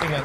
Igen.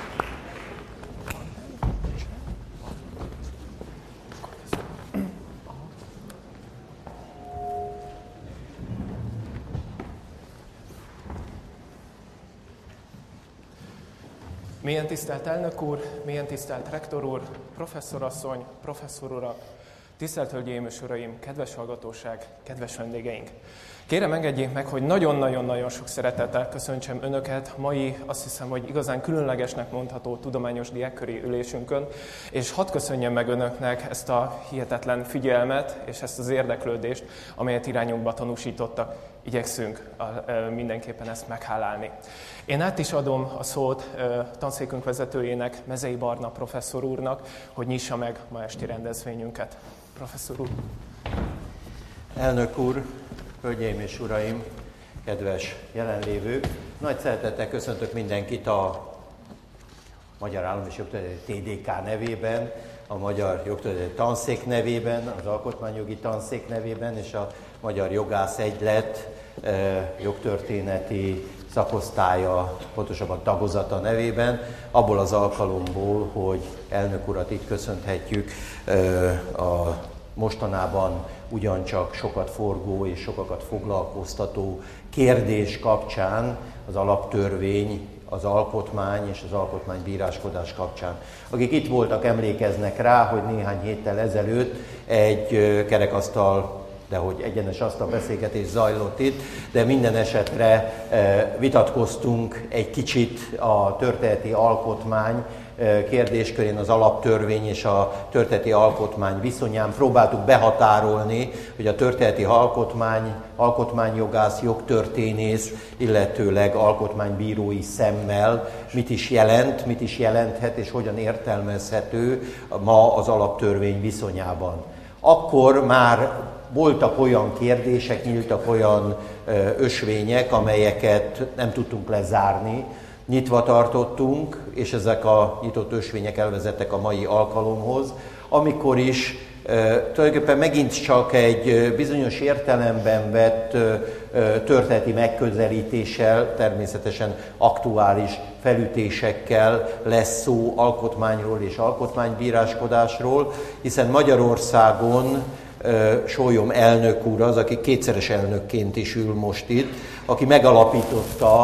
Milyen tisztelt elnök úr, milyen tisztelt rektor úr, professzorasszony, professzor urak, tisztelt hölgyeim és uraim, kedves hallgatóság, kedves vendégeink! Kérem, engedjék meg, hogy nagyon-nagyon-nagyon sok szeretettel köszöntsem Önöket mai, azt hiszem, hogy igazán különlegesnek mondható tudományos diákköri ülésünkön, és hadd köszönjem meg Önöknek ezt a hihetetlen figyelmet és ezt az érdeklődést, amelyet irányunkba tanúsítottak. Igyekszünk mindenképpen ezt meghálálni. Én át is adom a szót tanszékünk vezetőjének, Mezei Barna professzor úrnak, hogy nyissa meg ma esti rendezvényünket. Professzor úr! Elnök úr, hölgyeim és uraim, kedves jelenlévők! Nagy szeretettel köszöntök mindenkit a Magyar Állam és Jogtudományi TDK nevében, a Magyar Jogtudományi Tanszék nevében, az Alkotmányjogi Tanszék nevében és a Magyar Jogász Egylet jogtörténeti szakosztálya, pontosabban tagozata nevében, abból az alkalomból, hogy elnök urat itt köszönhetjük a mostanában ugyancsak sokat forgó és sokakat foglalkoztató kérdés kapcsán, az alaptörvény, az alkotmány és az alkotmánybíráskodás kapcsán. Akik itt voltak, emlékeznek rá, hogy néhány héttel ezelőtt egy kerekasztal, de hogy egyenes asztalbeszélgetés zajlott itt, de minden esetre vitatkoztunk egy kicsit a történeti alkotmány kérdéskörén, az alaptörvény és a történeti alkotmány viszonyán. Próbáltuk behatárolni, hogy a történeti alkotmány, alkotmányjogász, jogtörténész, illetőleg alkotmánybírói szemmel mit is jelent, mit is jelenthet és hogyan értelmezhető ma az alaptörvény viszonyában. Akkor már voltak olyan kérdések, nyíltak olyan ösvények, amelyeket nem tudtunk lezárni, nyitva tartottunk, és ezek a nyitott ösvények elvezettek a mai alkalomhoz, amikor is tulajdonképpen megint csak egy bizonyos értelemben vett történeti megközelítéssel, természetesen aktuális felütésekkel lesz szó alkotmányról és alkotmánybíráskodásról, hiszen Magyarországon Sólyom elnök úr az, aki kétszeres elnökként is ül most itt, aki megalapította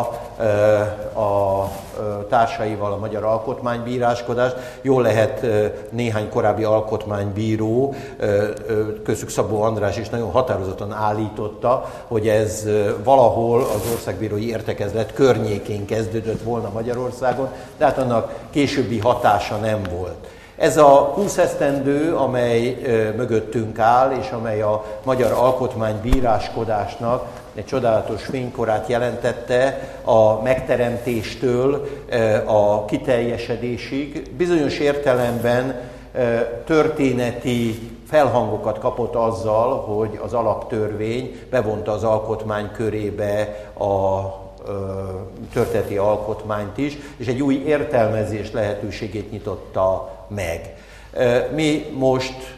a társaival a magyar alkotmánybíráskodást. Jól lehet néhány korábbi alkotmánybíró, köztük Szabó András is nagyon határozottan állította, hogy ez valahol az országbírói értekezlet környékén kezdődött volna Magyarországon, de hát annak későbbi hatása nem volt. Ez a 20 esztendő, amely mögöttünk áll, és amely a magyar alkotmánybíráskodásnak egy csodálatos fénykorát jelentette a megteremtéstől a kiteljesedésig, bizonyos értelemben történeti felhangokat kapott azzal, hogy az alaptörvény bevonta az alkotmány körébe a történeti alkotmányt is, és egy új értelmezés lehetőségét nyitotta meg. Mi most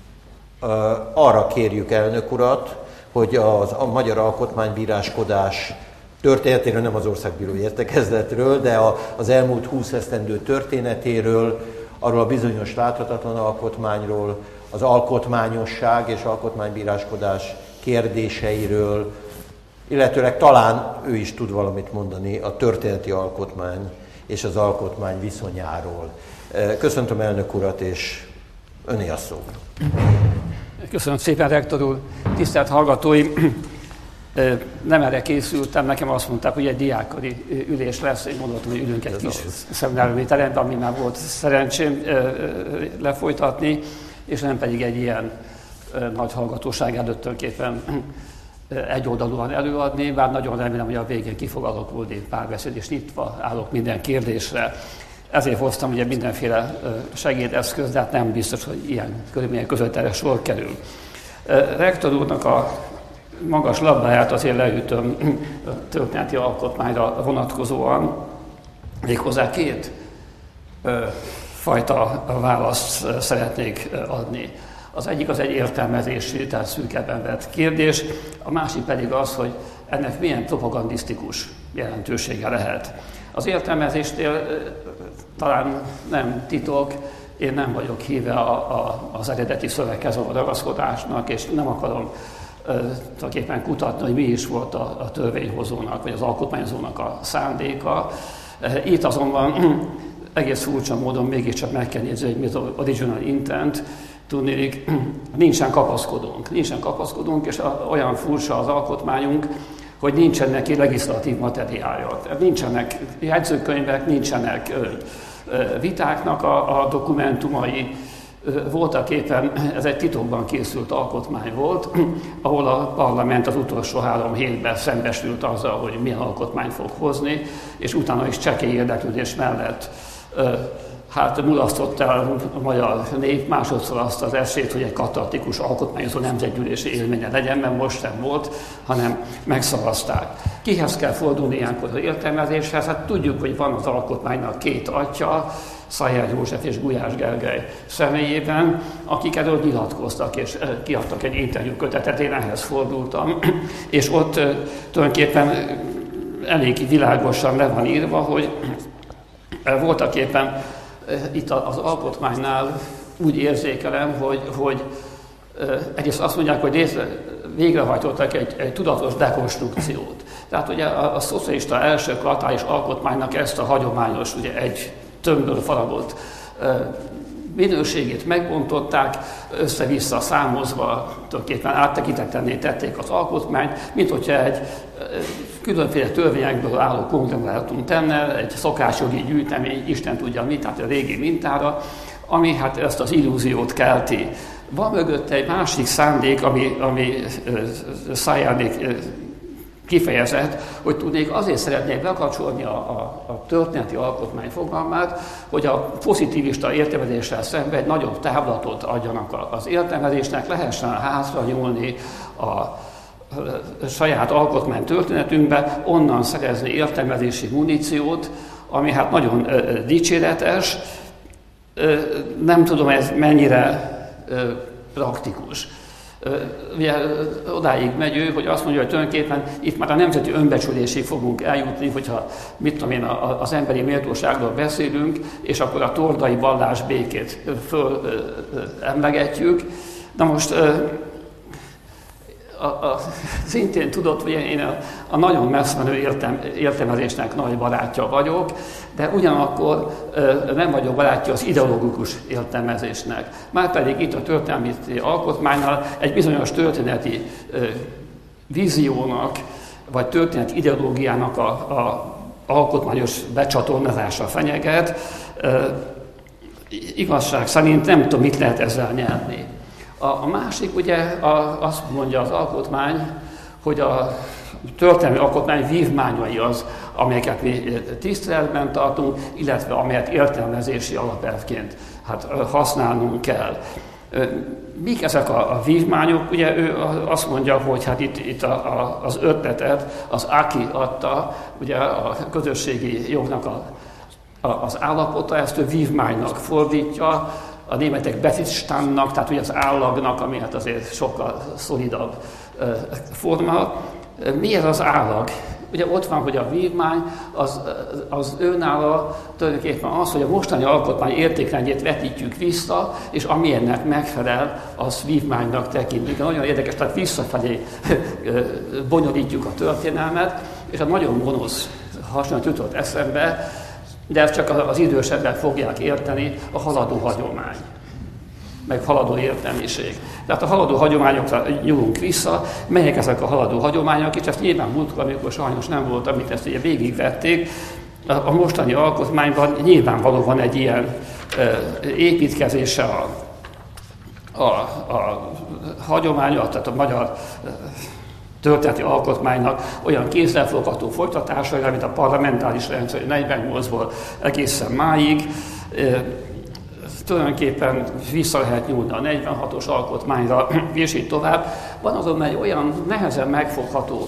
arra kérjük elnök urat, hogy a magyar alkotmánybíráskodás történetéről, nem az országbírói értekezletről, de az elmúlt 20 esztendő történetéről, arról a bizonyos láthatatlan alkotmányról, az alkotmányosság és alkotmánybíráskodás kérdéseiről, illetőleg talán ő is tud valamit mondani a történeti alkotmány és az alkotmány viszonyáról. Köszöntöm elnök urat, és öné a szó. Köszönöm szépen, rektor úr. Tisztelt hallgatói, nem erre készültem, nekem azt mondták, hogy egy diákkori ülés lesz, én gondoltam, hogy ülünk egy kis szemináriumi teremben, ami már volt szerencsém lefolytatni, és nem pedig egy ilyen nagy hallgatóság előtt tulajdonképpen egyoldalúan előadni, bár nagyon remélem, hogy a végén ki fog alakulni párbeszéd, és nyitva állok minden kérdésre. Ezért hoztam ugye mindenféle segédeszköz, de hát nem biztos, hogy ilyen körülmények között erre sor kerül. Rektor úrnak a magas labdáját azért leütöm a történeti alkotmányra vonatkozóan, méghozzá két fajta választ szeretnék adni. Az egyik az egy értelmezési, tehát szűkebben vett kérdés, a másik pedig az, hogy ennek milyen propagandisztikus jelentősége lehet. Az értelmezésnél talán nem titok, én nem vagyok híve az eredeti szöveghez való ragaszkodásnak, és nem akarom tulajdonképpen kutatni, hogy mi is volt a törvényhozónak, vagy az alkotmányozónak a szándéka. Itt azonban egész furcsa módon mégiscsak meg kell nézni, hogy mi az original intent, tudnék, nincsen kapaszkodónk, és olyan furcsa az alkotmányunk, hogy nincsen neki legislatív materiálja. Nincsenek jegyzőkönyvek, nincsenek vitáknak a dokumentumai. Voltak éppen, ez egy titokban készült alkotmány volt, ahol a parlament az utolsó 3 hétben szembesült azzal, hogy milyen alkotmányt fog hozni, és utána is csekély érdeklődés mellett mulasztott el a magyar nép másodszor azt az esélyt, hogy egy katartikus alkotmányozó nemzetgyűlési élménye legyen, mert most sem volt, hanem megszavazták. Kihez kell fordulni ilyenkor az értelmezéshez? Hát tudjuk, hogy van az alkotmánynak 2 atya, Szajer József és Gulyás Gergely személyében, akik erről nyilatkoztak, és kiadtak egy interjúkötetet, én ehhez fordultam, és ott tulajdonképpen elég világosan le van írva, hogy voltak éppen itt az alkotmánynál úgy érzékelem, hogy egyrészt azt mondják, hogy végrehajtottak egy tudatos dekonstrukciót. Tehát ugye a szocialista első kartályos alkotmánynak ezt a hagyományos, ugye egy tömbből faragott minőségét megbontották, össze-vissza számozva, tulajdonképpen áttekintetlenné tették az alkotmányt, mint hogyha egy különféle törvényekből álló konglomerátum tenne, egy szokásjogi gyűjtemény, Isten tudja mit, tehát a régi mintára, ami hát ezt az illúziót kelti. Van mögötte egy másik szándék, ami Szájárnék kifejezett, hogy tudnék, azért szeretnék bekapcsolni a történeti alkotmány fogalmát, hogy a pozitivista értelmezéssel szemben egy nagyobb távlatot adjanak az értelmezésnek, lehessen hátra nyúlni a saját alkotmány történetünkbe, onnan szerezni értelmezési muníciót, ami hát nagyon dicséretes. Nem tudom, ez mennyire praktikus. Ugye odáig megy ő, hogy azt mondja, hogy tulajdonképpen itt már a nemzeti önbecsülésig fogunk eljutni, hogyha mit tudom én, az emberi méltóságról beszélünk, és akkor a tordai vallás békét emlegetjük. Na most szintén tudod, hogy én a nagyon messzemenő értelmezésnek nagy barátja vagyok, de ugyanakkor nem vagyok barátja az ideológikus értelmezésnek. Márpedig itt a történelmi alkotmánynál egy bizonyos történeti víziónak, vagy történeti ideológiának a alkotmányos becsatornázása fenyeget. Igazság szerint nem tudom, mit lehet ezzel nyerni. A másik ugye azt mondja az alkotmány, hogy a történelmi alkotmány vívmányai az, amelyeket mi tiszteletben tartunk, illetve amelyet értelmezési alapelvként használnunk kell. Mik ezek a vívmányok? Ugye ő azt mondja, hogy hát itt az ötletet az Aki adta, ugye a közösségi jognak az állapota, ezt ő vívmánynak fordítja, a németek Besitzstandnak, tehát ugye az állagnak, ami hát azért sokkal szolidabb forma. Mi ez az állag? Ugye ott van, hogy a vívmány, az őnála tulajdonképpen az, hogy a mostani alkotmány értékrendjét vetítjük vissza, és ami ennek megfelel, az vívmánynak tekintjük. De nagyon érdekes, tehát visszafelé bonyolítjuk a történelmet, és a nagyon gonosz hasonlat jutott eszembe, de ezt csak az idősebbek fogják érteni, a haladó hagyomány, meg haladó értelmiség. Tehát a haladó hagyományokra nyúlunk vissza, melyek ezek a haladó hagyományok, és ezt nyilván múltkor, amikor sajnos nem volt, amit ezt ugye végigvették, a mostani alkotmányban nyilvánvalóan egy ilyen építkezése a hagyományok, tehát a magyar történeti alkotmánynak olyan kézzelfogható folytatásaira, mint a parlamentáris rendszer 48-ból egészen máig. Tulajdonképpen vissza lehet nyúlni a 46-os alkotmányra, és így tovább. Van azonban egy olyan nehezen megfogható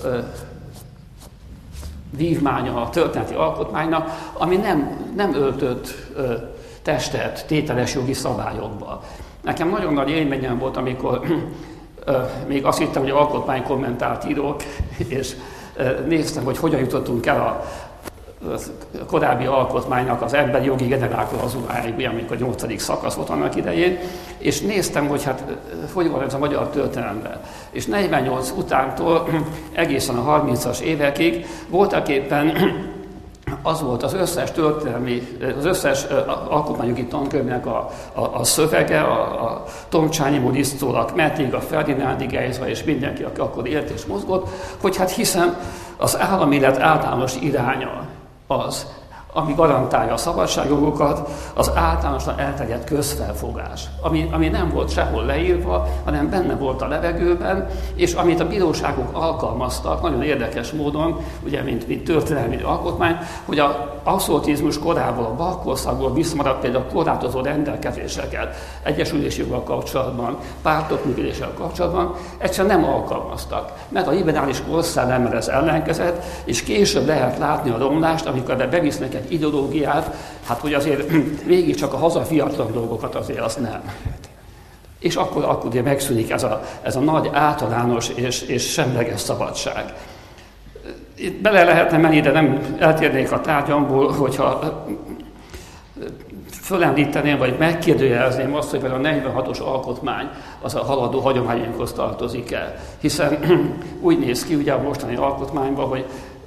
vívmánya a történeti alkotmánynak, ami nem öltött testet tételes jogi szabályokba. Nekem nagyon nagy élményem volt, amikor még azt hittem, hogy alkotmánykommentárt írok, és néztem, hogy hogyan jutottunk el korábbi alkotmánynak az emberi jogi generálklauzulájából, amikor a 8. szakasz volt annak idején, és néztem, hogy hát hogy van ez a magyar történelemben. És 48 utántól egészen a 30-as évekig voltaképpen az volt az összes az összes alkotmányjogi tankönyvnek a szövege, a Tomcsányi Modisztól, a Kmettig, a Ferdinándig eljutatva, és mindenki, aki akkor élt és mozgott, hogy hát hiszen az állami élet általános iránya az, ami garantálja a szabadságjogokat, az általánosan elterjedt közfelfogás, ami nem volt sehol leírva, hanem benne volt a levegőben, és amit a bíróságok alkalmaztak, nagyon érdekes módon, ugye, mint történelmi alkotmány, hogy az abszolutizmus korából, a bakkorszakból visszamaradt például korlátozó rendelkezéseket egyesülési joggal kapcsolatban, pártok működéssel kapcsolatban egyszerűen nem alkalmaztak, mert a liberális korszellemmel ez ellenkezett, és később lehet látni a romlást, amikor ebbe bevisznek egy ideológiát, hát hogy azért mégiscsak a hazafiatlan dolgokat azért azt nem. És akkor ugye megszűnik ez a nagy általános és semleges szabadság. Itt bele lehetne menni, de nem eltérnék a tárgyamból, hogyha fölemlíteném, vagy megkérdőjelezném azt, hogy a 46-os alkotmány az a haladó hagyományunkhoz tartozik-e. Hiszen úgy néz ki ugye a mostani alkotmányban, hogy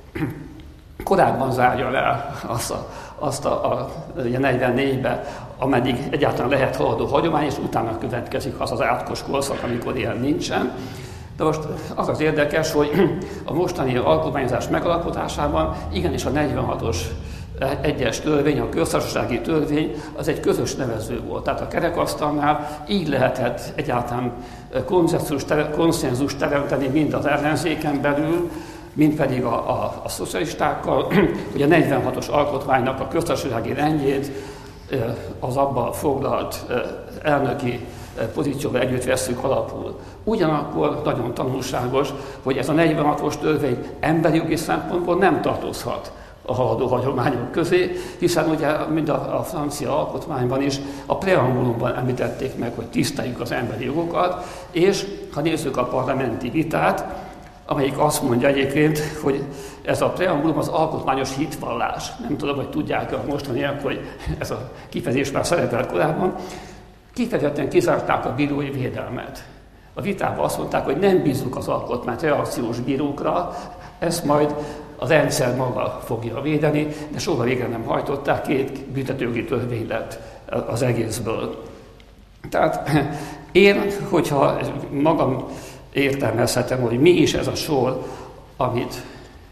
korábban zárja le azt a 44-be, ameddig egyáltalán lehet haladó hagyomány, és utána következik az átkos korszak, amikor ilyen nincsen. De most az az érdekes, hogy a mostani alkotmányozás megalapításában igenis a 46-os egyes törvény, a köztársasági törvény, az egy közös nevező volt. Tehát a kerekasztalnál így lehetett egyáltalán konszenzus teremteni mind az ellenzéken belül, mint pedig a szocialistákkal, hogy a 46-os alkotmánynak a köztársasági rendjét az abban foglalt elnöki pozícióval együtt vesszük alapul. Ugyanakkor nagyon tanulságos, hogy ez a 46-os törvény emberi jogi szempontból nem tartozhat a haladó hagyományok közé, hiszen ugye mind a francia alkotmányban is a preambulumban említették meg, hogy tiszteljük az emberi jogokat, és ha nézzük a parlamenti vitát, amelyik azt mondja egyébként, hogy ez a preambulum az alkotmányos hitvallás. Nem tudom, hogy tudják a mostaniak, hogy ez a kifejezés már szerepelt korábban. Kifejezetten kizárták a bírói védelmet. A vitában azt mondták, hogy nem bízunk az alkotmányt reakciós bírókra, ezt majd az rendszer maga fogja védeni, de soha végre nem hajtották, 2 büntetőjogi törvény lett az egészből. Tehát én, hogyha magam értelmezhetem, hogy mi is ez a sor, amit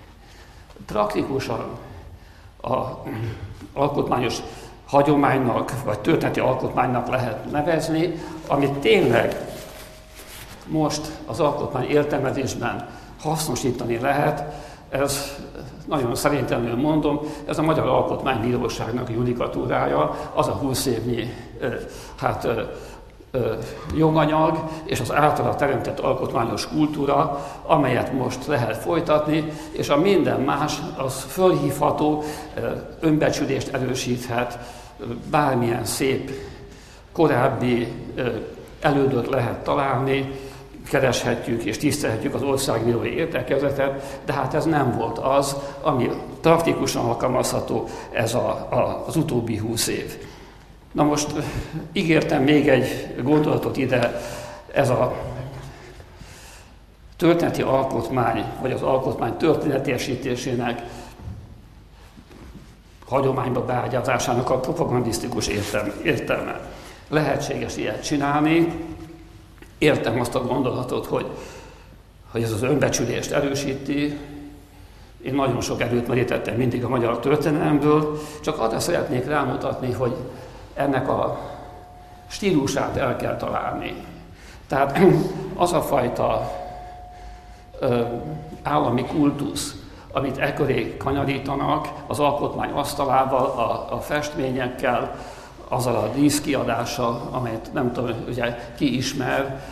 praktikusan az alkotmányos hagyománynak, vagy történeti alkotmánynak lehet nevezni, amit tényleg most az alkotmány értelmezésben hasznosítani lehet, ez nagyon szerintelenül mondom, ez a Magyar Alkotmánybíróságnak a judikatúrája, az a 20 évnyi joganyag és az általa teremtett alkotmányos kultúra, amelyet most lehet folytatni, és a minden más az fölhívható, önbecsülést erősíthet, bármilyen szép korábbi elődöt lehet találni, kereshetjük és tisztelhetjük az országbírói értekezetet, de hát ez nem volt az, ami praktikusan alkalmazható ez az utóbbi 20 év. Na most ígértem még egy gondolatot ide, ez a történeti alkotmány, vagy az alkotmány történetiesítésének, hagyományba beágyazásának a propagandisztikus értelme. Lehetséges ilyet csinálni. Értem azt a gondolatot, hogy ez az önbecsülést erősíti. Én nagyon sok erőt merítettem mindig a magyar történelemből, csak arra szeretnék rámutatni, hogy ennek a stílusát el kell találni. Tehát az a fajta állami kultusz, amit ekköré kanyarítanak az alkotmány asztalával, a festményekkel, azzal a díszkiadással, amelyet nem tudom, ugye ki ismer,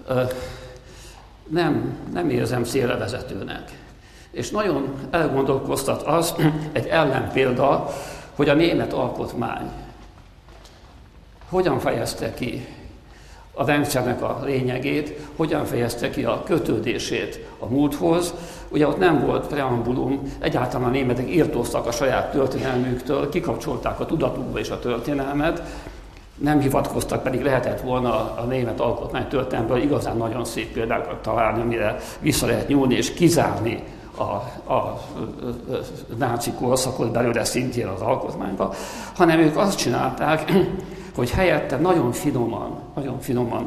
nem érzem célra vezetőnek. És nagyon elgondolkoztat az, egy ellenpélda, hogy a német alkotmány hogyan fejezte ki a rendszernek a lényegét, hogyan fejezte ki a kötődését a múlthoz. Ugye ott nem volt preambulum, egyáltalán a németek irtóztak a saját történelmüktől, kikapcsolták a tudatukba és a történelmet, nem hivatkoztak, pedig lehetett volna a német alkotmány történelmből igazán nagyon szép példákat találni, amire vissza lehet nyúlni és kizárni a náci korszakot belőle szintén az alkotmányba, hanem ők azt csinálták, hogy helyette nagyon finoman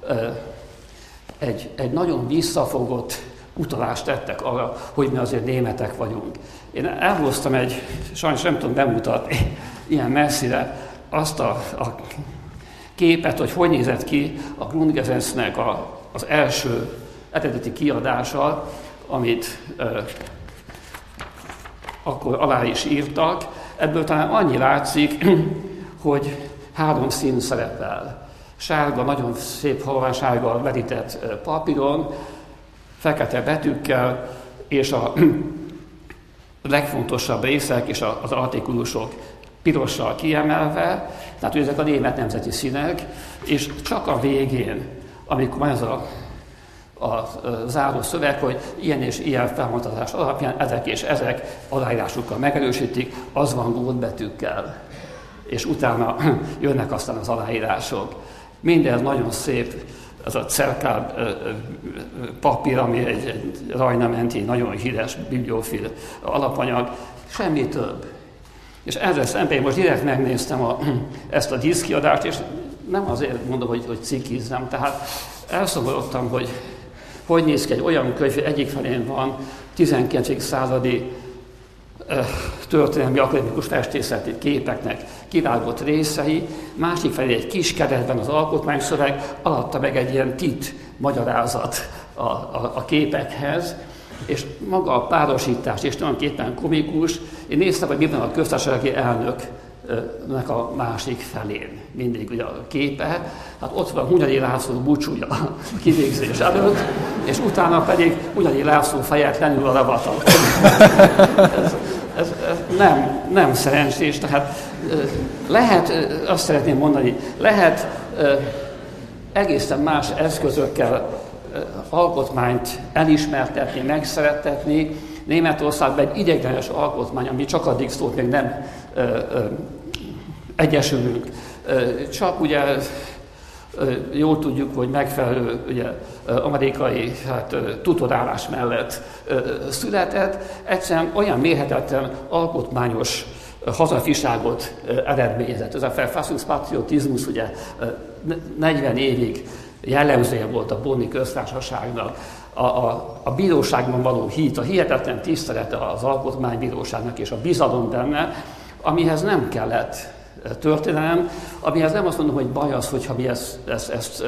egy nagyon visszafogott utalást tettek arra, hogy mi azért németek vagyunk. Én elhoztam sajnos nem tudom bemutatni ilyen messzire, azt a képet, hogy nézett ki a Grundgesetznek az első eredeti kiadása, amit akkor alá is írtak. Ebből talán annyi látszik, hogy 3 szín szerepel. Sárga, nagyon szép halványsárga vetített papíron, fekete betűkkel, és a legfontosabb részek és az artikulusok pirossal kiemelve, tehát ezek a német nemzeti színek, és csak a végén, amikor van ez a záró szöveg, hogy ilyen és ilyen felmutatás alapján ezek és ezek aláírásukkal megerősítik, az van gótbetűkkel, és utána jönnek aztán az aláírások. Mindez nagyon szép, ez a cerkál papír, ami egy rajnamenti, nagyon híres bibliofil alapanyag, semmi több. És ezzel szemben én most direkt megnéztem ezt a díszkiadást, és nem azért mondom, hogy cikizzem, tehát elszomorodtam, hogy néz ki egy olyan könyv, egyik felén van 19. századi történelmi akadémikus festészeti képeknek kivágott részei, másik felé egy kis keretben az alkotmányszöveg, alatta meg egy ilyen magyarázat a képekhez, és maga a párosítás, és tulajdonképpen komikus. Én néztem, hogy mi van a köztársasági elnöknek a másik felén. Mindig ugye a képe. Hát ott van Hunyadi László búcsúja a kivégzés előtt, és utána pedig Hunyadi László fejetlenül a levatal. Ez nem szerencsés. Tehát lehet, azt szeretném mondani, lehet egészen más eszközökkel alkotmányt elismertetni, megszerettetni. Németországban egy ideiglenes alkotmány, ami csak addig szólt, még nem egyesülünk. Csak ugye jól tudjuk, hogy megfelelő ugye, amerikai tutorálás mellett született, egyszerűen olyan mérhetetlen alkotmányos hazafiságot eredményezett. Ez a Verfassungspatriotizmus ugye 40 évig jellemzője volt a Bonni köztársaságnak, a bíróságban való hit, a hihetetlen tisztelete az alkotmánybíróságnak és a bizalom benne, amihez nem kellett történelem, amihez nem azt mondom, hogy baj az, hogyha mi ezt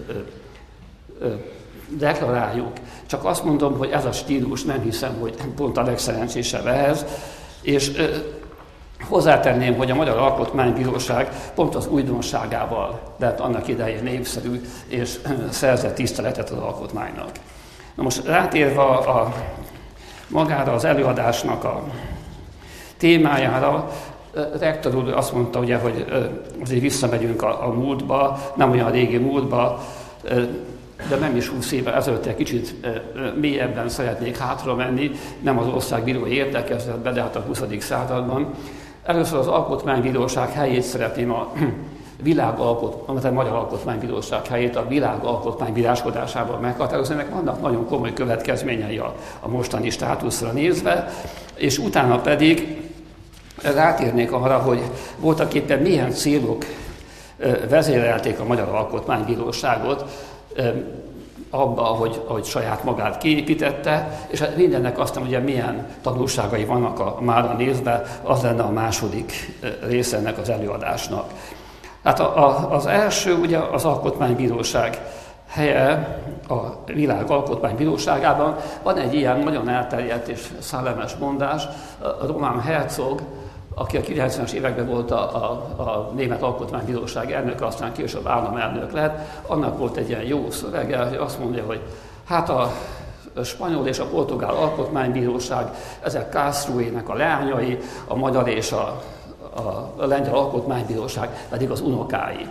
deklaráljuk. Csak azt mondom, hogy ez a stílus nem hiszem, hogy pont a legszerencsésebb ehhez, és hozzátenném, hogy a Magyar Alkotmánybíróság pont az újdonságával lett annak idején népszerű, és szerzett tiszteletet az alkotmánynak. Na most rátérve magára az előadásnak a témájára, rektor úr azt mondta, ugye, hogy azért visszamegyünk a múltba, nem olyan régi múltba, de nem is 20 évvel ezelőtt egy kicsit mélyebben szeretnék hátra menni, nem az országbírói értekezletbe, de hát a 20. században. Először az Alkotmánybíróság helyét szeretném a Magyar Alkotmánybíróság helyét a világ alkotmánybíráskodásában meghatározni. Ennek vannak nagyon komoly következményei a mostani státuszra nézve, és utána pedig rátérnék arra, hogy voltaképpen milyen célok vezérelték a Magyar Alkotmánybíróságot abba, ahogy saját magát kiépítette, és mindennek aztán ugye milyen tanulságai vannak a mára nézve, az lenne a második része ennek az előadásnak. Hát az első ugye az Alkotmánybíróság helye a világ alkotmánybíróságában. Van egy ilyen nagyon elterjedt és szellemes mondás, a Román Herzog, aki a 90-es években volt a Német Alkotmánybíróság elnöke, aztán később államelnök lett, annak volt egy ilyen jó szövege, hogy azt mondja, hogy hát a spanyol és a portugál alkotmánybíróság, ezek Karlsruhének a leányai, a magyar és a lengyel alkotmánybíróság pedig az unokái.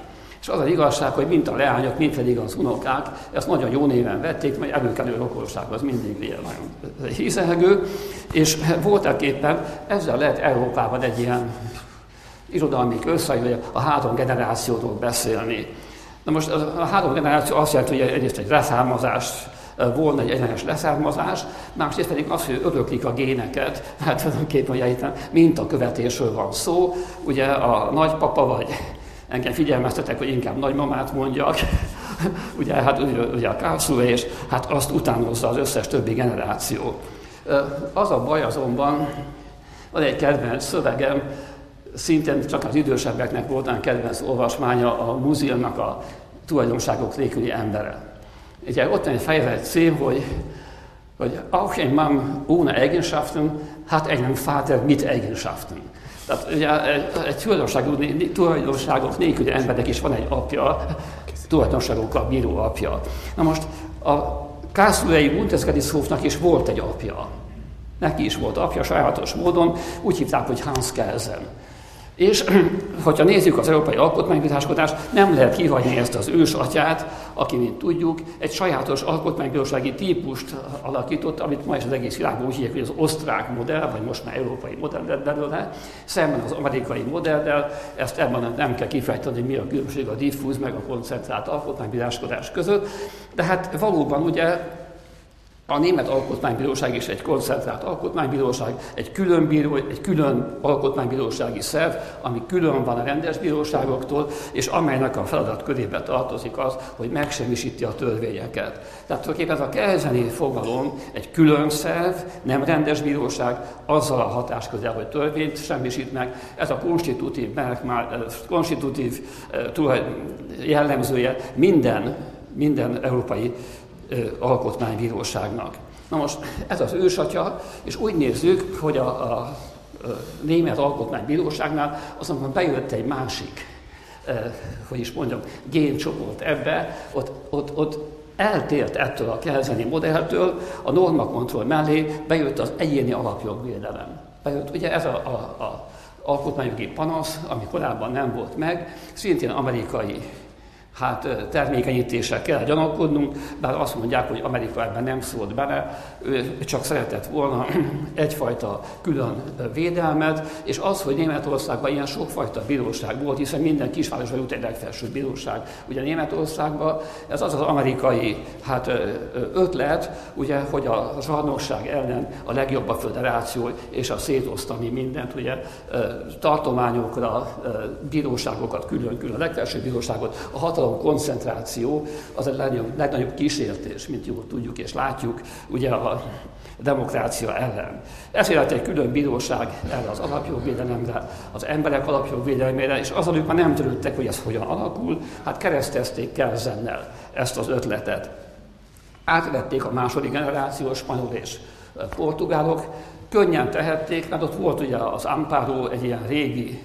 És az az igazság, hogy mind a leányok, mind pedig az unokák ezt nagyon jó néven vették, mert előkelő rokonság az mindig nagyon hízelgő, és voltaképpen ezzel lehet Európában egy ilyen irodalmi közszaj, hogy a 3 generációról beszélni. Na most a 3 generáció azt jelenti, hogy egyrészt egy leszármazás, volna egy egyenes leszármazás, másrészt pedig az, hogy öröklik a géneket, hát tulajdonképpen ugye itt mintakövetésről van szó, ugye a nagypapa vagy engem figyelmeztetek, hogy inkább nagymamát mondjak, ugye, hát, ugye a Karlsruhe, és hát azt utánozza az összes többi generáció. Az a baj azonban, van egy kedvenc szövegem, szintén csak az idősebbeknek voltán kedvenc olvasmánya a múzeumnak a tulajdonságok nélküli embere. Ugye ott egy fejezet cím, hogy auch ein Mann ohne Eigenschaften hat einen Vater mit Eigenschaften. Tehát ugye egy tulajdonságok nélküli embernek is van egy apja, tulajdonságokkal bíró apja. Na most a Karlsruhei Bundesgerichtshofnak is volt egy apja. Neki is volt apja sajátos módon, úgy hívták, hogy Hans Kelsen. És hogyha nézzük az európai alkotmánybíráskodást, nem lehet kihagyni ezt az ősatyát, aki, mint tudjuk, egy sajátos alkotmánybírósági típust alakított, amit ma is az egész világban úgy hívják, hogy az osztrák modell, vagy most már európai modell lett belőle, szemben az amerikai modelldel. Ezt ebben nem kell kifejteni, hogy mi a különbség a diffúz meg a koncentrált alkotmánybíráskodás között. De hát valóban ugye a német alkotmánybíróság is egy koncentrált alkotmánybíróság, egy külön alkotmánybírósági szerv, ami külön van a rendes bíróságoktól, és amelynek a feladatkörébe tartozik az, hogy megsemmisíti a törvényeket. Tehát tulajdonképpen ez a kelseni fogalom egy külön szerv, nem rendes bíróság, azzal a hatáskörrel, hogy törvényt semmisít meg. Ez a konstitutív jellemzője minden európai alkotmánybíróságnak. Na most ez az ősatya, és úgy nézzük, hogy a német alkotmánybíróságnál azonban bejött egy másik, hogy is mondjam, géncsoport ebbe, ott eltért ettől a kelseni modelltől, a normakontroll mellé bejött az egyéni alapjogvédelem. Bejött ugye ez a alkotmányjogi panasz, ami korábban nem volt meg, szintén amerikai termékenyítéssel kell gyanakodnunk, bár azt mondják, hogy Amerika ebben nem szólt bele, ő csak szeretett volna egyfajta külön védelmet, és az, hogy Németországban ilyen sokfajta bíróság volt, hiszen minden kisvárosban jut egy legfelsőbb bíróság. Ugye Németországban ez az amerikai ötlet, ugye, hogy a zsarnokság ellen a legjobb a föderáció, és a szétosztani mindent, ugye tartományokra, bíróságokat külön-külön, a legfelsőbb bíróságot, a hatalom koncentráció az a legnagyobb kísértés, mint jól tudjuk és látjuk, ugye a demokrácia ellen. Ezért egy külön bíróság erre az alapjogvédelemre, az emberek alapjogvédelmére, és azon ők már nem törődtek, hogy ez hogyan alakul, keresztezték Kelsennel ezt az ötletet. Átvették a második generációs spanyol és portugálok, könnyen tehették, mert ott volt ugye az Amparo, egy ilyen régi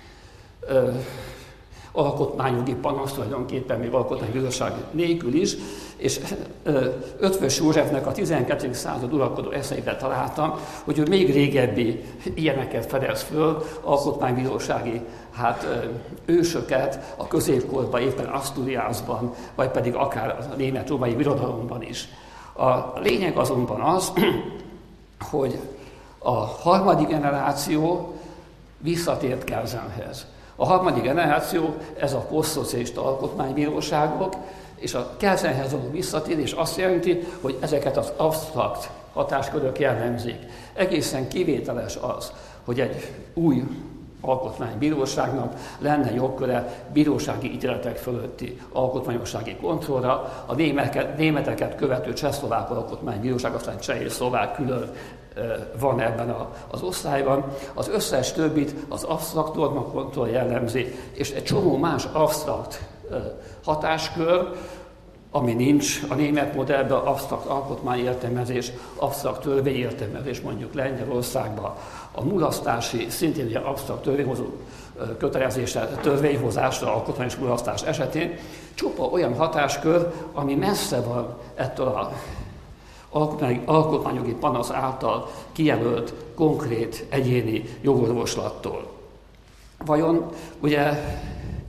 alkotmányjogi panasz, tulajdonképpen még alkotmánybíróság nélkül is, és Eötvös Józsefnek a 12. század uralkodó eszeiben találtam, hogy ő még régebbi ilyeneket fedez föl, alkotmánybírósági ősöket a középkorban, éppen Asturiasban, vagy pedig akár a német-római birodalomban is. A lényeg azonban az, hogy a harmadik generáció visszatért Kelsenhez. A harmadik generáció, ez a posztszocialista alkotmánybíróságok, és a Kelsenhez való visszatérés azt jelenti, hogy ezeket az absztrakt hatáskörök jellemzik. Egészen kivételes az, hogy egy új alkotmánybíróságnak lenne jogköre bírósági ítéletek fölötti alkotmányossági kontrollra. A németeket követő csehszlovák alkotmánybíróság, aztán cseh és szlovák külön van ebben az osztályban. Az összes többit az absztrakt normakontroll jellemzi, és egy csomó más absztrakt hatáskör, ami nincs a német modellben, absztrakt alkotmányértelmezés, absztrakt törvényértelmezés, mondjuk Lengyelországban, a mulasztási, szintén ugye absztrakt törvényhozó kötelezése törvényhozásra, alkotmányos mulasztás esetén, csupa olyan hatáskör, ami messze van ettől a alkotmányjogi panasz által kijelölt, konkrét, egyéni jogorvoslattól. Vajon ugye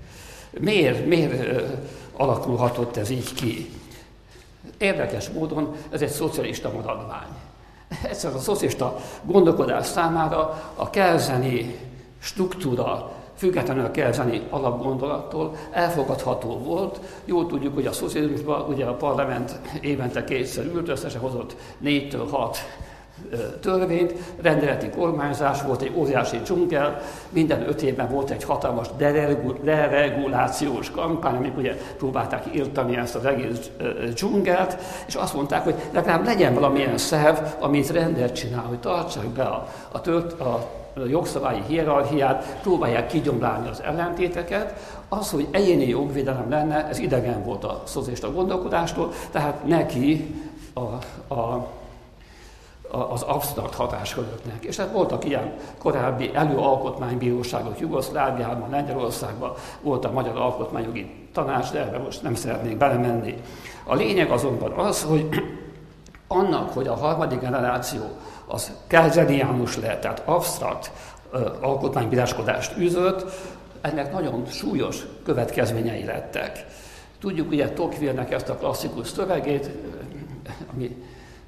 Miért alakulhatott ez így ki? Érdekes módon ez egy szocialista maradvány. Egyszerűen a szocialista gondolkodás számára a kelzeni struktúra, függetlenül a kelzeni alapgondolattól elfogadható volt. Jól tudjuk, hogy a szocializmusban ugye a parlament évente kétszer ült, összesen hozott 4-től 6 törvényt, rendeleti kormányzás volt, egy óriási dzsungel, minden 5 évben volt egy hatalmas deregulációs kampány, amik ugye próbálták írtani ezt az egész dzsungelt, és azt mondták, hogy legalább legyen valamilyen szerv, amit rendet csinál, hogy tartsák be a jogszabályi hierarchiát, próbálják kigyomlálni az ellentéteket. Az, hogy egyéni jogvédelem lenne, ez idegen volt a szocialista gondolkodástól, tehát neki az absztrakt hatásköröknek. És hát voltak ilyen korábbi előalkotmánybíróságok Jugoszláviában, Lengyelországban, volt a Magyar Alkotmányjogi Tanács, de ebbe most nem szeretnék belemenni. A lényeg azonban az, hogy annak, hogy a harmadik generáció az kelzeniánus lett, tehát absztrakt alkotmánybíráskodást űzött, ennek nagyon súlyos következményei lettek. Tudjuk ugye Tocqueville-nek ezt a klasszikus szövegét, ami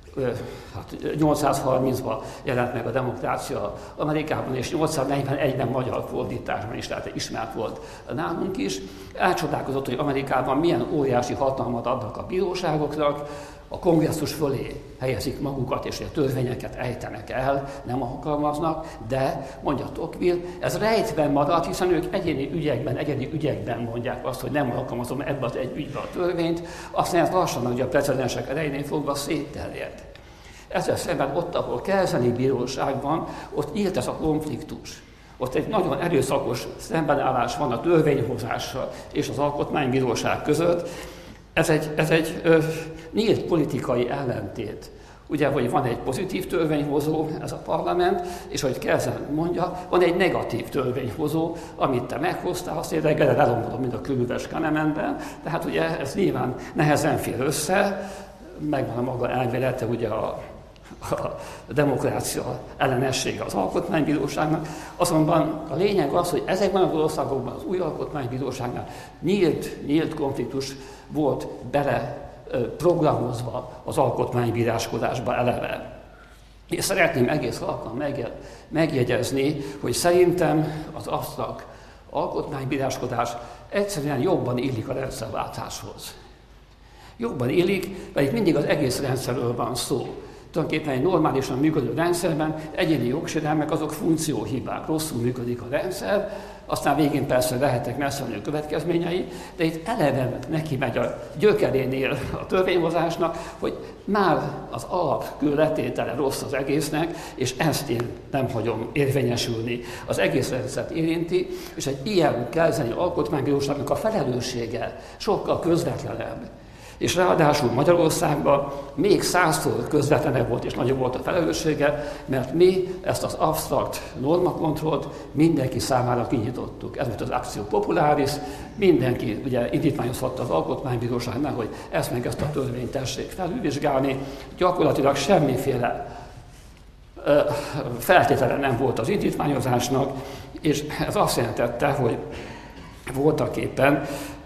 830-ban jelent meg a Demokrácia Amerikában, és 841-ben magyar fordításban is, tehát ismert volt nálunk is. Elcsodálkozott, hogy Amerikában milyen óriási hatalmat adnak a bíróságoknak, a kongresszus fölé helyezik magukat, és a törvényeket ejtenek el, nem alkalmaznak, de, mondja Tocqueville, ez rejtben marad, hiszen ők egyéni ügyekben mondják azt, hogy nem alkalmazom ebbe az egy ügybe a törvényt, aztán ez lassan, hogy a precedensek elején fogva szétterjed. Ezzel szemben ott, ahol kelzeni bíróság van, ott nyílt ez a konfliktus. Ott egy nagyon erőszakos szembenállás van a törvényhozással és az alkotmánybíróság között. Ez egy nyílt politikai ellentét. Ugye, hogy van egy pozitív törvényhozó, ez a parlament, és ahogy Kelsen mondja, van egy negatív törvényhozó, amit te meghoztál, azt én reggel elombolom, mint a körülves Kahnemanben. Tehát ugye ez nyilván nehezen fér össze, megvan a maga elmélete, ugye a demokrácia ellenessége az alkotmánybíróságnak, azonban a lényeg az, hogy ezekben az országokban az új alkotmánybíróságnál nyílt konfliktus volt bele programozva az alkotmánybíráskodásba eleve. És szeretném egész halkan megjegyezni, hogy szerintem az absztrakt alkotmánybíráskodás egyszerűen jobban illik a rendszerváltáshoz. Jobban illik, mert itt mindig az egész rendszerről van szó. Tulajdonképpen egy normálisan működő rendszerben egyéni jogsérelmek azok funkcióhibák, rosszul működik a rendszer, aztán végén persze lehetnek messzemenő következményei, de itt eleve neki megy a gyökerénél a törvényhozásnak, hogy már az alapkőletétele rossz az egésznek, és ezt én nem hagyom érvényesülni. Az egész rendszert érinti, és egy ilyen kelzeni alkotmánybíróságnak a felelőssége sokkal közvetlenebb. És ráadásul Magyarországban még 100-szor közvetlenebb volt és nagyobb volt a felelőssége, mert mi ezt az absztrakt normakontrollt mindenki számára kinyitottuk. Ez volt az Actio Popularis, mindenki ugye indítványozhatta az Alkotmánybíróságnál, hogy ezt meg ezt a törvényt tessék felülvizsgálni. Gyakorlatilag semmiféle feltétele nem volt az indítványozásnak, és ez azt jelentette, hogy voltaképpen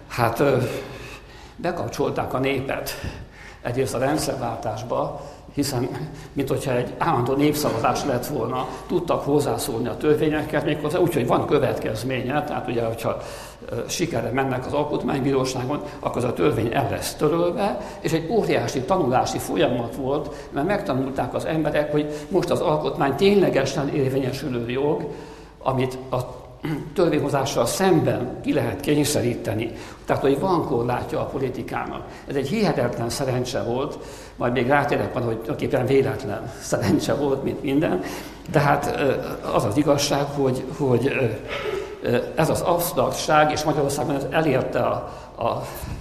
bekapcsolták a népet egyrészt a rendszerváltásba, hiszen, mint hogyha egy állandó népszavazás lett volna, tudtak hozzászólni a törvényekhez, méghozzá úgy, hogy van következménye, tehát ugye, hogyha sikerre mennek az alkotmánybíróságon, akkor az a törvény el lesz törölve, és egy óriási tanulási folyamat volt, mert megtanulták az emberek, hogy most az alkotmány ténylegesen érvényesülő jog, amit a törvényhozással szemben ki lehet kényszeríteni. Tehát, hogy van korlátja a politikának. Ez egy hihetetlen szerencse volt, majd még rátérek van, hogy tulajdonképpen véletlen szerencse volt, mint minden, de hát az az igazság, hogy ez az absztraktság, és Magyarországon ez elérte a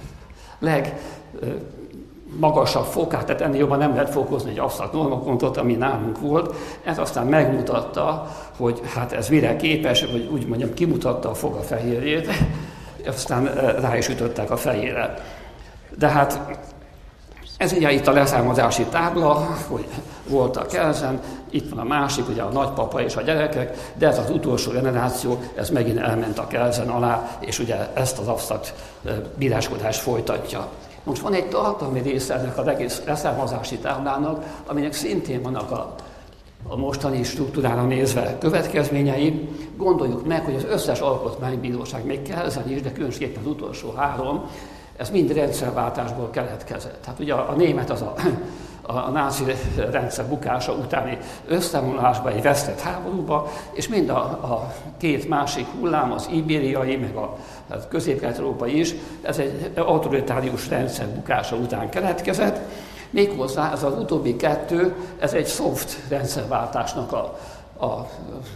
legmagasabb fokát, tehát ennél jobban nem lehet fokozni egy absztrakt normakontot, ami nálunk volt. Ez aztán megmutatta, hogy hát ez mire képes, vagy úgy mondjam, kimutatta a fog a fehérjét, aztán rá is ütöttek a fejére. De hát Ez ugye itt a leszármazási tábla, hogy voltak Kelzen, itt van a másik, ugye a nagypapa és a gyerekek, de ez az utolsó generáció, ez megint elment a Kelzen alá, és ugye ezt az absztrakt bíráskodást folytatja. Most van egy tartalmi része ennek az egész leszármazási táblának, aminek szintén vannak a mostani struktúrára nézve következményei. Gondoljuk meg, hogy az összes alkotmánybíróság, még Kelzen is, de különösképpen az utolsó 3, ez mind rendszerváltásból keletkezett. Tehát ugye a német az a náci rendszer bukása utáni összeomlásba, egy vesztett háborúba, és mind a két másik hullám, az ibériai, meg a közép-kelet-európai is, ez egy autoritárius rendszer bukása után keletkezett. Méghozzá ez az utóbbi 2, ez egy soft rendszerváltásnak a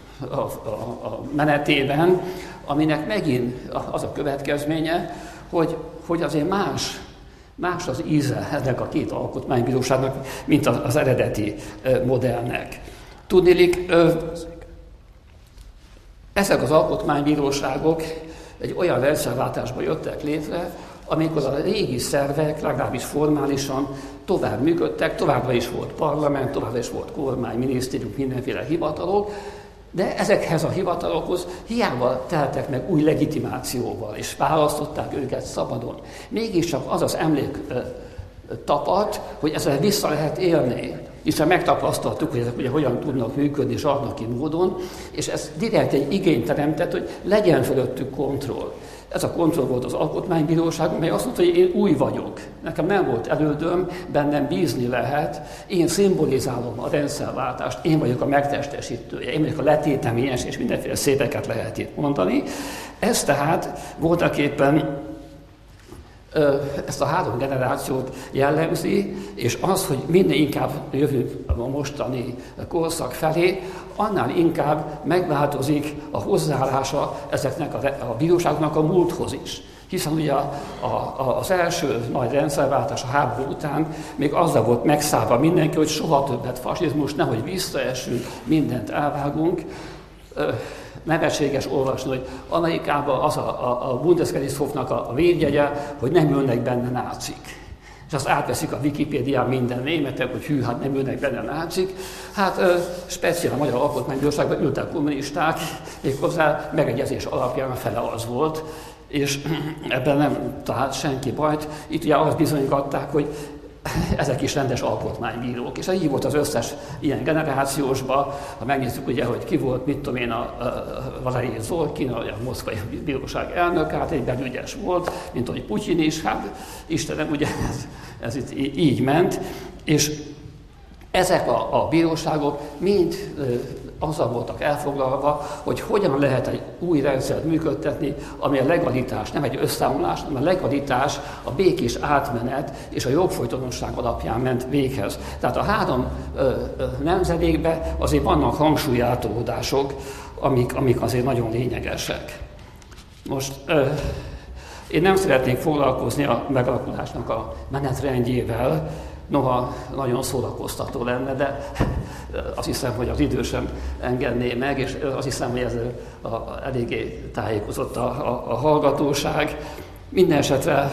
menetében, aminek megint az a következménye, hogy azért más az íze ennek a két alkotmánybíróságnak, mint az eredeti modellnek. Tudniillik, ezek az alkotmánybíróságok egy olyan rendszerváltásba jöttek létre, amikor a régi szervek, legalábbis formálisan tovább működtek, továbbra is volt parlament, továbbra is volt kormány, minisztérium, mindenféle hivatalok, de ezekhez a hivatalokhoz hiába teltek meg új legitimációval, és választották őket szabadon. Mégiscsak az az emlék tapad, hogy ezzel vissza lehet élni, hiszen megtapasztaltuk, hogy ezek ugye hogyan tudnak működni zsarnoki módon, és ez direkt egy igényt teremtett, hogy legyen fölöttük kontroll. Ez a kontroll volt az alkotmánybíróság, mely azt mondta, hogy én új vagyok. Nekem nem volt elődöm, bennem bízni lehet, én szimbolizálom a rendszerváltást, én vagyok a megtestesítője, én vagyok a letéteményes, és mindenféle szépeket lehet itt mondani. Ez tehát voltaképpen ezt a 3 generációt jellemzi, és az, hogy minél inkább jövünk a mostani korszak felé, annál inkább megváltozik a hozzáállása ezeknek a bíróságoknak a múlthoz is. Hiszen ugye az első nagy rendszerváltás a háború után még azzal volt megszállva mindenki, hogy soha többet fasizmus, nehogy visszaesünk, mindent elvágunk. Nevetséges olvasni, hogy Amerikában az a Bundesgerichtshofnak a védjegye, hogy nem ülnek benne nácik. És azt átveszik a Wikipédián minden németek, hogy hű, hát nem ülnek benne nácik. Hát speciál a Magyar Alkotmánybíróságban ültek kommunisták, méghozzá megegyezés alapján a fele az volt, és ebben nem talált senki bajt. Itt ugye azt bizonygatták, hogy ezek is rendes alkotmánybírók. És így volt az összes ilyen generációsban. Ha megnézzük, ugye, hogy ki volt, mit tudom én, a Valeri Zorkin, a Moszkvai Bíróság elnök, hát egy belügyes volt, mint ahogy Putyin is, hát Istenem, ugye ez itt így ment. És ezek a bíróságok mind azzal voltak elfoglalva, hogy hogyan lehet egy új rendszert működtetni, ami a legalitás, nem egy összeomlás, hanem a legalitás, a békés átmenet és a jogfolytonosság alapján ment véghez. Tehát a 3 nemzedékben azért vannak hangsúlyeltolódások, amik azért nagyon lényegesek. Most én nem szeretnék foglalkozni a megalakulásnak a menetrendjével, noha nagyon szórakoztató lenne, de azt hiszem, hogy az idő sem engedné meg, és azt hiszem, hogy ez eléggé tájékozott a hallgatóság. Minden esetre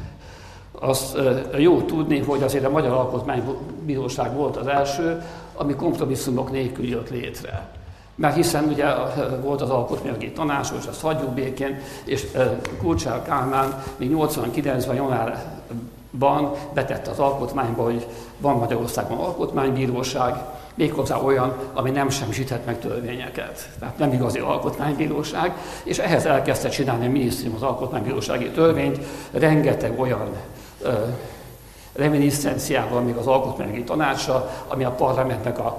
azt jó tudni, hogy azért a Magyar Alkotmánybíróság volt az első, ami kompromisszumok nélkül jött létre. Mert hiszen ugye volt az alkotmányjogi tanács, és azt hagyjuk békén, és Kulcsár Kálmán még 89-ben januárban betette az alkotmányba, hogy van Magyarországon alkotmánybíróság, méghozzá olyan, ami nem semmisíthet meg törvényeket. Tehát nem igazi alkotmánybíróság, és ehhez elkezdte csinálni a minisztérium az alkotmánybírósági törvényt, rengeteg olyan reminiszenciával még az alkotmányjogi tanácsa, ami a parlamentnek a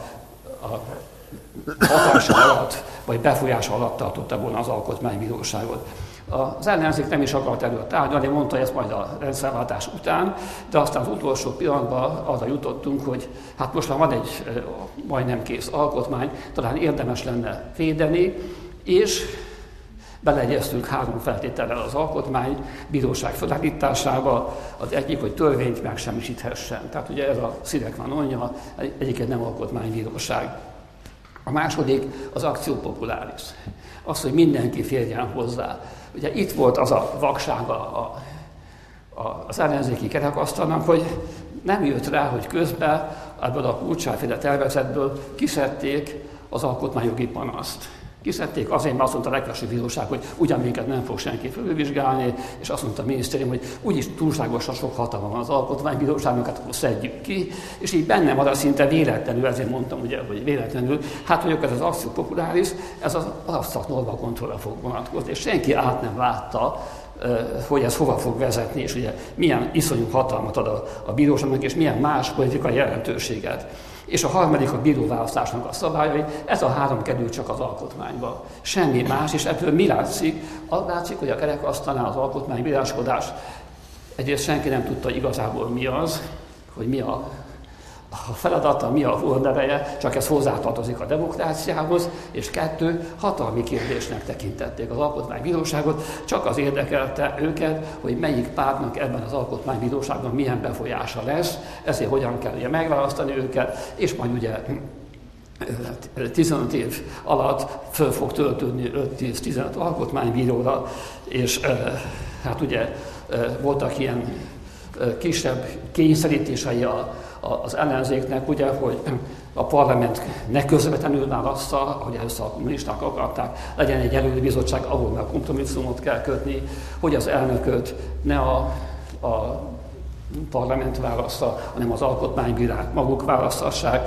hatása alatt, vagy befolyása alatt tartotta volna az alkotmánybíróságot. Az ellenzék nem is akart erről tárgyalni, mondta ezt majd a rendszerváltás után, de aztán az utolsó pillanatban arra jutottunk, hogy hát most már van egy majdnem kész alkotmány, talán érdemes lenne védeni, és beleegyeztünk 3 feltétellel az alkotmánybíróság felállításába. Az egyik, hogy törvényt megsemmisíthessen. Tehát ugye ez a sine qua nonja, egyiket nem alkotmánybíróság. A második az actio popularis. Az, hogy mindenki férjen hozzá. Ugye itt volt az a vaksága az ellenzéki kerekasztalnak, hogy nem jött rá, hogy közben ebből a Kurcsány-féle tervezetből kiszedték az alkotmányjogi panaszt. Kiszedték azért, mert azt mondta a legfelsőbb bíróság, hogy ugyan minket nem fog senki felülvizsgálni, és azt mondta a minisztérium, hogy úgyis túlságosan sok hatalma van az alkotmánybíróságnak, hát akkor szedjük ki, és így benne van szinte véletlenül, ezért mondtam ugye, hogy véletlenül, hát hogy ez az actio popularis, ez az absztrakt norma kontrollra fog vonatkozni, és senki át nem látta, hogy ez hova fog vezetni, és ugye milyen iszonyú hatalmat ad a bíróságnak, és milyen más politikai jelentőséget. És a harmadik a bíróválasztásnak a szabályai, ez a három kerül csak az alkotmányba. Semmi más, és ebből mi látszik? Az látszik, hogy a kerekasztalnál az alkotmánybíráskodás egyrészt senki nem tudta igazából mi az, hogy mi a feladata, mi a horneveje, csak ez hozzátartozik a demokráciához, és kettő, hatalmi kérdésnek tekintették az alkotmánybíróságot, csak az érdekelte őket, hogy melyik pártnak ebben az alkotmánybíróságban milyen befolyása lesz, ezért hogyan kell ugye megválasztani őket, és majd ugye 15 év alatt föl fog töltődni 5-10-15 alkotmánybíróra, és hát ugye voltak ilyen kisebb kényszerítései az ellenzéknek, ugye, hogy a parlament ne közvetlenül válassza, ahogy először a kommunisták akarták, legyen egy előbizottság, ahol már kompromisszumot kell kötni, hogy az elnököt ne a parlament válassza, hanem az alkotmánybírák maguk választassák.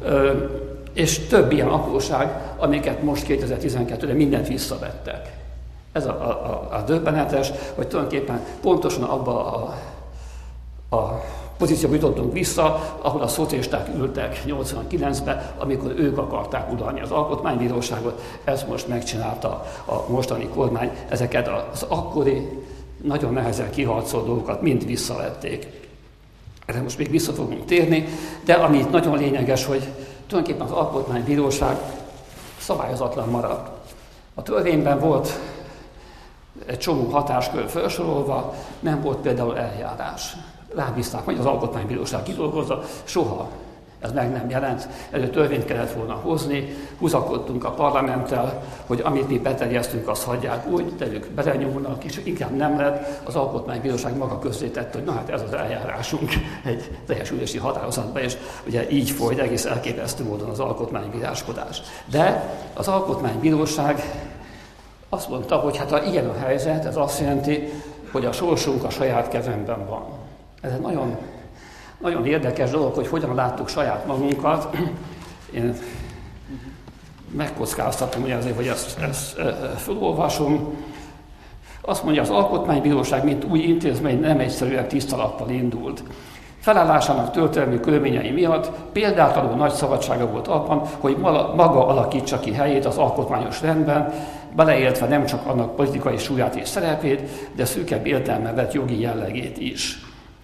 És több ilyen apróság, amiket most 2012-re mindent visszavettek. Ez a döbbenetes, hogy tulajdonképpen pontosan abba a pozícióba jutottunk vissza, ahol a szocialisták ültek 89-ben, amikor ők akarták uralni az alkotmánybíróságot, ezt most megcsinálta a mostani kormány, ezeket az akkori, nagyon nehezen kiharcolt dolgokat mind visszavették. Erre most még vissza fogunk térni, de ami itt nagyon lényeges, hogy tulajdonképpen az alkotmánybíróság szabályozatlan maradt. A törvényben volt egy csomó hatáskör felsorolva, nem volt például eljárás. Rábízták, hogy az alkotmánybíróság kidolgozza, soha ez meg nem jelent. Előtt törvényt kellett volna hozni, húzakodtunk a parlamenttel, hogy amit mi beterjesztünk, azt hagyják úgy, de ők belenyúlnak, és inkább nem lett. Az alkotmánybíróság maga közzétette, hogy na hát ez az eljárásunk egy teljesülési határozatban, és ugye így folyt egész elképesztő módon az alkotmánybíráskodás. De az alkotmánybíróság azt mondta, hogy hát ha ilyen a helyzet, ez azt jelenti, hogy a sorsunk a saját kezemben van. Ez egy nagyon, nagyon érdekes dolog, hogy hogyan láttuk saját magunkat. Én megkockáztatom, hogy azért, hogy ezt felolvasom. Azt mondja, az Alkotmánybíróság, mint új intézmény nem egyszerűen tiszta lappal indult. Felállásának történelmi körülményei miatt példát adó nagy szabadsága volt abban, hogy maga alakítsa ki helyét az alkotmányos rendben, beleértve nem csak annak politikai súlyát és szerepét, de szűkebb értelme vett jogi jellegét is.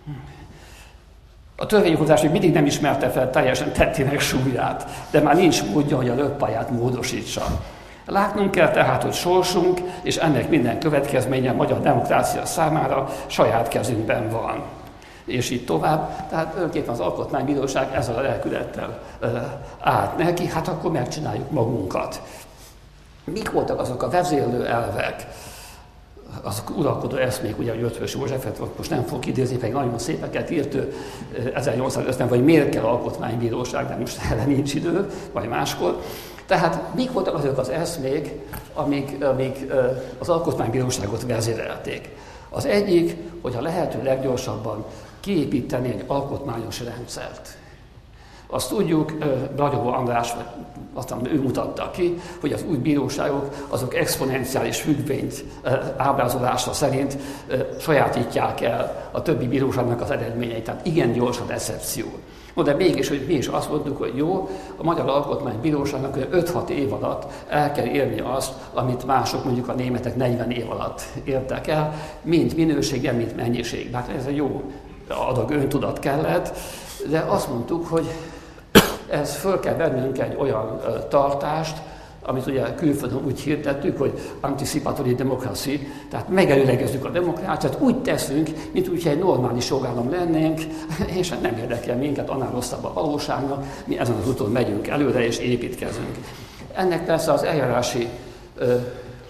A törvényhozás még mindig nem ismerte fel teljesen tettének súlyát, de már nincs módja, hogy a röppályát módosítsa. Látnunk kell tehát, hogy sorsunk, és ennek minden következménye a magyar demokrácia számára saját kezünkben van. És így tovább, tehát tulajdonképpen az Alkotmánybíróság ezzel a lelkülettel állt neki, hát akkor megcsináljuk magunkat. Mik voltak azok a vezérlő elvek, azok uralkodó eszmék, ugye, hogy Eötvös Józsefet most nem fog idézni, pedig nagyon szépeket írt 1850, vagy miért kell alkotmánybíróság, de most erre nincs idő, vagy máskor. Tehát mik voltak azok az eszmék, amik az alkotmánybíróságot vezérelték? Az egyik, hogy a lehető leggyorsabban kiépíteni egy alkotmányos rendszert. Azt tudjuk, Bragyó András, aztán ő mutatta ki, hogy az új bíróságok azok exponenciális függvényt ábrázolása szerint sajátítják el a többi bíróságnak az eredményeit. Tehát igen gyors a recepció. No, de mégis, hogy mi is azt mondtuk, hogy jó, a Magyar Alkotmánybíróságnak 5-6 év alatt el kell érni azt, amit mások, mondjuk a németek 40 év alatt értek el, mind minőségben, mind mennyiségben. Hát ez egy jó adag öntudat kellett, de azt mondtuk, hogy ez föl kell vennünk egy olyan tartást, amit ugye külföldön úgy hirdettük, hogy anticipatory democracy, tehát megelőlegezzük a demokráciát, úgy teszünk, mint hogyha egy normális jogállam lennénk, és nem érdekel minket, annál rosszabb a valóságnak, mi ezen az úton megyünk előre és építkezünk. Ennek persze az eljárási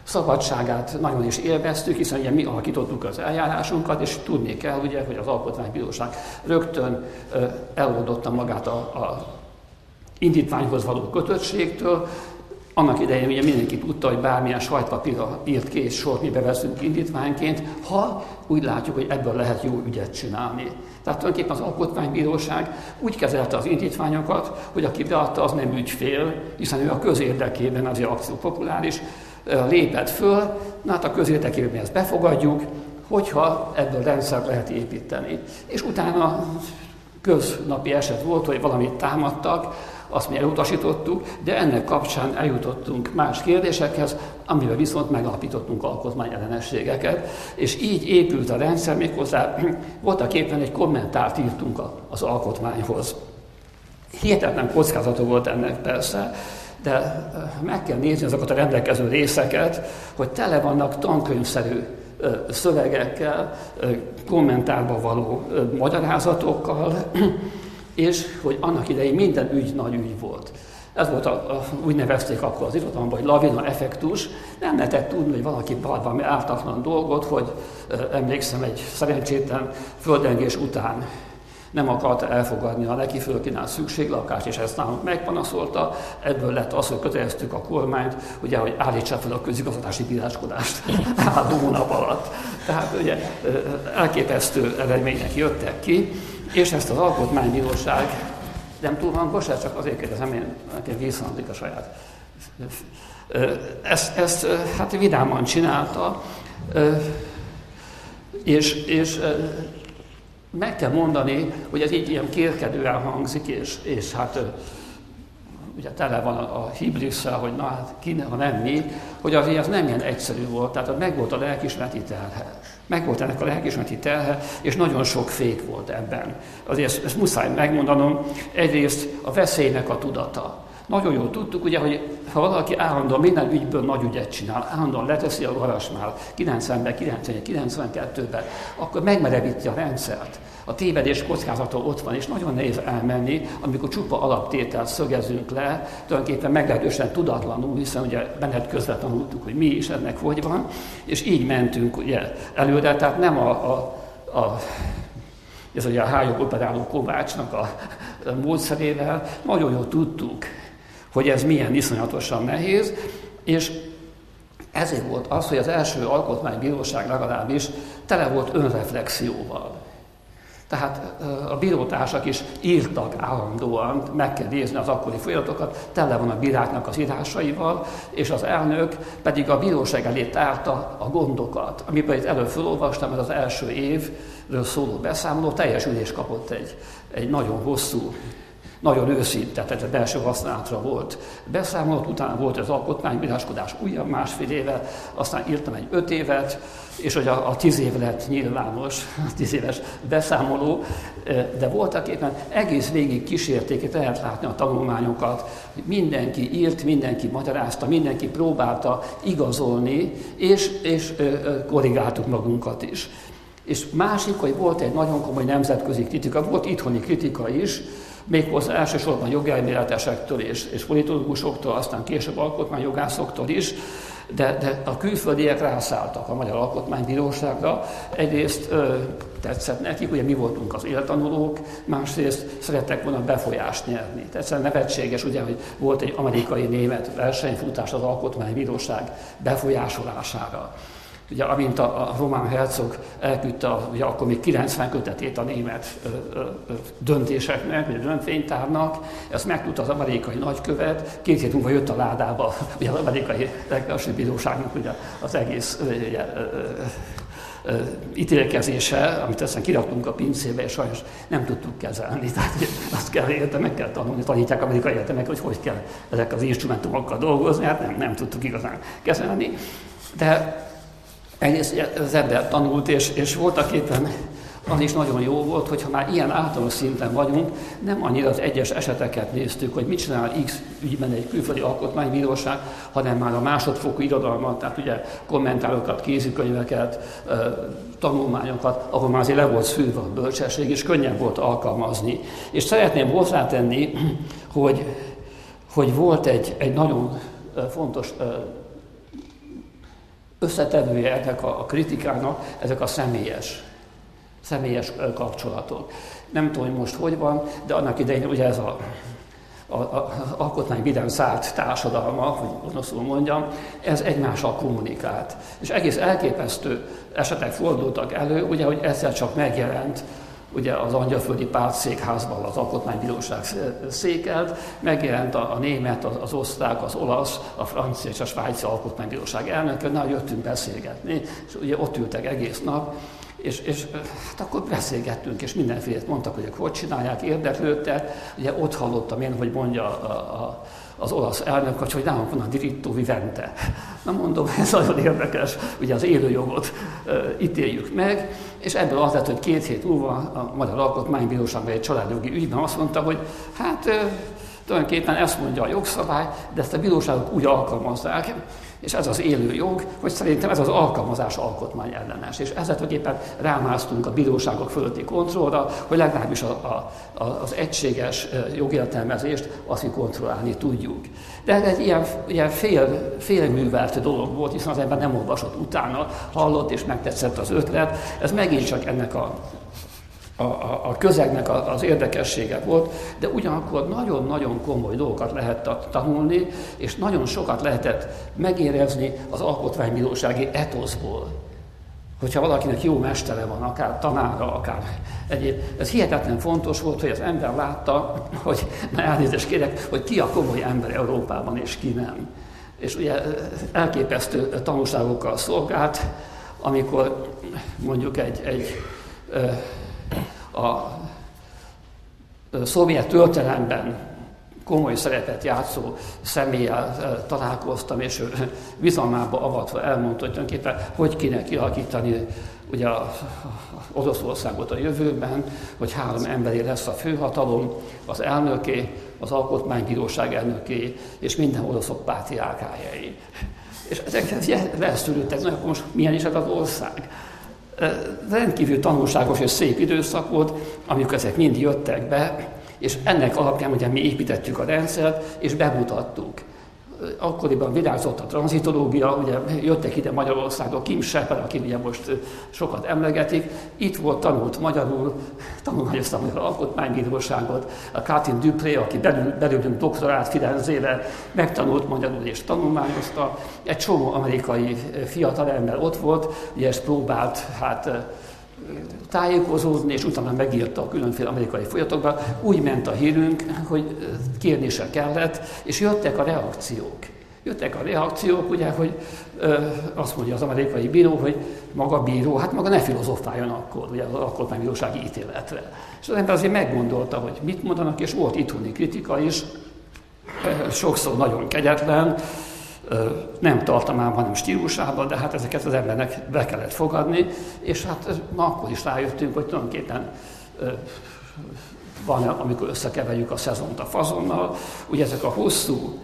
szabadságát nagyon is élveztük, hiszen ugye mi alakítottuk az eljárásunkat, és tudni kell, ugye, hogy az Alkotmánybíróság rögtön eloldotta magát a indítványhoz való kötöttségtől. Annak idején ugye mindenki tudta, hogy bármilyen sajtpapírra írt két sort mi beveszünk indítványként, ha úgy látjuk, hogy ebből lehet jó ügyet csinálni. Tehát tulajdonképpen az Alkotmánybíróság úgy kezelte az indítványokat, hogy aki beadta, az nem ügyfél, hiszen ő a közérdekében, azért akció populáris, lépett föl, na hát a közérdekében ezt befogadjuk, hogyha ebből rendszer lehet építeni. És utána köznapi eset volt, hogy valamit támadtak, azt mi elutasítottuk, de ennek kapcsán eljutottunk más kérdésekhez, amivel viszont megalapítottunk alkotmányellenességeket, és így épült a rendszer, méghozzá voltak éppen egy kommentárt írtunk az alkotmányhoz. Hihetetlen kockázata volt ennek persze, de meg kell nézni azokat a rendelkező részeket, hogy tele vannak tankönyvszerű szövegekkel, kommentárba való magyarázatokkal, és hogy annak idején minden ügy nagy ügy volt. Ez volt, úgy nevezték akkor az irodalomban, hogy lavina effektus. Nem lehetett tudni, hogy valaki valami ártatlan dolgot, hogy emlékszem, egy szerencsétlen földrengés után nem akarta elfogadni a neki fölkínált szükséglakást, és ezt nálunk megpanaszolta. Ebből lett az, hogy köteleztük a kormányt, ugye, hogy állítsák fel a közigazgatási bíráskodást 3 hónap alatt. Tehát ugye elképesztő eredmények jöttek ki, és ezt az Alkotmánybíróság, nem túl hangos, csak azért kérdezem, én nekem visszhangzik a saját. Ezt hát vidáman csinálta, és meg kell mondani, hogy ez így ilyen kérkedően hangzik, és hát ugye tele van a hibrisszel, hogy na hát ki, ha nem mi, hogy azért ez nem ilyen egyszerű volt, tehát meg volt a lelkiismereti terhe. Meg volt ennek a lelkiismereti terhe, és nagyon sok fék volt ebben. Azért ezt muszáj megmondanom, egyrészt a veszélynek a tudata. Nagyon jól tudtuk, ugye, hogy ha valaki állandóan minden ügyből nagy ügyet csinál, állandóan leteszi a garasmál 90-ben, 92-ben, akkor megmerevíti a rendszert. A tévedés kockázata ott van, és nagyon nehéz elmenni, amikor csupa alaptételt szögezünk le, tulajdonképpen meglehetősen tudatlanul, hiszen ugye benned közben tanultuk, hogy mi is ennek hogy van, és így mentünk ugye előre, tehát nem ez ugye a hályog operáló Kovácsnak a módszerével, nagyon jól tudtuk, hogy ez milyen iszonyatosan nehéz, és ezért volt az, hogy az első alkotmánybíróság legalábbis tele volt önreflexióval. Tehát a bírótársak is írtak állandóan, meg kell nézni az akkori folyamatokat, tele van a bíráknak az írásaival, és az elnök pedig a bíróság elé tárta a gondokat. Amiből itt előbb felolvastam, ez az első évről szóló beszámoló, teljes ülés kapott egy nagyon hosszú, nagyon őszinte, tehát belső használatra volt beszámolót, utána volt az alkotmánybíráskodás újabb 1,5 éve, aztán írtam egy 5 évet, és hogy a 10 év lett nyilvános, a 10 éves beszámoló, de voltak éppen egész végig kísérték, itt lehet látni a tanulmányokat, mindenki írt, mindenki magyarázta, mindenki próbálta igazolni, és korrigáltuk magunkat is. És másik, hogy volt egy nagyon komoly nemzetközi kritika, volt itthoni kritika is, méghozzá elsősorban jogelméletesektől és politológusoktól, aztán később alkotmányjogászoktól is, de a külföldiek rászálltak a Magyar Alkotmánybíróságra. Egyrészt tetszett nekik, ugye mi voltunk az éltanulók, másrészt szerettek volna befolyást nyerni. Egyszerűen nevetséges, ugye, hogy volt egy amerikai-német versenyfutás az Alkotmánybíróság befolyásolására. Ugye, amint a román hercog elküldte, ugye akkor még 90 kötetét a német döntéseknek, vagy a döntvénytárnak, ezt megtudta az amerikai nagykövet, 2 hét múlva jött a ládába, ugye az amerikai legfelsőbb bíróságnak ugye az egész ítélkezése, amit aztán kiraktunk a pincébe, és sajnos nem tudtuk kezelni. Tehát azt kell meg kell tanulni, tanítják amerikai egyetemek, hogy kell ezek az instrumentumokkal dolgozni, hát nem tudtuk igazán kezelni. De egyrészt az ember tanult, és voltak éppen az is nagyon jó volt, hogyha már ilyen általános szinten vagyunk, nem annyira az egyes eseteket néztük, hogy mit csinál X ügyben egy külföldi alkotmánybíróság, hanem már a másodfokú irodalmat, tehát ugye kommentárokat, kézikönyveket, tanulmányokat, ahol már azért le volt szűrve a bölcsesség, és könnyebb volt alkalmazni. És szeretném hozzátenni, hogy volt egy nagyon fontos összetevője ennek a kritikának, ezek a személyes kapcsolatok. Nem tudom, hogy most hogy van, de annak idején ugye ez az alkotmányvédelem zárt társadalma, hogy gonoszul mondjam, ez egymással kommunikált. És egész elképesztő esetek fordultak elő, ugye, hogy egyszer csak megjelent ugye az Angyalföldi Pártszékházban az Alkotmánybíróság székelt, megjelent a német, az osztrák, az olasz, a francia és a svájci Alkotmánybíróság elnöke, na, jöttünk beszélgetni, és ugye ott ültek egész nap, és hát akkor beszélgettünk, és mindenfélét mondtak, hogy hogy csinálják, érdeklődtek. Ugye ott hallottam én, hogy mondja az olasz elnök, hogy nálunk van a diritto vivente. Na mondom, ez nagyon érdekes, ugye az élőjogot ítéljük meg, és ebből az lett, hogy 2 hét múlva a Magyar Alkotmánybíróságban egy családjogi ügyben azt mondta, hogy hát tulajdonképpen ezt mondja a jogszabály, de ezt a bíróságok úgy alkalmazzák, és ez az élő jog, hogy szerintem ez az alkalmazás alkotmányellenes. És ezzel tulajdonképpen rámásztunk a bíróságok fölötti kontrollra, hogy legalábbis az egységes jogértelmezést azt kontrollálni tudjuk. De ez egy ilyen félművelt dolog volt, hiszen az ember nem olvasott utána, hallott és megtetszett az ötlet. Ez megint csak ennek a közegnek az érdekessége volt, de ugyanakkor nagyon-nagyon komoly dolgokat lehet tanulni, és nagyon sokat lehetett megérezni az alkotmánybírósági etoszból. Hogyha valakinek jó mestere van, akár tanára, akár egyéb. Ez hihetetlen fontos volt, hogy az ember látta, hogy elnézést kérek, hogy ki a komoly ember Európában, és ki nem. És ugye elképesztő tanulságokkal szolgált, amikor mondjuk a szovjet történelemben komoly szerepet játszó személlyel találkoztam, és ő bizalmába avatva elmondta, hogy tulajdonképpen hogy kéne kialakítani ugye Oroszországot a jövőben, hogy 3 emberé lesz a főhatalom, az elnöké, az Alkotmánybíróság elnöké, és minden oroszok pátriárkájai. És ezek leszűrődtek, na akkor most milyen is ez az ország? Rendkívül tanulságos és szép időszak volt, amikor ezek mind jöttek be, és ennek alapján ugye mi építettük a rendszert, és bemutattuk. Akkoriban virágzott a tranzitológia, ugye jöttek ide Magyarországról, Kim Shepard, aki ugye most sokat emlegetik, itt volt, tanult magyarul, tanulmányozta a Magyar Alkotmánybíróságot, a Katrin Dupré, aki belülünk doktorát Firenzébe, megtanult magyarul és tanulmányozta, egy csomó amerikai fiatalember ott volt, ugye ezt próbált tájékozódni, és utána megírta a különféle amerikai folyamatokban. Úgy ment a hírünk, hogy kérni se kellett, és jöttek a reakciók. Ugye, hogy azt mondja az amerikai bíró, hogy maga bíró, hát maga ne filozofáljon akkor, ugye az alkotmánybírósági ítéletre. És az ember azért meggondolta, hogy mit mondanak, és volt itthoni kritika is, sokszor nagyon kegyetlen, nem tartalmában, hanem stílusában, de hát ezeket az embernek be kellett fogadni, és hát akkor is rájöttünk, hogy tulajdonképpen van, amikor összekeverjük a szezont a fazonnal, ugye ezek a hosszú,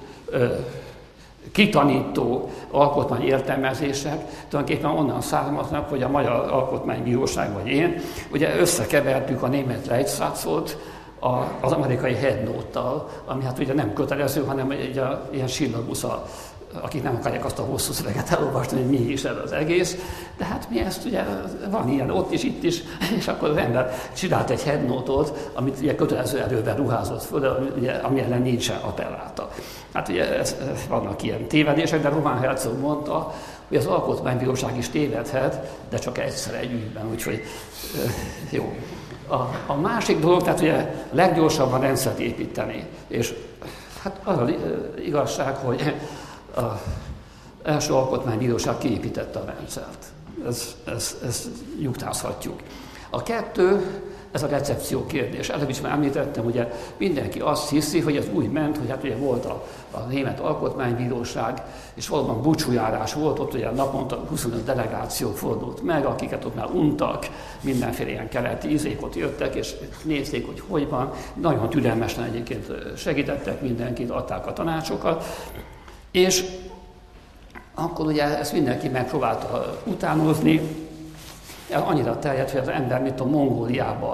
kitanító alkotmányértelmezések tulajdonképpen onnan származnak, hogy a Magyar Alkotmánybíróság vagy én, ugye összekevertük a német Leitsatzot az amerikai headnote-tal, ami hát ugye nem kötelező, hanem egy ilyen sillagusza, akik nem akarják azt a hosszú szöveget elolvasni, hogy mi is ez az egész. De hát mi ezt ugye, van ilyen ott is, itt is, és akkor az ember csinált egy headnote-ot, amit ugye kötelező erővel ruházott föl, ugye, ami ellen nincsen appelláta. Hát ugye vannak ilyen tévedések, de Román Herzog mondta, hogy az Alkotmánybíróság is tévedhet, de csak egyszer egy ügyben, úgyhogy jó. A másik dolog, tehát ugye leggyorsabban rendszert építeni, és hát az az igazság, hogy az első alkotmánybíróság kiépítette a rendszert. Ezt nyugtázhatjuk. A 2, ez a recepció kérdés. Előbb is már említettem, ugye mindenki azt hiszi, hogy ez úgy ment, hogy hát ugye volt a német alkotmánybíróság, és valóban búcsújárás volt, ott ugye naponta 25 delegáció fordult meg, akiket ott már untak, mindenféle ilyen keleti ízék ott jöttek, és nézték, hogy van. Nagyon türelmesen egyébként segítettek mindenkit, adták a tanácsokat, és akkor ugye ezt mindenki megpróbálta utánozni, annyira terjedt, hogy az ember, mint a Mongóliába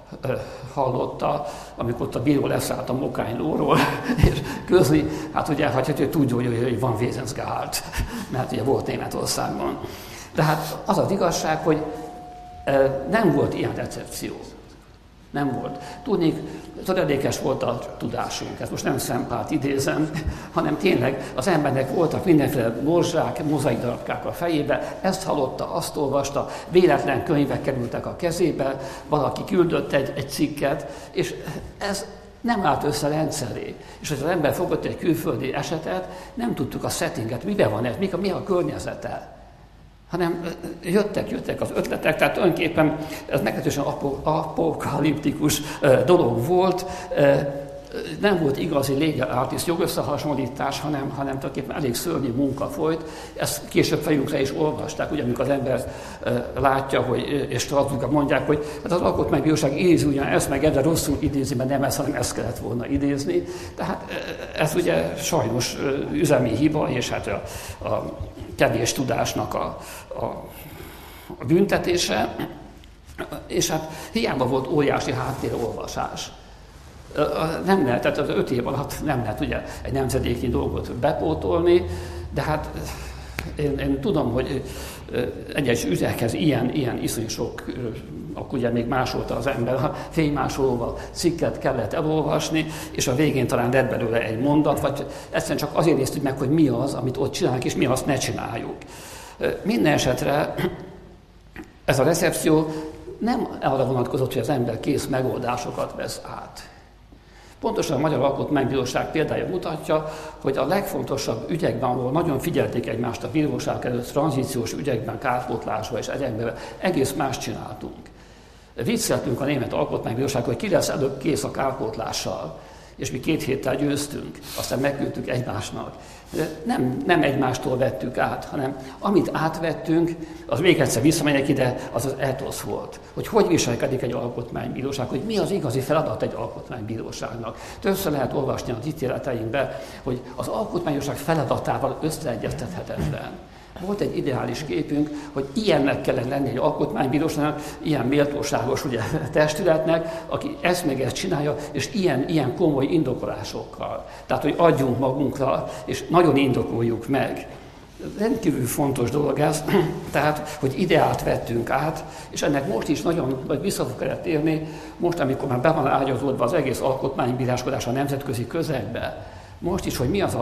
hallotta, amikor ott a bíró leszállt a mokánylóról, és közli, hát ugye, hogy tudja, hogy van Wesensgehalt, mert ugye volt Németországban. De hát az az igazság, hogy nem volt ilyen recepció. Nem volt. Tudnék, töredékes volt a tudásunk, ezt most nem Szempárt idézem, hanem tényleg az embernek voltak mindenféle morzsák, mozaik darabkák a fejébe, ezt hallotta, azt olvasta, véletlen könyvek kerültek a kezébe, valaki küldött egy cikket, és ez nem állt össze rendszeré. És hogy az ember fogott egy külföldi esetet, nem tudtuk a settinget, miben van ez, mi a környezete. Hanem jöttek az ötletek, tehát tulajdonképpen ez meglehetősen apokaliptikus dolog volt, nem volt igazi legal artist jogösszehasonlítás, hanem tulajdonképpen elég szörnyű munka folyt. Ezt később fejünkre is olvasták, ugye amikor az ember látja, és Strasbourgban mondják, hogy hát az alkotmánybíróság idézi ugyan ezt, meg ebben rosszul idézi, mert nem ezt, hanem ezt kellett volna idézni. Tehát ez ugye sajnos üzemi hiba, és hát a kevés tudásnak a büntetése, és hát hiába volt óriási háttérolvasás. Nem lehet, tehát az 5 év alatt nem lehet ugye egy nemzedéki dolgot bepótolni, de hát én tudom, hogy egyes ügyekhez ilyen iszonyú sok, akkor ugye még másolta az ember, a fénymásolóval cikket kellett elolvasni, és a végén talán lett belőle egy mondat, vagy egyszerűen csak azért néztük meg, hogy mi az, amit ott csinálunk, és mi azt ne csináljuk. Minden esetre ez a recepció nem arra vonatkozott, hogy az ember kész megoldásokat vesz át. Pontosan a Magyar Alkotmánybíróság példája mutatja, hogy a legfontosabb ügyekben, ahol nagyon figyelték egymást a bíróság előtt, tranzíciós ügyekben, kárpótlásban és egyekben, egész más csináltunk. Vicceltünk a Német Alkotmánybíróság, hogy ki lesz előbb kész a kárpótlással, és mi 2 héttel győztünk, aztán megküldtük egymásnak. Nem egymástól vettük át, hanem amit átvettünk, az még egyszer visszamegyek ide, az etosz volt. Hogy viselkedik egy alkotmánybíróság, hogy mi az igazi feladat egy alkotmánybíróságnak. Többször lehet olvasni az ítéleteinkben, hogy az alkotmánybíróság feladatával összeegyeztethetetlen. Volt egy ideális képünk, hogy ilyennek kellene lenni egy alkotmánybíróságnak, ilyen méltóságos ugye, testületnek, aki ezt meg ezt csinálja, és ilyen komoly indokolásokkal. Tehát, hogy adjunk magunkra, és nagyon indokoljuk meg. Rendkívül fontos dolog ez, tehát, hogy ideát vettünk át, és ennek most is nagyon vagy vissza kellett érni, most, amikor már be van ágyazódva az egész alkotmánybíráskodás a nemzetközi közegbe, most is, hogy mi az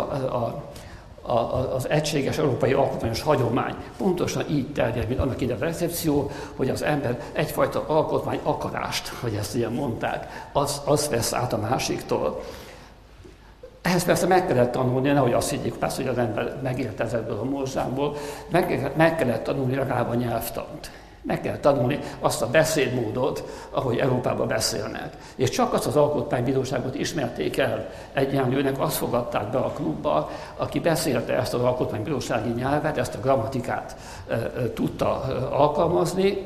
az egységes európai alkotmányos hagyomány pontosan így terjed, mint annak ide a recepció, hogy az ember egyfajta alkotmány akarást, hogy ezt ilyen mondták, az vesz át a másiktól. Ehhez persze meg kellett tanulni, nehogy azt higgyék persze, hogy az ember megért ezekből a morzsákból, meg kellett tanulni legalább a nyelvtant. Meg kell tanulni azt a beszédmódot, ahogy Európában beszélnek. És csak azt az alkotmánybíróságot ismerték el egyenlőnek, azt fogadták be a klubba, aki beszélte ezt az alkotmánybírósági nyelvet, ezt a grammatikát tudta alkalmazni.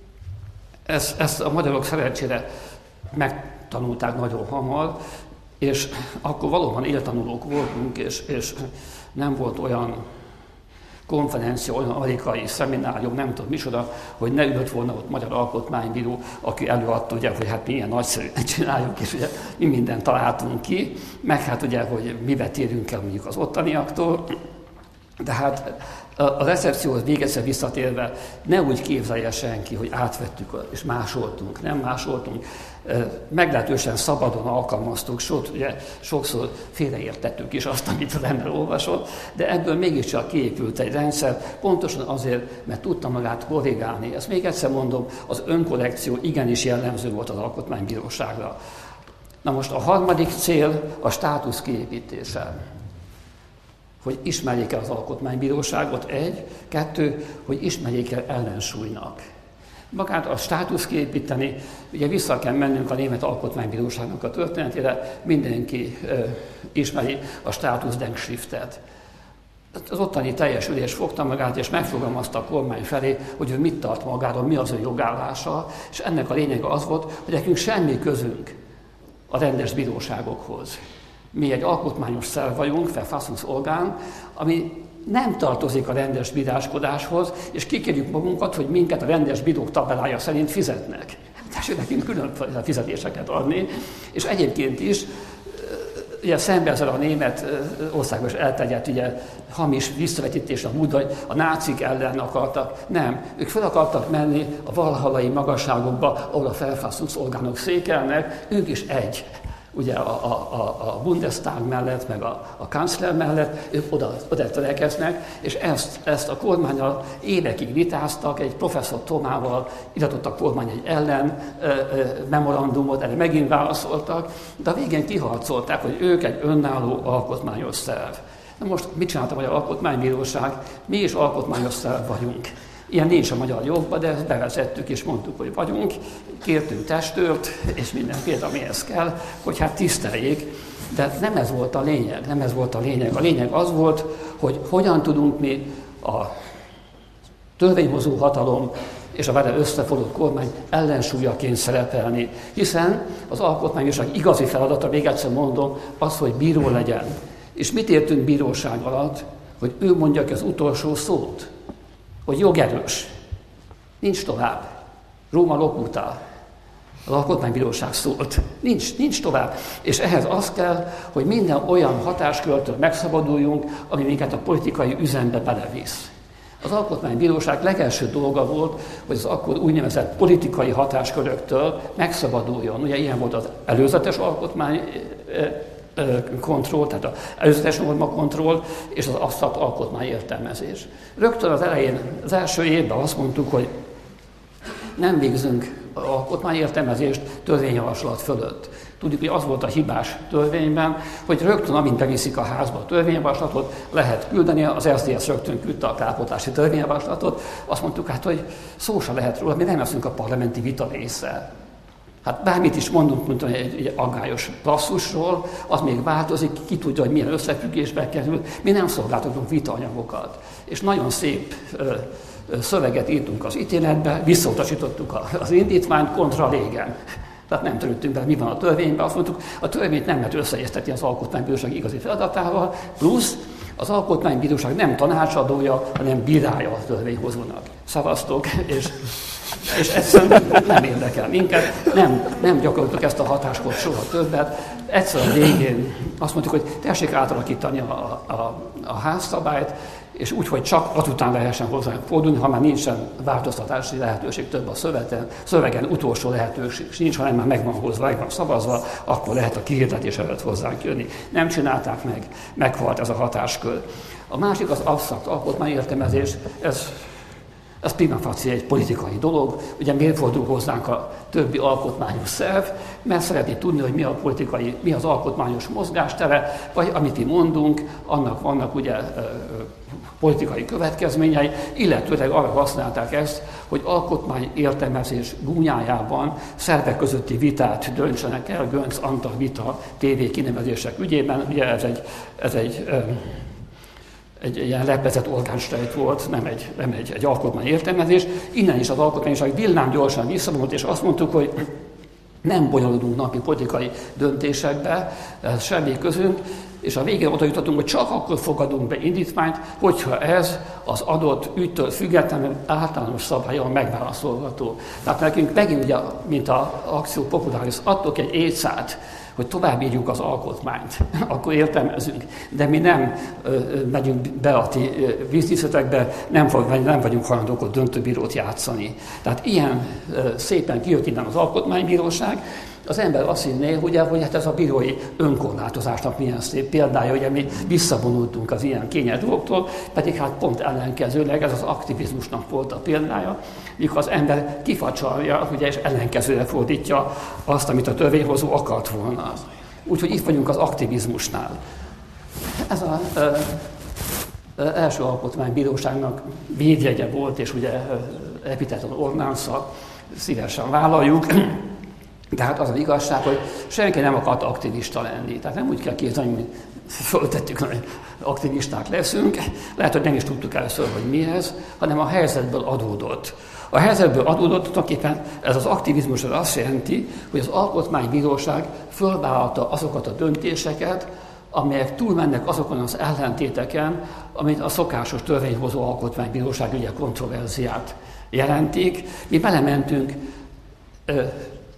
Ezt a magyarok szerencsére megtanulták nagyon hamar, és akkor valóban éltanulók voltunk, és nem volt olyan konferencia, olyan amerikai szeminárium, nem tudom micsoda, hogy ne ült volna ott magyar alkotmánybíró, aki előadta, ugye, hogy hát milyen nagyszerűen csináljuk, és ugye mi mindent találtunk ki, meg hát ugye, hogy mivel térünk el mondjuk az ottaniaktól. De hát a recepcióhoz még egyszer visszatérve, ne úgy képzelje senki, hogy átvettük és másoltunk, nem másoltunk. Meglehetősen szabadon alkalmaztuk, ugye sokszor félreértettük is azt, amit az ember olvasott, de ebből mégiscsak kiépült egy rendszer, pontosan azért, mert tudta magát korrigálni. Ezt még egyszer mondom, az önkorrekció igenis jellemző volt az alkotmánybíróságra. Na most a harmadik cél a státusz kiépítése. Hogy ismerjék el az alkotmánybíróságot, 1, 2, hogy ismerjék el ellensúlynak. Magát a státusz kiépíteni, ugye vissza kell mennünk a Német Alkotmánybíróságnak a történetére, mindenki ismeri a Státuszdenkstiftet. Az ottani teljesülés fogta magát, és megfogalmazta a kormány felé, hogy ő mit tart magáról, mi az ő jogállása, és ennek a lényege az volt, hogy nekünk semmi közünk a rendes bíróságokhoz. Mi egy alkotmányos szerv vagyunk, Verfassungsorgán, ami nem tartozik a rendes bíráskodáshoz, és kikérjük magunkat, hogy minket a rendes bírók tabellája szerint fizetnek. és nekünk külön fizetéseket adni, és egyébként is ugye szemben ezzel a német országos elterjedt ugye, hamis visszavetítés a múltba, hogy a nácik ellen akartak. Nem, ők fel akartak menni a valhallai magasságokba, ahol a Verfassungsorgánok székelnek, ők is egy. Ugye a Bundestag mellett, meg a kancler mellett, ők oda törekeznek, és ezt a kormánnyal évekig vitáztak, egy professzor Tomával iratott a kormány egy ellen memorandumot, erre megint válaszoltak, de a végén kiharcolták, hogy ők egy önálló alkotmányos szerv. Na most mit csinálta a Magyar Alkotmánybíróság? Mi is alkotmányos szerv vagyunk. Ilyen nincs a magyar jogban, de ezt bevezettük és mondtuk, hogy vagyunk, kértünk testőrt, és mindenféle, amihez kell, hogy hát tiszteljék. De nem ez volt a lényeg, nem ez volt a lényeg. A lényeg az volt, hogy hogyan tudunk mi a törvényhozó hatalom és a vele összefonott kormány ellensúlyaként szerepelni. Hiszen az alkotmánybíróság igazi feladata, még egyszer mondom, az, hogy bíró legyen. És mit értünk bíróság alatt? Hogy ő mondja ki az utolsó szót. Hogy jogerős. Nincs tovább. Róma locuta. Az alkotmánybíróság szólt. Nincs tovább. És ehhez az kell, hogy minden olyan hatáskörtől megszabaduljunk, ami minket a politikai üzembe belevisz. Az alkotmánybíróság legelső dolga volt, hogy az akkor úgynevezett politikai hatásköröktől megszabaduljon. Ugye ilyen volt az előzetes alkotmány kontroll, tehát az előzetes normakontroll és az absztrakt alkotmány értelmezés. Rögtön az elején, az első évben azt mondtuk, hogy nem végzünk alkotmányértelmezést törvényjavaslat fölött. Tudjuk, hogy az volt a hibás törvényben, hogy rögtön, amint beviszik a házba a törvényjavaslatot, lehet küldeni, az SZDSZ rögtön küldte a kárpótlási törvényjavaslatot, azt mondtuk hát, hogy szó se lehet róla, mi nem leszünk a parlamenti vita része. Hát bármit is mondunk, mint egy aggályos klasszusról, az még változik, ki tudja, hogy milyen összefüggésbe kerül, mi nem szolgáltatunk vitaanyagokat. És nagyon szép szöveget írtunk az ítéletbe, visszautasítottuk az indítványt kontra légem. Tehát nem törődtünk be, mi van a törvényben, azt mondtuk, a törvényt nem lehet összeegyeztetni az Alkotmánybíróság igazi feladatával, plusz az Alkotmánybíróság nem tanácsadója, hanem bírálja a törvényhozónak. Szavaztok, és egyszerűen nem érdekel minket, nem gyakoroltuk ezt a hatáskort soha többet. Egyszer a végén azt mondtuk, hogy tessék átalakítani a házszabályt, és úgy, hogy csak azután lehessen hozzánk fordulni, ha már nincsen változtatási lehetőség több a szövegen utolsó lehetőség nincs, hanem már meg van hozva, meg van szavazva, akkor lehet a kihirdetés előtt hozzánk jönni. Nem csinálták meg, meghalt ez a hatáskör. A másik az absztrakt alkotmányértelmezés, ez prima facie egy politikai dolog. Ugye miért fordul hozzánk a többi alkotmányos szerv? Mert szeretné tudni, hogy mi az alkotmányos mozgástere, vagy amit mi mondunk, annak vannak ugye politikai következményei, illetőleg arra használták ezt, hogy alkotmányértelmezés gúnyájában szervek közötti vitát döntsenek el, Göncz Antal vita TV kinevezések ügyében. Ugye ez egy ilyen lepezett orgánstrejt volt, nem egy alkotmányértelmezés. Innen is az alkotmányosság villámgyorsan visszavonult, és azt mondtuk, hogy nem bonyolodunk napi politikai döntésekbe, semmi közünk, és a végén oda jutottunk, hogy csak akkor fogadunk be indítványt, hogyha ez az adott ügytől függetlenül általános szabályon megválaszolható. Tehát nekünk megint ugye, mint az Actio Popularis, adtok egy éjszát, hogy továbbírjuk az alkotmányt, akkor értelmezünk. De mi nem megyünk be a ti bizniszetekbe, nem vagyunk hajlandók ott döntőbírót játszani. Tehát ilyen szépen kijött innen az alkotmánybíróság, az ember azt hinné, ugye, hogy hát ez a bírói önkorlátozásnak milyen szép példája, hogy mi visszavonultunk az ilyen kényes dolgoktól, pedig hát pont ellenkezőleg ez az aktivizmusnak volt a példája, mikor az ember kifacsalja, ugye, és ellenkezőre fordítja azt, amit a törvényhozó akart volna. Úgyhogy itt vagyunk az aktivizmusnál. Ez az első alkotmánybíróságnak védjegye volt, és ugye epiteton ornánsza, szívesen vállaljuk. De hát az az igazság, hogy senki nem akart aktivista lenni. Tehát nem úgy kell képzelni, hogy föltettük, hogy aktivisták leszünk. Lehet, hogy nem is tudtuk először, hogy mi ez, hanem a helyzetből adódott. A helyzetből adódott, tulajdonképpen ez az aktivizmus azt jelenti, hogy az Alkotmánybíróság fölvállalta azokat a döntéseket, amelyek túlmennek azokon az ellentéteken, amit a szokásos törvényhozó alkotmánybíróság ugye kontroverziát jelentik. Mi belementünk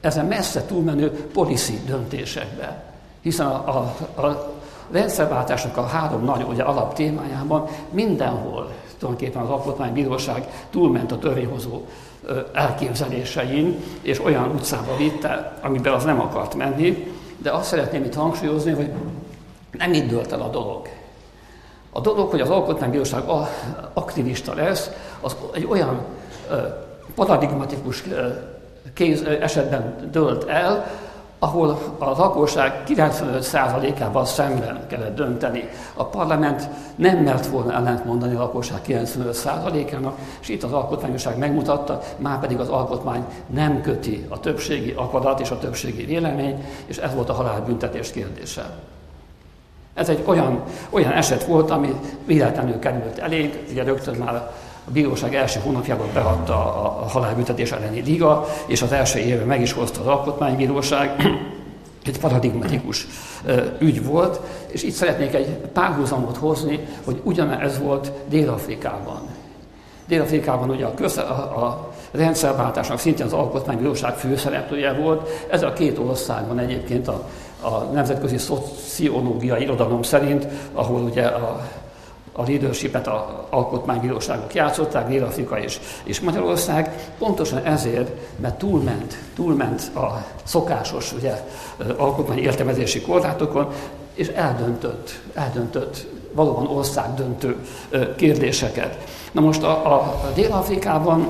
ezen messze túlmenő policy döntésekbe. Hiszen a rendszerváltásnak a 3 nagy alaptémájában mindenhol tulajdonképpen az Alkotmánybíróság túlment a törvényhozó elképzelésein, és olyan utcába vitte, amiben az nem akart menni, de azt szeretném itt hangsúlyozni, hogy nem itt dőlt el a dolog. A dolog, hogy az Alkotmánybíróság aktivista lesz, az egy olyan paradigmatikus esetben dőlt el, ahol a lakosság 95%-ával szemben kellett dönteni. A parlament nem mert volna ellentmondani a lakosság 95%-ának, és itt az Alkotmánybíróság megmutatta, már pedig az alkotmány nem köti a többségi akarat és a többségi vélemény, és ez volt a halálbüntetés kérdése. Ez egy olyan eset volt, ami véletlenül került elénk, ugye rögtön már a bíróság első hónapjában beadta a halálbüntetés elleni liga, és az első évben meg is hozta az Alkotmánybíróság. Egy paradigmatikus ügy volt, és itt szeretnék egy párhuzamot hozni, hogy ugyanez volt Dél-Afrikában. Dél-Afrikában ugye a rendszerváltásnak szintén az Alkotmánybíróság főszereplője volt. Ez a 2 országban egyébként a nemzetközi szociológiai irodalom szerint, ahol ugye a leadershipet az alkotmánybíróságok játszották, Dél-Afrika és Magyarország, pontosan ezért, mert túlment a szokásos ugye, alkotmányi értelmezési korlátokon, és eldöntött valóban országdöntő kérdéseket. Na most a Dél-Afrikában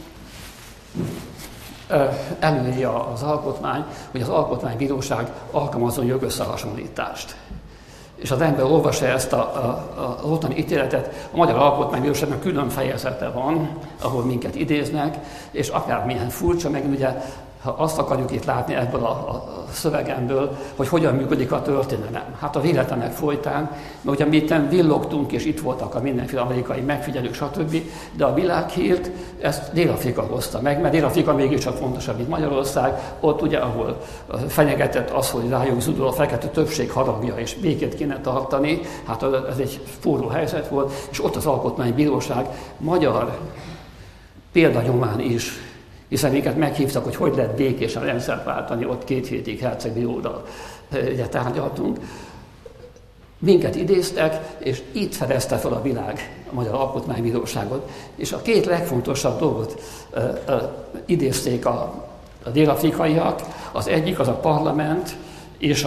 előírja az alkotmány, hogy az alkotmánybíróság alkalmazzon jogösszehasonlítást. És az ember olvassa ezt az ottani ítéletet, a Magyar Alkotmánybíróságnak külön fejezete van, ahol minket idéznek, és akármilyen furcsa, meg ugye, ha azt akarjuk itt látni ebből a szövegemből, hogy hogyan működik a történelem. Hát a véletlenek folytán, mert ugye mi itt villogtunk, és itt voltak a mindenféle amerikai megfigyelők, stb., de a világhírt ezt Dél-Afrika hozta meg, mert Dél-Afrika mégiscsak fontosabb, mint Magyarország, ott ugye, ahol fenyegetett az, hogy rájuk zúdul a fekete többség haragja, és békét kéne tartani, hát ez egy forró helyzet volt, és ott az Alkotmánybíróság magyar példanyomán is, hiszen minket meghívtak, hogy lehet békésen rendszert váltani, ott 2 hétig Herceg-Dióddal tárgyaltunk. Minket idéztek, és itt fedezte fel a világ a Magyar Alkotmánybíróságot, és a 2 legfontosabb dolgot idézték a dél-afrikaiak, az egyik az a parlament és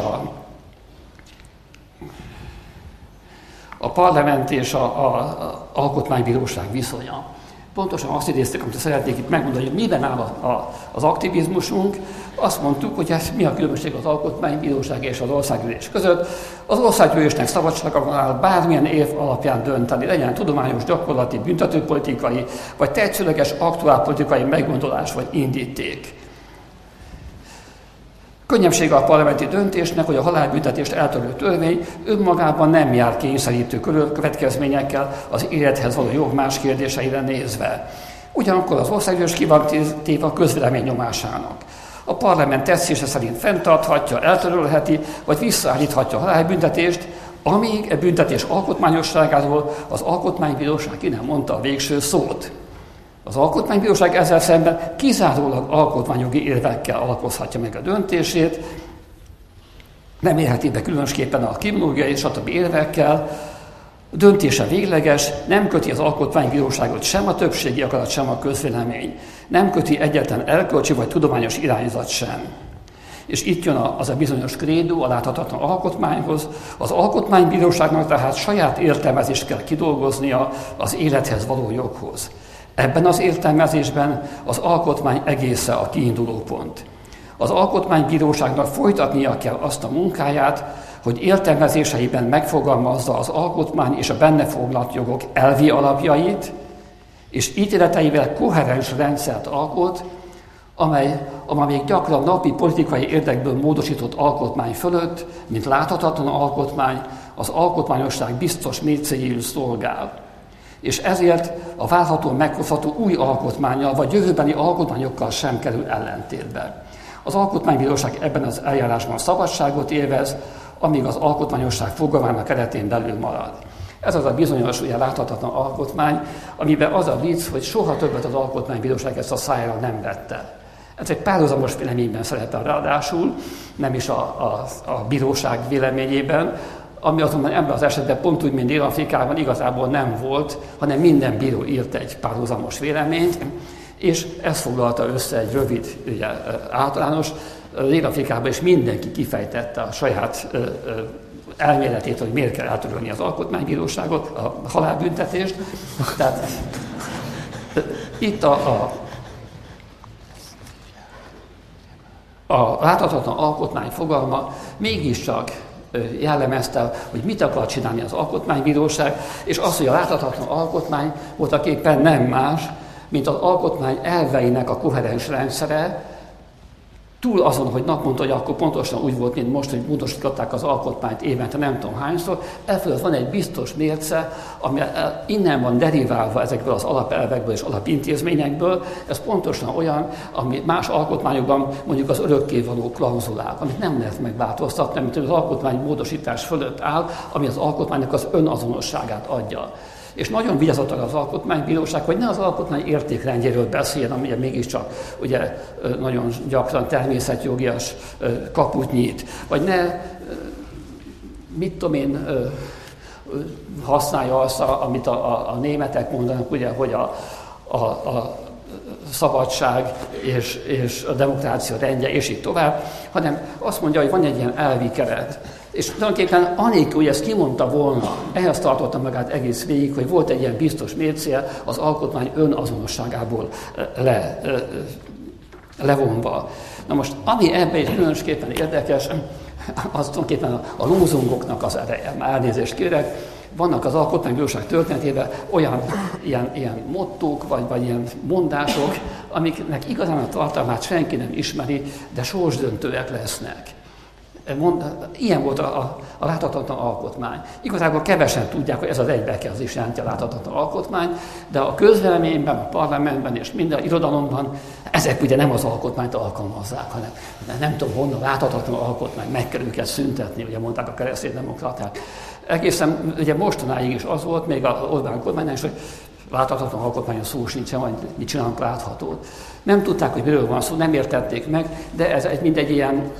a Alkotmánybíróság viszonya. Pontosan azt idézték, amit szeretnék itt megmondani, hogy miben áll az aktivizmusunk. Azt mondtuk, hogy mi a különbség az Alkotmánybíróság és az Országgyűlés között. Az Országgyűlésnek szabadsága van áll bármilyen érv alapján dönteni, legyen tudományos, gyakorlati, büntetőpolitikai, vagy tetszőleges aktuálpolitikai meggondolás vagy indíték. Könnyebbsége a parlamenti döntésnek, hogy a halálbüntetést eltörlő törvény önmagában nem jár kényszerítő következményekkel az élethez való jog más kérdéseire nézve. Ugyanakkor az Országgyűlés ki van téve a közvélemény nyomásának. A parlament tetszése szerint fenntarthatja, eltörölheti, vagy visszaállíthatja a halálbüntetést, amíg a büntetés alkotmányosságáról az Alkotmánybíróság ki nem mondta a végső szót. Az Alkotmánybíróság ezzel szemben kizárólag alkotmányjogi érvekkel alapozhatja meg a döntését, nem érheti be különösképpen a kriminológiai stb. Érvekkel, a döntése végleges, nem köti az Alkotmánybíróságot sem a többségi akarat, sem a közvélemény, nem köti egyetlen erkölcsi vagy tudományos irányzat sem. És itt jön az a bizonyos krédó a láthatatlan alkotmányhoz. Az Alkotmánybíróságnak tehát saját értelmezést kell kidolgoznia az élethez való joghoz. Ebben az értelmezésben az alkotmány egésze a kiinduló pont. Az Alkotmánybíróságnak folytatnia kell azt a munkáját, hogy értelmezéseiben megfogalmazza az alkotmány és a benne foglalt jogok elvi alapjait, és ítéleteivel koherens rendszert alkot, amely még gyakran napi politikai érdekből módosított alkotmány fölött, mint láthatatlan alkotmány, az alkotmányosság biztos mércéjéül szolgál. És ezért a várhatóan meghozható új alkotmánnyal vagy jövőbeni alkotmányokkal sem kerül ellentétbe. Az Alkotmánybíróság ebben az eljárásban szabadságot élvez, amíg az alkotmányosság fogalmának keretén belül marad. Ez az a bizonyos, ugye láthatatlan alkotmány, amiben az a vicc, hogy soha többet az Alkotmánybíróság ezt a szájára nem vette. Ez egy párhuzamos véleményben szerepel ráadásul, nem is a bíróság véleményében, ami azonban ebben az esetben pont úgy, mint Dél-Afrikában igazából nem volt, hanem minden bíró írt egy párhuzamos véleményt, és ezt foglalta össze egy rövid, ugye, általános. Dél-Afrikában is mindenki kifejtette a saját elméletét, hogy miért kell eltörölni az alkotmánybíróságot, a halálbüntetést. Tehát itt a láthatatlan alkotmány fogalma mégiscsak jellemezte, hogy mit akar csinálni az alkotmánybíróság, és az, hogy a láthatatlan alkotmány voltaképpen nem más, mint az alkotmány elveinek a koherens rendszere, túl azon, hogy naponta, hogy akkor pontosan úgy volt, mint most, hogy módosították az alkotmányt évente nem tudom hányszor, elfölött van egy biztos mérce, ami innen van deriválva ezekből az alapelvekből és alapintézményekből. Ez pontosan olyan, ami más alkotmányokban mondjuk az örökkévaló klauzulák, amit nem lehet megváltoztatni, amit az alkotmány módosítás fölött áll, ami az alkotmánynak az önazonosságát adja. És nagyon vigyázott az alkotmánybíróság, hogy ne az alkotmány értékrendjéről beszéljen, ami mégiscsak ugye, nagyon gyakran természetjogias kaput nyit, vagy ne, mit tudom én, használja azt, amit a németek mondanak, ugye, hogy a szabadság és a demokrácia rendje, és így tovább, hanem azt mondja, hogy van egy ilyen elvi keret. És tulajdonképpen anélkül, hogy ezt kimondta volna, ehhez tartotta magát egész végig, hogy volt egy ilyen biztos mércéje az alkotmány önazonosságából levonva. Na most, ami ebben is különösképpen érdekes, az tulajdonképpen a lózungoknak az ereje. Már elnézést kérek, vannak az alkotmánybíróság történetében olyan ilyen mottók, vagy ilyen mondások, amiknek igazán a tartalmát senki nem ismeri, de sorsdöntőek lesznek. Ilyen volt a láthatatlan alkotmány. Igazából kevesen tudják, hogy ez az egybekezdés jelenti a láthatatlan alkotmány, de a közvéleményben, a parlamentben és minden irodalomban ezek ugye nem az alkotmányt alkalmazzák, hanem nem tudom honnan láthatatlan alkotmány, meg kell őket szüntetni, ugye mondták a kereszténydemokraták. Egészen ugye mostanáig is az volt, még az Orbán kormánynál is, hogy láthatatlan alkotmányon szó sincsen, majd mit csinálunk láthatót. Nem tudták, hogy miről van szó, nem értették meg, de ez mindegy ilyen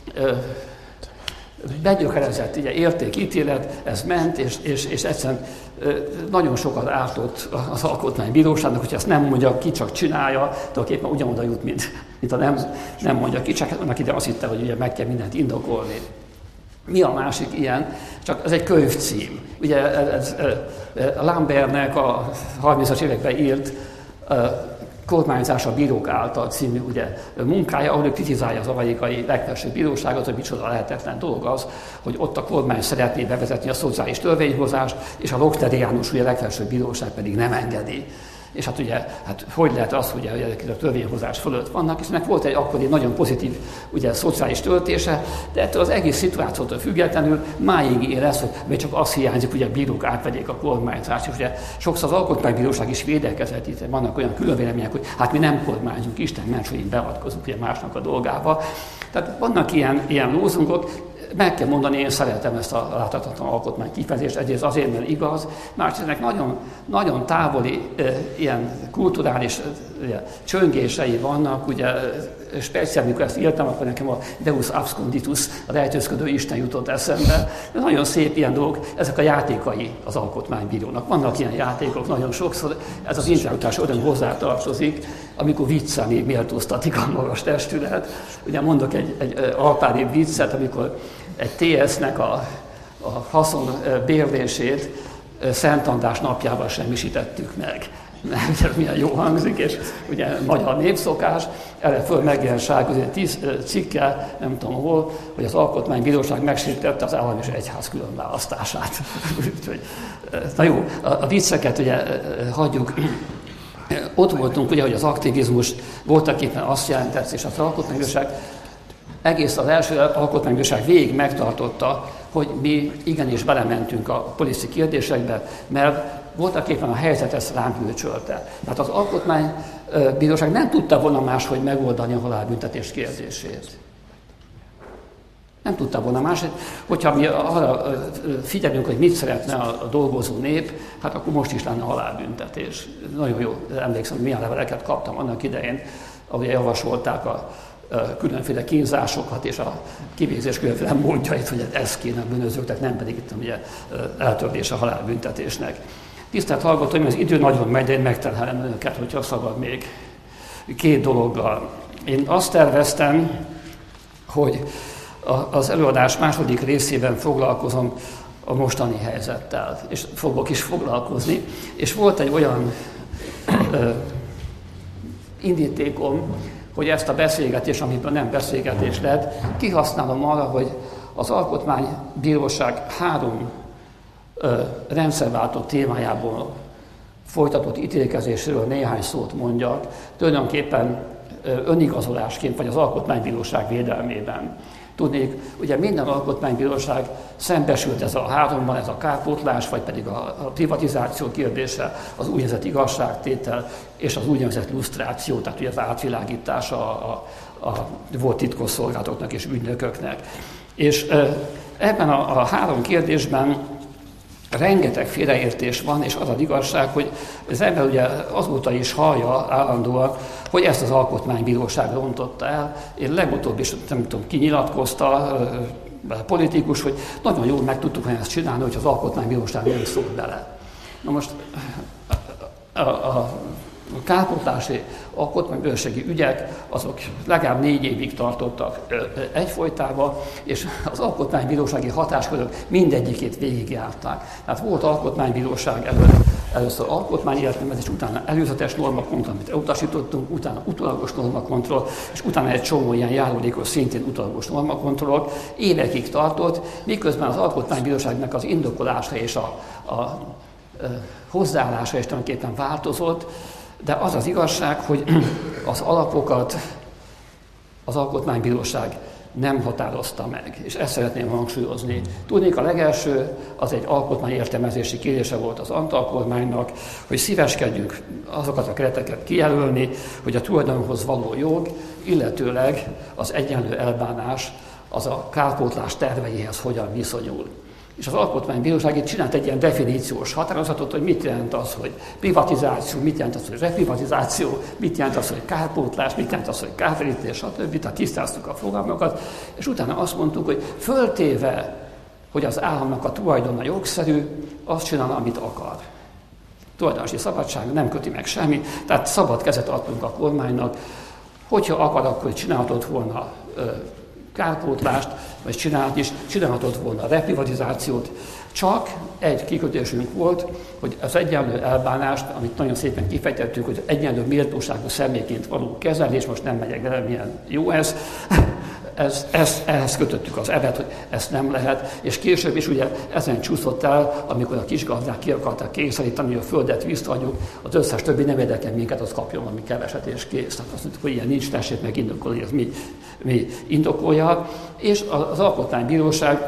begyökerezett értékítélet, ez ment, és egyszerűen nagyon sokat ártott az alkotmánybíróságnak, hogyha ezt nem mondja, ki csak csinálja, tulajdonképpen ugyanoda jut, mint a nem mondja ki, csak annak ide azt hitte, hogy ugye meg kell mindent indokolni. Mi a másik ilyen? Csak ez egy könyvcím. Ugye ez Lambertnek a 30-as években írt Kormányzás a bírók által című ugye, munkája, ahol ő kritizálja az amerikai legfelsőbb bíróságot, hogy micsoda lehetetlen dolog az, hogy ott a kormány szeretné bevezetni a szociális törvényhozást, és a Lockteriánus ugye legfelsőbb bíróság pedig nem engedi. És hát ugye, hogy lehet az, hogy a törvényhozás fölött vannak, és ennek volt egy akkori nagyon pozitív ugye, szociális töltése, de ettől az egész szituációtól függetlenül máig ér ez, hogy még csak az hiányzik, hogy a bírók átvegyék a kormányzást. És ugye sokszor az alkotmánybíróság is védekezett, itt vannak olyan különvélemények, hogy hát mi nem kormányzunk, Isten ments, hogy így beavatkozunk ugye másnak a dolgába. Tehát vannak ilyen lózungok. Meg kell mondani, én szeretem ezt a láthatatlan alkotmány kifejezést, egyrészt azért, mert igaz, másrészt ennek nagyon, nagyon távoli ilyen kulturális csöngései vannak, ugye speciál, amikor ezt írtam, akkor nekem a Deus absconditus, a rejtőzködő Isten jutott eszembe. De nagyon szép ilyen dolgok, ezek a játékai az alkotmánybírónak. Vannak ilyen játékok nagyon sokszor, ez az intellektuális öröm hozzátartozik, amikor viccelni méltóztatik a magas testület. Ugye mondok egy alpári viccet, amikor egy TS-nek a haszon bérlését Szent András napjával semmisítettük meg. Ugye milyen jó hangzik, és ugye magyar népszokás, erre föl megjelent sárközi 10 cikkel, nem tudom hol, hogy az Alkotmánybíróság megsértette az állam és egyház különválasztását. Na jó, a vicceket ugye hagyjuk. Ott voltunk ugye, hogy az aktivizmus voltaképpen azt jelentett, és az Alkotmánybíróság egész az első alkotmánybíróság végig megtartotta, hogy mi igenis belementünk a policy kérdésekbe, mert voltaképpen a helyzet ezt ránk ülcsölte. Tehát az alkotmánybíróság nem tudta volna máshogy megoldani a halálbüntetés kérdését. Nem tudta volna máshogy, hogyha mi arra figyelünk, hogy mit szeretne a dolgozó nép, hát akkor most is lenne a halálbüntetés. Nagyon jó, emlékszem, hogy milyen leveleket kaptam annak idején ahol javasolták a különféle kínzásokat és a kivégzés különféle módjait, hogy ez kéne a bűnözőknek, nem pedig itt ugye eltörlés a halálbüntetésnek. Tisztelt hallgatóim, az idő nagyon megy, de én megterhelem önöket, hogyha szabad még 2 dologgal. Én azt terveztem, hogy az előadás második részében foglalkozom a mostani helyzettel, és fogok is foglalkozni. És volt egy olyan indítékom, hogy ezt a beszélgetést, amiben nem beszélgetés lett, kihasználom arra, hogy az Alkotmánybíróság 3 rendszerváltó témájából folytatott ítélkezésről néhány szót mondjak, tulajdonképpen önigazolásként, vagy az Alkotmánybíróság védelmében. Tudnék, ugye minden alkotmánybíróság szembesült ez a 3-ban, ez a kárpótlás, vagy pedig a privatizáció kérdése, az úgynevezett igazságtétel és az úgynevezett lusztráció, tehát ugye az átvilágítása a volt titkosszolgálatoknak és ügynököknek. És ebben a 3 kérdésben rengeteg félreértés van, és az az igazság, hogy az ember ugye azóta is hallja állandóan, hogy ezt az Alkotmánybíróság rontotta el. Én legutóbb is, nem tudom, ki nyilatkozta, politikus, hogy nagyon jól meg tudtuk ezt csinálni, hogy az Alkotmánybíróság nem szólt bele. Na most a kárpótlási alkotmánybírósági ügyek, azok legalább 4 évig tartottak egyfolytában, és az alkotmánybírósági hatáskörök mindegyikét végigjárták. Tehát volt alkotmánybíróság először alkotmányértelmezés, utána előzetes normakontroll, amit elutasítottunk, utána utólagos normakontroll, és utána egy csomó ilyen járulékos, szintén utólagos normakontrollok. Évekig tartott, miközben az alkotmánybíróságnak az indokolása és a hozzáállása is tulajdonképpen változott, de az az igazság, hogy az alapokat az Alkotmánybíróság nem határozta meg, és ezt szeretném hangsúlyozni. Tudnék, a legelső az egy alkotmányértelmezési kérdése volt az Antal kormánynak, hogy szíveskedjünk azokat a kereteket kijelölni, hogy a tulajdonhoz való jog, illetőleg az egyenlő elbánás az a kárpótlás terveihez hogyan viszonyul. És az Alkotmánybíróság itt csinált egy ilyen definíciós határozatot, hogy mit jelent az, hogy privatizáció, mit jelent az, hogy reprivatizáció, mit jelent az, hogy kárpótlás, mit jelent az, hogy kártérítés, stb. Tehát tisztáztuk a fogalmakat, és utána azt mondtuk, hogy föltéve, hogy az államnak a tulajdona jogszerű, azt csinál, amit akar. Tulajdonosi szabadság nem köti meg semmi, tehát szabad kezet adtunk a kormánynak, hogyha akar, akkor csinálhatott volna kárpótlást, vagy csinálhatott volna a reprivatizációt. Csak egy kikötésünk volt, hogy az egyenlő elbánást, amit nagyon szépen kifejtettük, hogy egyenlő méltóságú személyként való kezelés, most nem megyek bele, milyen jó ez, ehhez kötöttük az ebet, hogy ezt nem lehet, és később is ugye ezen csúszott el, amikor a kisgazdák ki akarták kényszeríteni, hogy a földet visszaadjuk, az összes többi nem érdekel minket, az kapjon valami keveset és kész. Tehát azt mondtuk, hogy ilyen nincs, tessék meg indokolni, ez mi indokolja. És az Alkotmánybíróság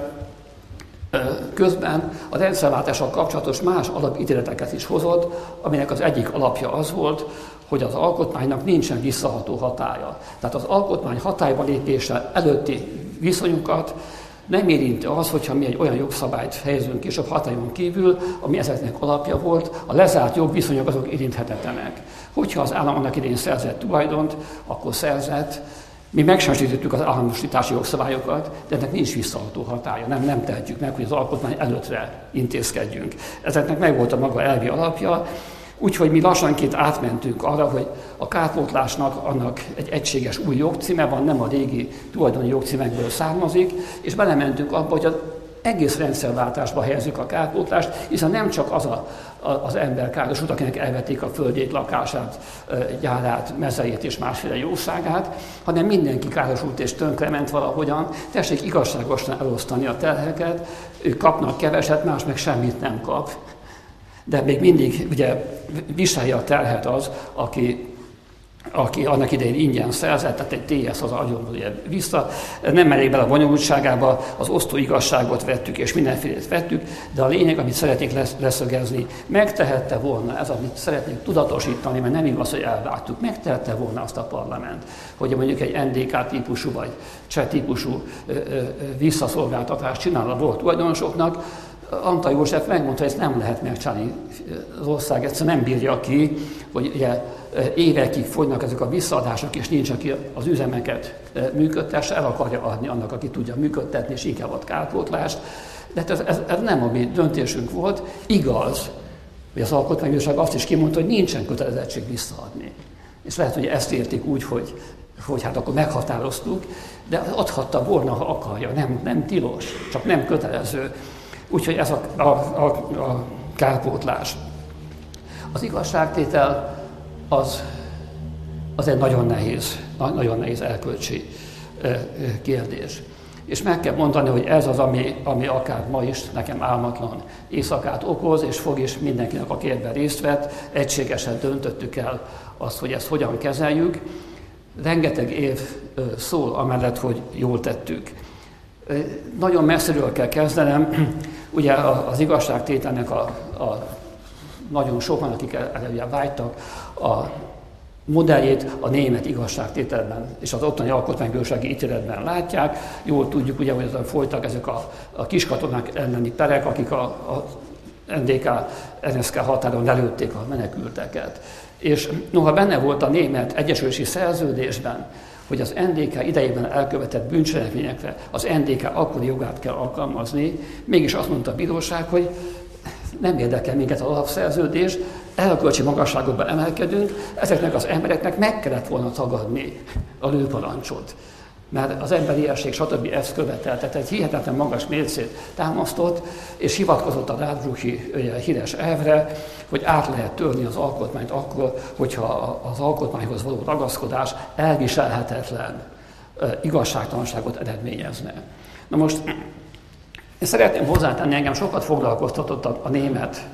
közben a rendszerváltással kapcsolatos más alapítéleteket is hozott, aminek az egyik alapja az volt, hogy az alkotmánynak nincsen visszaható hatálya. Tehát az alkotmány hatályba lépése előtti viszonyukat nem érinti az, hogyha mi egy olyan jogszabályt helyezünk később hatályon kívül, ami ezeknek alapja volt, a lezárt jogviszonyok azok érinthetetlenek. Hogyha az állam annak idején szerzett tulajdont, akkor szerzett. Mi megsemmisítettük az államosítási jogszabályokat, de ennek nincs visszaható hatálya. Nem tehetjük meg, hogy az alkotmány előttre intézkedjünk. Ezeknek megvolt a maga elvi alapja, úgyhogy mi lassanként átmentünk arra, hogy a kárpótlásnak annak egy egységes új jogcíme van, nem a régi tulajdoni jogcímekből származik, és belementünk abba, hogy az egész rendszerváltásba helyezzük a kárpótlást, hiszen nem csak az ember károsult, akinek elvették a földjét, lakását, gyárát, mezejét és másféle jóságát, hanem mindenki károsult és tönkrement valahogyan. Tessék igazságosan elosztani a terheket, ők kapnak keveset, más meg semmit nem kap. De még mindig ugye viselje a terhet az, aki annak idején ingyen szerzett, tehát egy TS az adjon ugye vissza. Nem elég bele a bonyolultságába, az osztó igazságot vettük, és mindenfélét vettük, de a lényeg, amit szeretnék leszögezni, megtehette volna, ez amit szeretnék tudatosítani, mert nem igaz, hogy elvágtuk, megtehette volna azt a parlament, hogy mondjuk egy NDK típusú vagy cseh típusú visszaszolgáltatást csinál a volt tulajdonosoknak. Antal József megmondta, hogy ezt nem lehet megcsinálni. Az ország egyszerűen nem bírja ki, hogy ugye évekig folynak ezek a visszaadások, és nincs, aki az üzemeket működtesse, el akarja adni annak, aki tudja működtetni, és inkább ad kárpótlást. De ez nem a mi döntésünk volt. Igaz, hogy az Alkotmánybíróság azt is kimondta, hogy nincsen kötelezettség visszaadni. És lehet, hogy ezt értik úgy, hogy hát akkor meghatároztuk, de adhatta volna, ha akarja, nem tilos, csak nem kötelező. Úgyhogy ez a kárpótlás. Az igazságtétel az egy nagyon nehéz erkölcsi kérdés. És meg kell mondani, hogy ez az, ami akár ma is nekem álmatlan éjszakát okoz, és fog is mindenkinek, aki ebben részt vett. Egységesen döntöttük el azt, hogy ezt hogyan kezeljük. Rengeteg év szól amellett, hogy jól tettük. Nagyon messziről kell kezdenem. Ugye az igazságtételnek a nagyon sokan, akik előre vágytak, a modelljét a német igazságtételben és az ottani alkotmánybírósági ítéletben látják. Jól tudjuk, ugye, hogy folytak ezek a kiskatonák elleni perek, akik a NDK-NSZK határon lelőtték a menekülteket. És noha benne volt a német egyesülési szerződésben, hogy az NDK idejében elkövetett bűncselekményekre az NDK akkori jogát kell alkalmazni, mégis azt mondta a bíróság, hogy nem érdekel minket az alapszerződés, erkölcsi magasságokba emelkedünk, ezeknek az embereknek meg kellett volna tagadni a lőparancsot. Mert az emberiesség stb. Ezt követelte, tehát egy hihetetlen magas mércét támasztott, és hivatkozott a Radbruchi híres elvre, hogy át lehet törni az alkotmányt akkor, hogyha az alkotmányhoz való ragaszkodás elviselhetetlen igazságtalanságot eredményezne. Na most én szeretném hozzátenni, engem sokat foglalkoztatott a német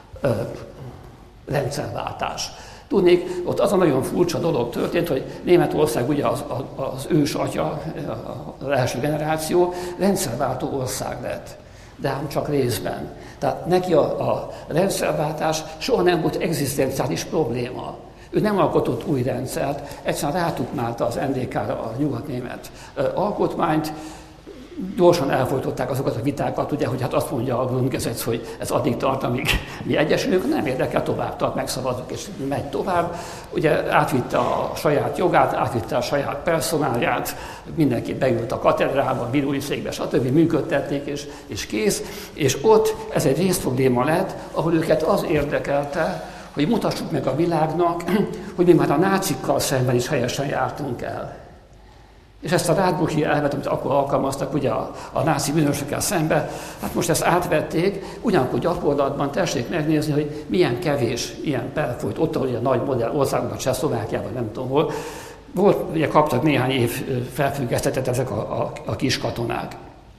rendszerváltás. Tudnék, ott az a nagyon furcsa dolog történt, hogy Németország ugye az ős atya, az első generáció, rendszerváltó ország lett, de ám csak részben. Tehát neki a rendszerváltás soha nem volt egzisztenciális probléma. Ő nem alkotott új rendszert, egyszerűen rátukmálta az NDK-ra a nyugatnémet alkotmányt, gyorsan elfolytották azokat a vitákat, ugye, hogy hát azt mondja a Grundgesetz, hogy ez addig tart, amíg mi egyesülünk, nem érdekel, tovább tart, megszavazunk és megy tovább. Ugye átvitte a saját jogát, átvitte a saját personálját, mindenki beült a katedrába, bírói székbe, stb. Működtették, és kész. És ott ez egy részprobléma lett, ahol őket az érdekelte, hogy mutassuk meg a világnak, hogy mi már a nácikkal szemben is helyesen jártunk el. És ezt a Radbruchi elvet, amit akkor alkalmaztak ugye a náci bűnösökkel szembe, hát most ezt átvették, ugyanakkor gyakorlatban tessék megnézni, hogy milyen kevés ilyen per folyt ott, ahol a nagy modell országokban, Csehszlovákiában, nem tudom hol. Volt, ugye kaptak néhány év felfüggesztetet ezek a kis katonák.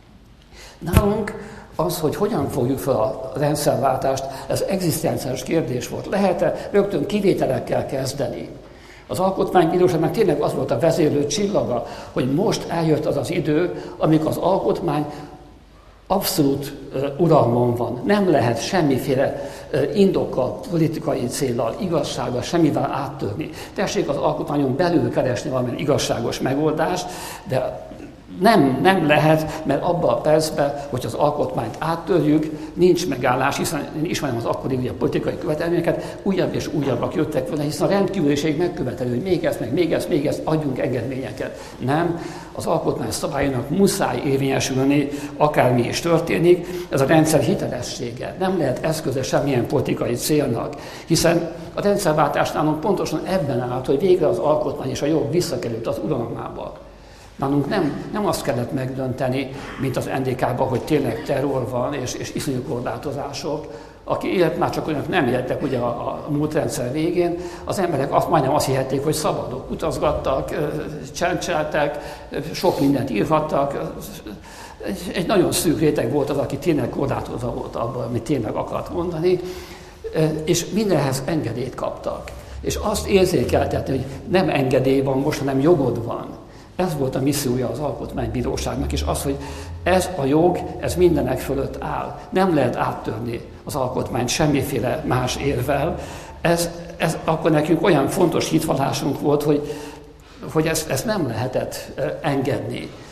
Nálunk az, hogy hogyan fogjuk fel a rendszerváltást, ez egzisztenciális kérdés volt. Lehet-e rögtön kivételekkel kezdeni? Az Alkotmánybíróságnak tényleg az volt a vezérlő csillaga, hogy most eljött az az idő, amikor az alkotmány abszolút uralmon van. Nem lehet semmiféle indokkal, politikai céllal, igazsággal, semmivel áttörni. Tessék az alkotmányon belül keresni valamilyen igazságos megoldást, de nem lehet, mert abban a percben, hogy az alkotmányt áttörjük, nincs megállás, hiszen én ismerem az akkori ugye, politikai követelményeket, újabb és újabbak jöttek vele, hiszen a rendkívüliség megköveteli, hogy még ezt, adjunk engedményeket. Nem, az alkotmány szabályának muszáj érvényesülni, akármi is történik, ez a rendszer hitelessége. Nem lehet eszköze semmilyen politikai célnak, hiszen a rendszerváltás nálunk pontosan ebben állt, hogy végre az alkotmány és a jog visszakerült az uralmába. Nálunk nem azt kellett megdönteni, mint az NDK-ban, hogy tényleg terror van és iszonyú korlátozások. Aki élt, már csak olyanok nem éltek ugye a múlt rendszer végén, az emberek majdnem azt hihették, hogy szabadok, utazgattak, csencseltek, sok mindent írhattak. Egy nagyon szűk réteg volt az, aki tényleg korlátozva volt abban, amit tényleg akart mondani, és mindenhez engedélyt kaptak. És azt érzékeltetni, hogy nem engedély van most, hanem jogod van. Ez volt a missziója az Alkotmánybíróságnak, és az, hogy ez a jog, ez mindenek fölött áll. Nem lehet áttörni az alkotmányt semmiféle más érvel. Ez akkor nekünk olyan fontos hitvallásunk volt, hogy ezt nem lehetett engedni.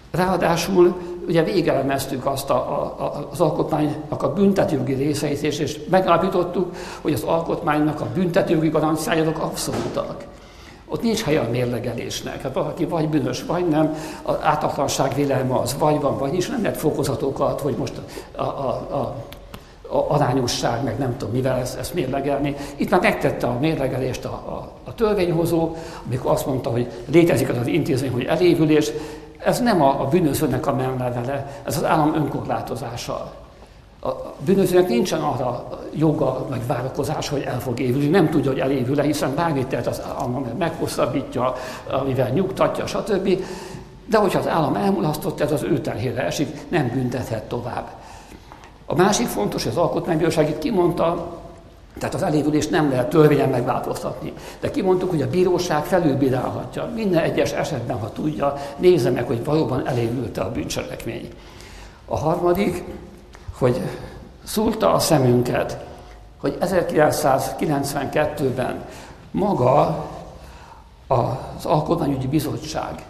Ráadásul ugye végelemeztük azt az alkotmánynak a büntetőjogi részeit, és megállapítottuk, hogy az alkotmánynak a büntetőjogi garanciája azok abszolútak. Ott nincs helye a mérlegelésnek. Hát valaki vagy bűnös, vagy nem. Az ártatlanság vélelme az vagy van, vagy nincs. Nem lehet fokozatokat, hogy most a arányosság, meg nem tudom mivel ezt mérlegelni. Itt már megtette a mérlegelést a törvényhozó, amikor azt mondta, hogy létezik az intézmény, hogy elévülés. Ez nem a bűnözőnek a memlevele, ez az állam önkorlátozása. A bűnözőnek nincsen arra joga, meg várakozása, hogy el fog évülni, nem tudja, hogy elévül-e, hiszen bármit tehet az állam, meghosszabbítja, amivel nyugtatja, stb. De hogyha az állam elmulasztott, ez az ő terhére esik, nem büntethet tovább. A másik fontos, hogy az Alkotmánybíróság itt kimondta, tehát az elévülést nem lehet törvényen megváltoztatni. De kimondtuk, hogy a bíróság felülbírálhatja. Minden egyes esetben, ha tudja, nézze meg, hogy valóban elévült-e a bűncselekmény. A harmadik, hogy szúrta a szemünket, hogy 1992-ben maga az Alkotmányügyi Bizottság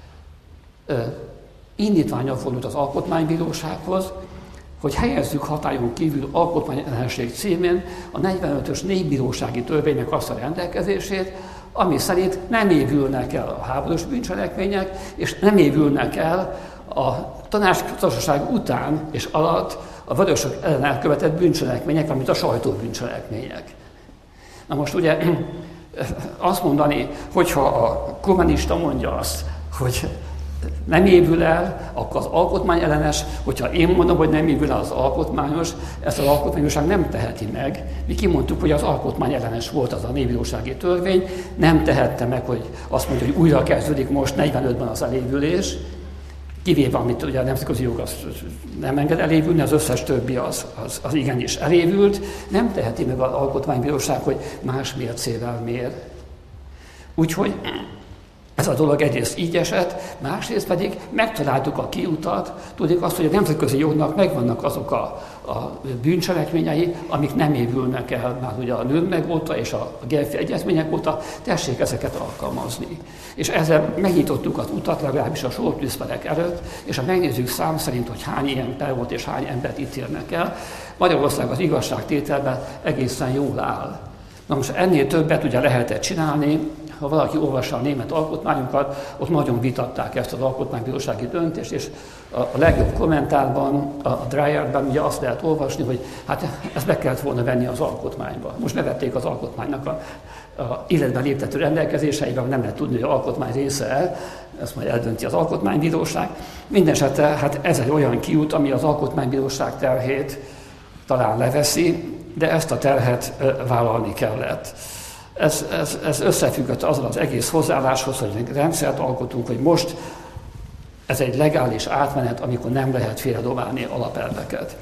indítványa fordult az Alkotmánybírósághoz, hogy helyezzük hatályon kívül alkotmányellenesség címén a 45-ös népbírósági törvénynek azt a rendelkezését, ami szerint nem évülnek el a háborús bűncselekmények, és nem évülnek el a tanácsköztársaság után és alatt a vörösök ellen elkövetett bűncselekmények, amit a sajtóbűncselekmények. Na most ugye azt mondani, hogyha a kommunista mondja azt, hogy nem évül el, akkor az alkotmány ellenes, hogyha én mondom, hogy nem évül el az alkotmányos, ezt az alkotmányosság nem teheti meg. Mi kimondtuk, hogy az alkotmány ellenes volt az a népbírósági törvény, nem tehette meg, hogy azt mondja, hogy újra kezdődik most 45-ben az elévülés, kivéve, amit ugye a nemzetközi jog azt nem enged elévülni, az összes többi az igenis elévült, nem teheti meg az alkotmánybíróság, hogy más mércével mér. Úgyhogy ez a dolog egyrészt így esett, másrészt pedig megtaláltuk a kiutat, tudjuk azt, hogy a nemzetközi jognak megvannak azok a bűncselekményei, amik nem évülnek el már ugye a Nürnberg óta és a Genfi egyezmények óta, tessék ezeket alkalmazni. És ezzel megnyitottuk az utat, legalábbis a sortűzperek előtt, és ha megnézzük szám szerint, hogy hány ilyen per volt és hány embert ítélnek el, Magyarország az igazságtételben egészen jól áll. Na most ennél többet ugye lehetett csinálni, ha valaki olvassa a német alkotmányunkat, ott nagyon vitatták ezt az alkotmánybírósági döntést, és a legjobb kommentárban, a Dreyerben ugye azt lehet olvasni, hogy hát ezt be kellett volna venni az alkotmányba. Most bevették az alkotmánynak a életben léptető rendelkezéseiben, nem lehet tudni, hogy az alkotmány része-e, ezt majd eldönti az alkotmánybíróság. Mindenesetre hát ez egy olyan kiút, ami az alkotmánybíróság terhét talán leveszi, de ezt a terhet vállalni kellett. Ez összefüggött azzal az egész hozzáálláshoz, hogy rendszert alkotunk, hogy most ez egy legális átmenet, amikor nem lehet félredobálni alapelveket.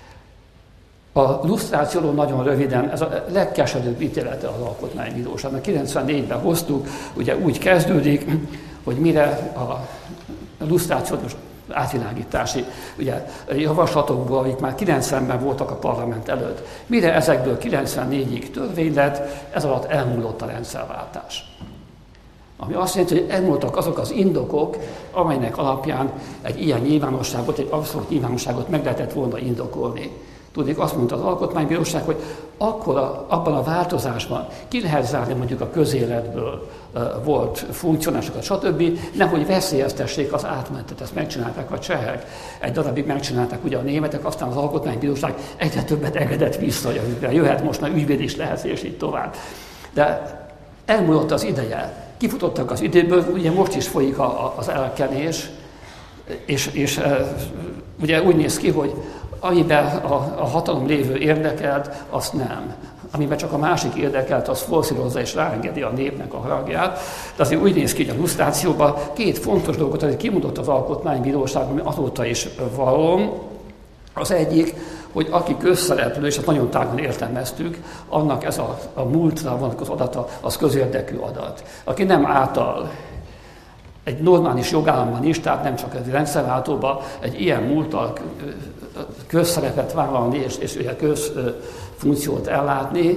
A lusztrációról nagyon röviden, ez a legkeserűbb ítélete az Alkotmánybíróságnak. 94-ben hoztuk, ugye úgy kezdődik, hogy mire a lusztrációs átvilágítási ugye, javaslatokból, amik már 90-ben voltak a parlament előtt. Mire ezekből 94-ig törvény lett, ez alatt elmúlott a rendszerváltás. Ami azt jelenti, hogy elmúltak azok az indokok, amelynek alapján egy ilyen nyilvánosságot, egy abszolút nyilvánosságot meg lehetett volna indokolni. Tudnék, azt mondta az Alkotmánybíróság, hogy akkor abban a változásban ki lehet zárni mondjuk a közéletből volt funkcionásokat, stb., nehogy veszélyeztessék az átmenetet. Ezt megcsinálták a csehek, egy darabig megcsinálták ugye a németek, aztán az Alkotmánybíróság egyre többet engedett vissza, hogy jöhet most már ügyvéd is lehet, és így tovább. De elmúlott az ideje, kifutottak az időből, ugye most is folyik az elkenés, és ugye úgy néz ki, hogy amiben a hatalom lévő érdekelt, azt nem. Amiben csak a másik érdekelt, az forszírozza és ráengedi a népnek a haragját. De azért úgy néz ki, hogy a lusztrációban két fontos dolgot, amit kimondott az Alkotmánybíróság, ami azóta is valóm. Az egyik, hogy aki közszereplő, és ezt nagyon tágan értelmeztük, annak ez a múltra vonatkozó adata, az közérdekű adat. Aki nem által egy normális jogállamban is, tehát nem csak egy rendszerváltóban, egy ilyen múlttal közszerepet vállalni és közfunkciót ellátni,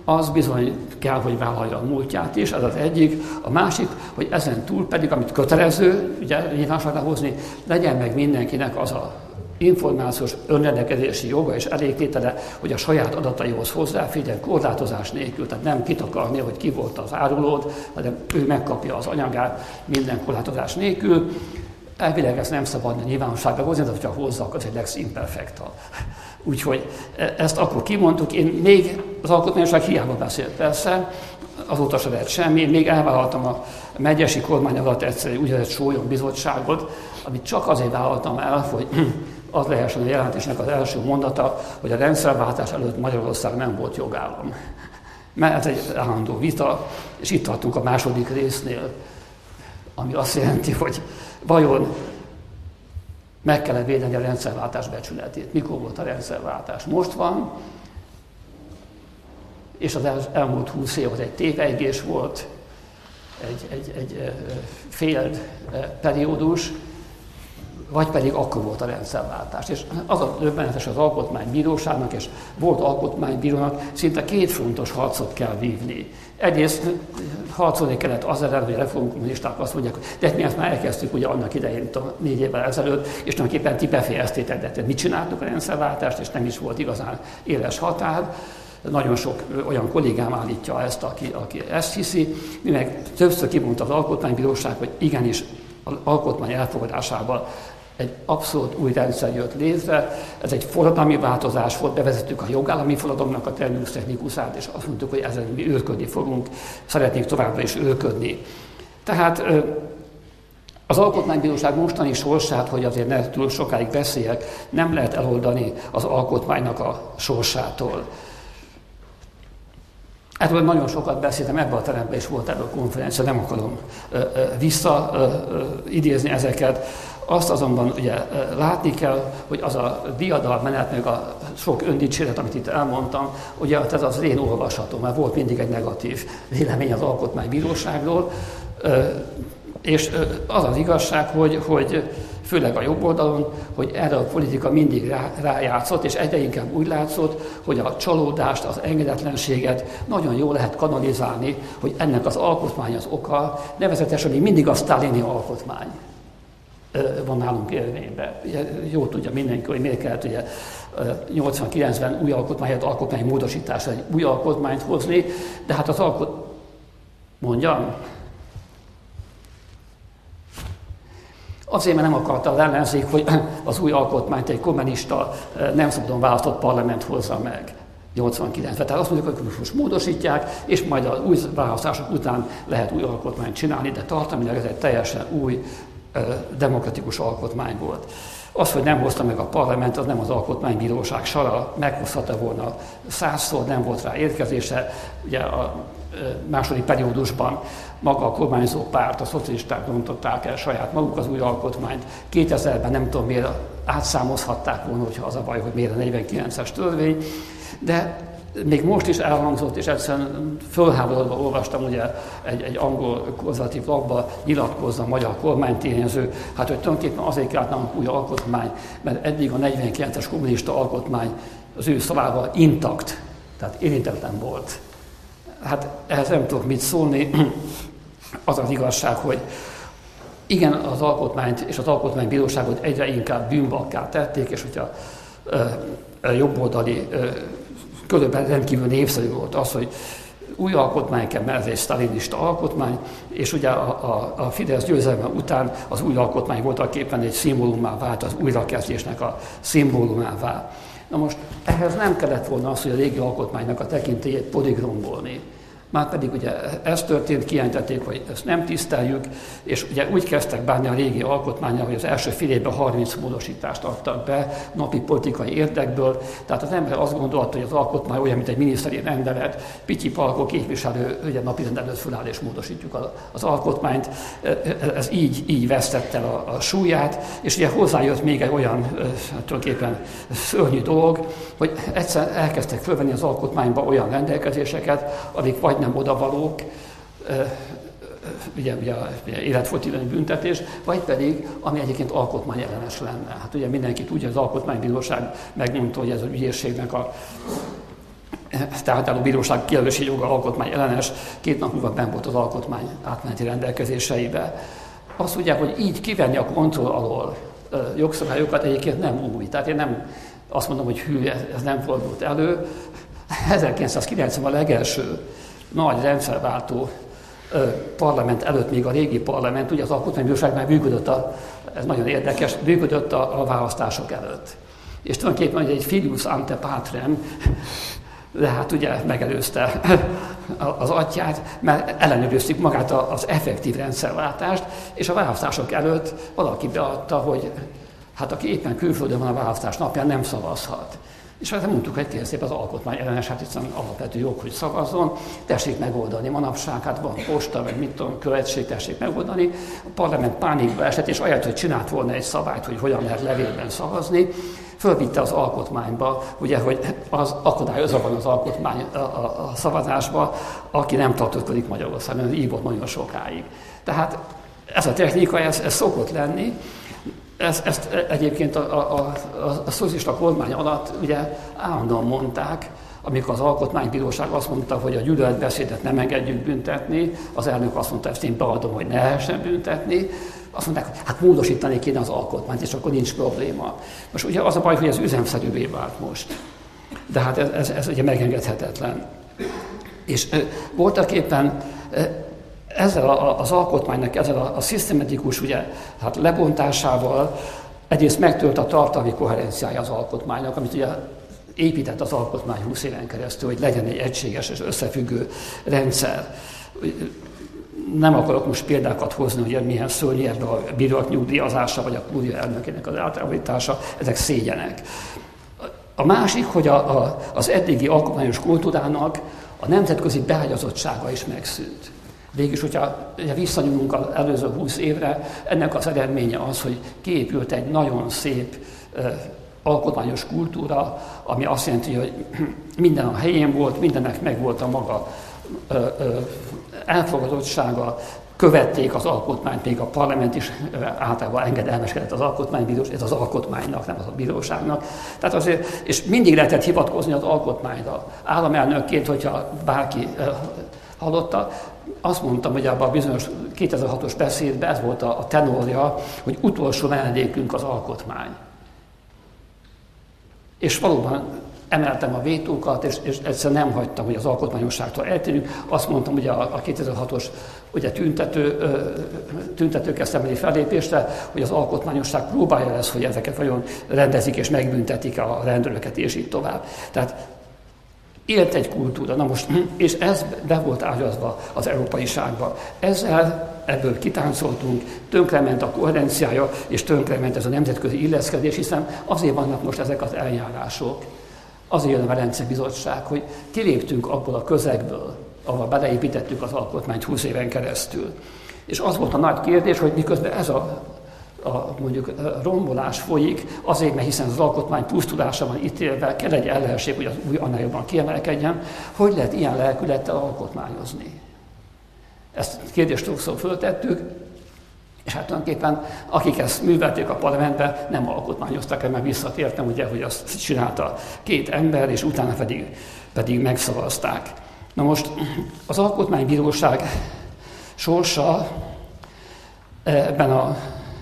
az bizony kell, hogy vállalja a múltját is, ez az egyik. A másik, hogy ezen túl pedig, amit kötelező ugye, nyilvánosságra hozni, legyen meg mindenkinek az a információs önrendelkezési joga és elégtétele, hogy a saját adataihoz hozzáférjen korlátozás nélkül, tehát nem kitakarni, hogy ki volt az árulód, hanem ő megkapja az anyagát minden korlátozás nélkül. Elvileg ezt nem szabadna nyilvánosságra hozni, de hogyha hozzak, az egy lex imperfecta. Úgyhogy ezt akkor kimondtuk, én még az alkotmányosság hiába beszélt persze, azóta se lehet semmi, még elvállaltam a megyesi kormány alatt egyszer egy úgynevezett Sólyom bizottságot, amit csak azért vállaltam el, hogy az lehessen a jelentésnek az első mondata, hogy a rendszerváltás előtt Magyarország nem volt jogállam. Mert ez egy állandó vita, és itt tartunk a második résznél, ami azt jelenti, hogy vajon meg kell védeni a rendszerváltás becsületét. Mikor volt a rendszerváltás? Most van, és az elmúlt 20 év az egy tévejgés volt, egy féld periódus, vagy pedig akkor volt a rendszerváltás. És az a döbbenetes az alkotmánybíróságnak, és volt alkotmánybírónak, szinte két fontos harcot kell vívni. Egyrészt harcolni kellett az ellen, hogy a reformkommunisták azt mondják, de mi ezt már elkezdtük ugye annak idején 4 évvel ezelőtt, és tulajdonképpen ti befejeztétek, de mit csináltuk a rendszerváltást, és nem is volt igazán éles határ. Nagyon sok olyan kollégám állítja ezt, aki ezt hiszi. Mi meg többször kimondta az alkotmánybíróság, hogy igenis az alkotmány elfogadásával egy abszolút új rendszer jött létre. Ez egy forradalmi változás volt, bevezettük a jogállami forradalomnak a terminus technikusát, és azt mondtuk, hogy ezen mi őrködni fogunk, szeretnénk továbbra is őrködni. Tehát az alkotmánybíróság mostani sorsát, hogy azért ne túl sokáig beszéljek, nem lehet eloldani az alkotmánynak a sorsától. Erről nagyon sokat beszéltem, ebben a teremben is volt erről a konferencia, nem akarom visszaidézni ezeket. Azt azonban ugye látni kell, hogy az a diadalmenet, meg a sok öndicséret, amit itt elmondtam, ugye ez az én olvasatom, mert volt mindig egy negatív vélemény az alkotmánybíróságról, és az az igazság, hogy főleg a jobb oldalon, hogy erre a politika mindig rájátszott, és egyre inkább úgy látszott, hogy a csalódást, az engedetlenséget nagyon jól lehet kanalizálni, hogy ennek az alkotmány az oka, nevezetesen még mindig a sztálini alkotmány van nálunk érvényben. Jól tudja mindenki, hogy miért kellett ugye 89-ben új alkotmány módosításra egy új alkotmányt hozni, de hát az mondjam, azért, mert nem akarta az ellenzék, hogy az új alkotmányt egy kommunista, nem szabadon választott parlament hozza meg 89-ben. Tehát azt mondjuk, hogy most módosítják, és majd az új választások után lehet új alkotmányt csinálni, de tartalmilag ez egy teljesen új demokratikus alkotmány volt. Az, hogy nem hozta meg a parlament, az nem az alkotmánybíróság sara, meghozhatta volna 100-szor, nem volt rá érkezése. Ugye a második periódusban maga a kormányzó párt, a szocialisták rontották el saját maguk az új alkotmányt. 2000-ben nem tudom miért átszámozhatták volna, hogyha az a baj, hogy miért a 49-es törvény, de még most is elhangzott, és egyszerűen fölháborodva olvastam, ugye egy angol konzervatív lapban nyilatkozza a magyar kormánytényező, hát hogy tulajdonképpen azért kellett nálunk új alkotmány, mert eddig a 49-es kommunista alkotmány az ő szavával intakt, tehát érintetlen volt. Hát ehhez nem tudok mit szólni, az az igazság, hogy igen, az alkotmányt és az alkotmánybíróságot egyre inkább bűnbakká tették, és hogyha jobboldali körülbelül rendkívül népszerű volt az, hogy új alkotmány kell, mert ez egy sztalinista alkotmány, és ugye a Fidesz győzelme után az új alkotmány voltaképpen egy szimbólumá vált, az újrakezdésnek a szimbólumává. Na most ehhez nem kellett volna az, hogy a régi alkotmánynak a tekintélyét podigrombolni. Márpedig ugye ez történt, kijelentették, hogy ezt nem tiszteljük, és ugye úgy kezdtek bánni a régi alkotmánnyal, hogy az első fél évben 30 módosítást adtak be napi politikai érdekből. Tehát az ember azt gondolta, hogy az alkotmány olyan, mint egy miniszteri rendelet, Pityi Palkó képviselő ugye napi rendelet föláll és módosítjuk az alkotmányt. Ez így vesztett el a súlyát, és ugye hozzájött még egy olyan tulajdonképpen szörnyű dolog, hogy egyszer elkezdtek fölvenni az alkotmányba olyan rendelkezéseket, amik vagy nem odavalók, ugye életfogytiglani büntetés, vagy pedig, ami egyébként alkotmányellenes lenne. Hát ugye mindenki tudja, az alkotmánybíróság megmondta, hogy ez az ügyészségnek tehát a bíróság kijelölési joga alkotmány ellenes, 2 nap múlva benn volt az alkotmány átmeneti rendelkezéseibe. Azt ugye, hogy így kivenni a kontroll alól jogszabályokat egyébként nem új. Tehát én nem azt mondom, hogy hű, ez nem fordult elő. 1990 a legelső nagy rendszerváltó parlament előtt, még a régi parlament, ugye az alkotmánybíróság már működött, ez nagyon érdekes, működött a választások előtt. És tulajdonképpen egy filius ante patrem, de hát ugye megelőzte az atyát, mert ellenőriztük magát az effektív rendszerváltást, és a választások előtt valaki beadta, hogy hát aki éppen külföldön van a választás napján, nem szavazhat. És hát mondtuk, hogy kérszép az alkotmány ellenes, hát hiszen alapvető jog, hogy szavazzon, tessék megoldani manapság, hát van posta, meg mit tudom, követség, tessék megoldani. A parlament pánikba esett, és ahelyett, hogy csinált volna egy szabályt, hogy hogyan lehet levélben szavazni, fölvitte az alkotmányba, ugye, hogy az akadályozva van az alkotmány a szavazásba, aki nem tartózkodik Magyarországon, így volt nagyon sokáig. Tehát ez a technika, ez szokott lenni. Ezt egyébként a szocialista kormány alatt ugye állandóan mondták, amikor az alkotmánybíróság azt mondta, hogy a gyűlöletbeszédet nem engedjük büntetni, az elnök azt mondta, ezt én beadom, hogy ne lehessen büntetni, azt mondták, hogy hát módosítani kéne az alkotmányt, és akkor nincs probléma. Most ugye az a baj, hogy ez üzemszerűvé vált most. De hát ez ugye megengedhetetlen. És voltak éppen ezzel az alkotmánynak, ezzel a szisztematikus ugye, hát lebontásával egyrészt megtölt a tartalmi koherenciája az alkotmánynak, amit ugye épített az alkotmány 20 éven keresztül, hogy legyen egy egységes és összefüggő rendszer. Nem akarok most példákat hozni, hogy milyen szörnyű a bírók nyugdíjazása, vagy a kúria elnökének az átalakítása, ezek szégyenek. A másik, hogy az eddigi alkotmányos kultúrának a nemzetközi beágyazottsága is megszűnt. Végülis, hogyha visszanyúlunk az előző 20 évre, ennek az eredménye az, hogy kiépült egy nagyon szép alkotmányos kultúra, ami azt jelenti, hogy minden a helyén volt, mindennek megvolt a maga elfogadottsága, követték az alkotmányt, még a parlament is általában engedelmeskedett az alkotmánybíróság, ez az alkotmánynak, nem az a bíróságnak. Tehát azért, és mindig lehetett hivatkozni az alkotmányra. Államelnökként, hogyha bárki hallotta, azt mondtam, hogy abban a bizonyos 2006-os beszédben ez volt a tenorja, hogy utolsó menedékünk az alkotmány. És valóban emeltem a vétókat, és egyszerűen nem hagytam, hogy az alkotmányosságtól eltérjünk. Azt mondtam, hogy a 2006-os ugye tüntetők szembeni fellépésre, hogy az alkotmányosság próbálja lesz, hogy ezeket vajon rendezik és megbüntetik a rendőröket, és így tovább. Tehát élt egy kultúra, na most, és ez be volt ágyazva az európaiságba. Ebből kitáncoltunk, tönkrement a koherenciája, és tönkrement ez a nemzetközi illeszkedés, hiszen azért vannak most ezek az eljárások, azért jön a Velence Bizottság, hogy kiléptünk abból a közegből, ahol beleépítettük az alkotmányt 20 éven keresztül. És az volt a nagy kérdés, hogy miközben ez a mondjuk rombolás folyik, azért, mert hiszen az alkotmány pusztulása van ítélve, kell egy ellenség, hogy az új annál jobban kiemelkedjen, hogy lehet ilyen lelkülettel alkotmányozni. Ezt kérdést sokszor föltettük, és hát tulajdonképpen akik ezt művelték a parlamentben, nem alkotmányoztak el, mert visszatértem, ugye, hogy azt csinálta 2 ember, és utána pedig megszavazták. Na most az alkotmánybíróság sorsa ebben a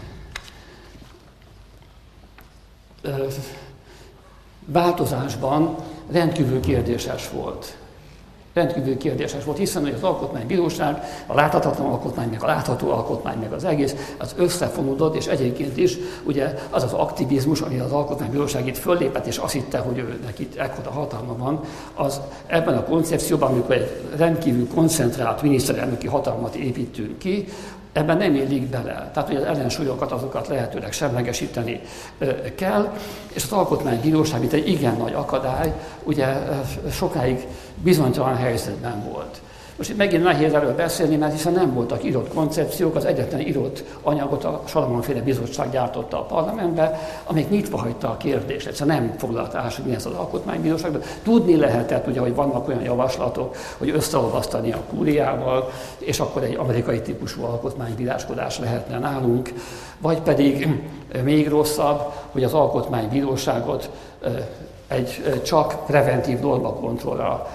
változásban rendkívül kérdéses volt. Hiszen hogy az alkotmánybíróság, a láthatatlan alkotmány, meg a látható alkotmány, meg az egész, az összefonódott, és egyébként is ugye az az aktivizmus, ami az alkotmánybíróság itt föllépett, és azt hitte, hogy őnek itt ekkora hatalma van, az ebben a koncepcióban, amikor egy rendkívül koncentrált miniszterelnöki hatalmat építünk ki, ebben nem illik bele. Tehát, hogy az ellensúlyokat, azokat lehetőleg semlegesíteni kell, és az alkotmánybíróság, mint egy igen nagy akadály, ugye sokáig bizonytalan helyzetben volt. Most itt megint nehéz erről beszélni, mert hiszen nem voltak írott koncepciók, az egyetlen írott anyagot a Salamon-féle bizottság gyártotta a parlamentbe, amelyik nyitva hagyta a kérdést. Egyszerűen nem foglalt át, hogy mi ez az alkotmánybíróság. Tudni lehetett, ugye, hogy vannak olyan javaslatok, hogy összeolvasztani a kúriával, és akkor egy amerikai típusú alkotmánybíráskodás lehetne nálunk, vagy pedig még rosszabb, hogy az alkotmánybíróságot egy csak preventív normakontrollra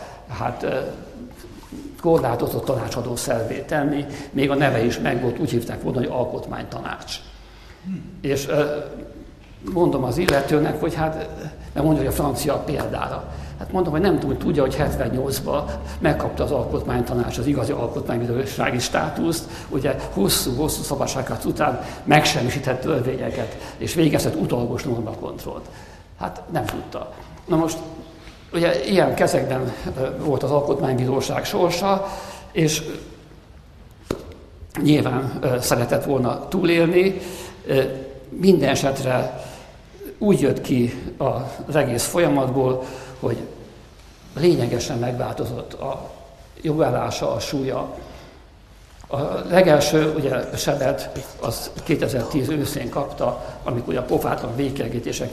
korlátozott tanácsadó szervé tenni, még a neve is megvolt, úgy hívták volna, hogy alkotmánytanács. És mondom az illetőnek, hogy mert mondja, hogy a francia példára. Hát mondom, hogy nem tudja, hogy 78-ban megkapta az alkotmánytanács az igazi alkotmánybírósági státuszt, ugye hosszú szabadságharc után megsemmisített törvényeket, és végezett utolgós normakontrollt. Hát nem tudta. Na most, ugye ilyen kezekben volt az alkotmánybíróság sorsa, és nyilván szeretett volna túlélni. Minden esetre úgy jött ki az egész folyamatból, hogy lényegesen megváltozott a jogállása, a súlya. A legelső ugye, sebet az 2010 őszén kapta, amikor a pofátlan végkielégítések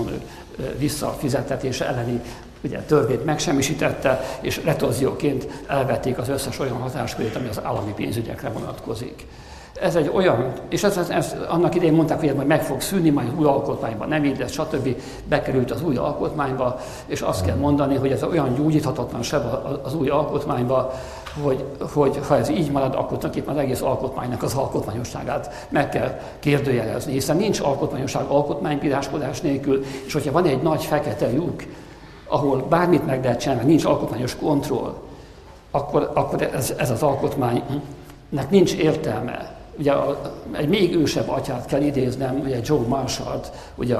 visszafizettetése elleni ugye, törvényt megsemmisítette, és retorzióként elvették az összes olyan hatáskörét, ami az állami pénzügyekre vonatkozik. Ez egy olyan, és ez annak idején mondták, hogy ez majd meg fog szűnni, majd új alkotmányban nem így lesz, stb. Bekerült az új alkotmányba, és azt kell mondani, hogy ez olyan gyógyíthatatlan seb az új alkotmányba, hogy ha ez így marad, akkor tulajdonképpen az egész alkotmánynak az alkotmányosságát meg kell kérdőjelezni, hiszen nincs alkotmányosság alkotmánybíráskodás nélkül, és hogyha van egy nagy fekete lyuk, ahol bármit meg lehet csinálni, nincs alkotmányos kontroll, akkor ez az alkotmánynak nincs értelme. Ugye egy még ősebb atyát kell idéznem, ugye Joe Marshallt, ugye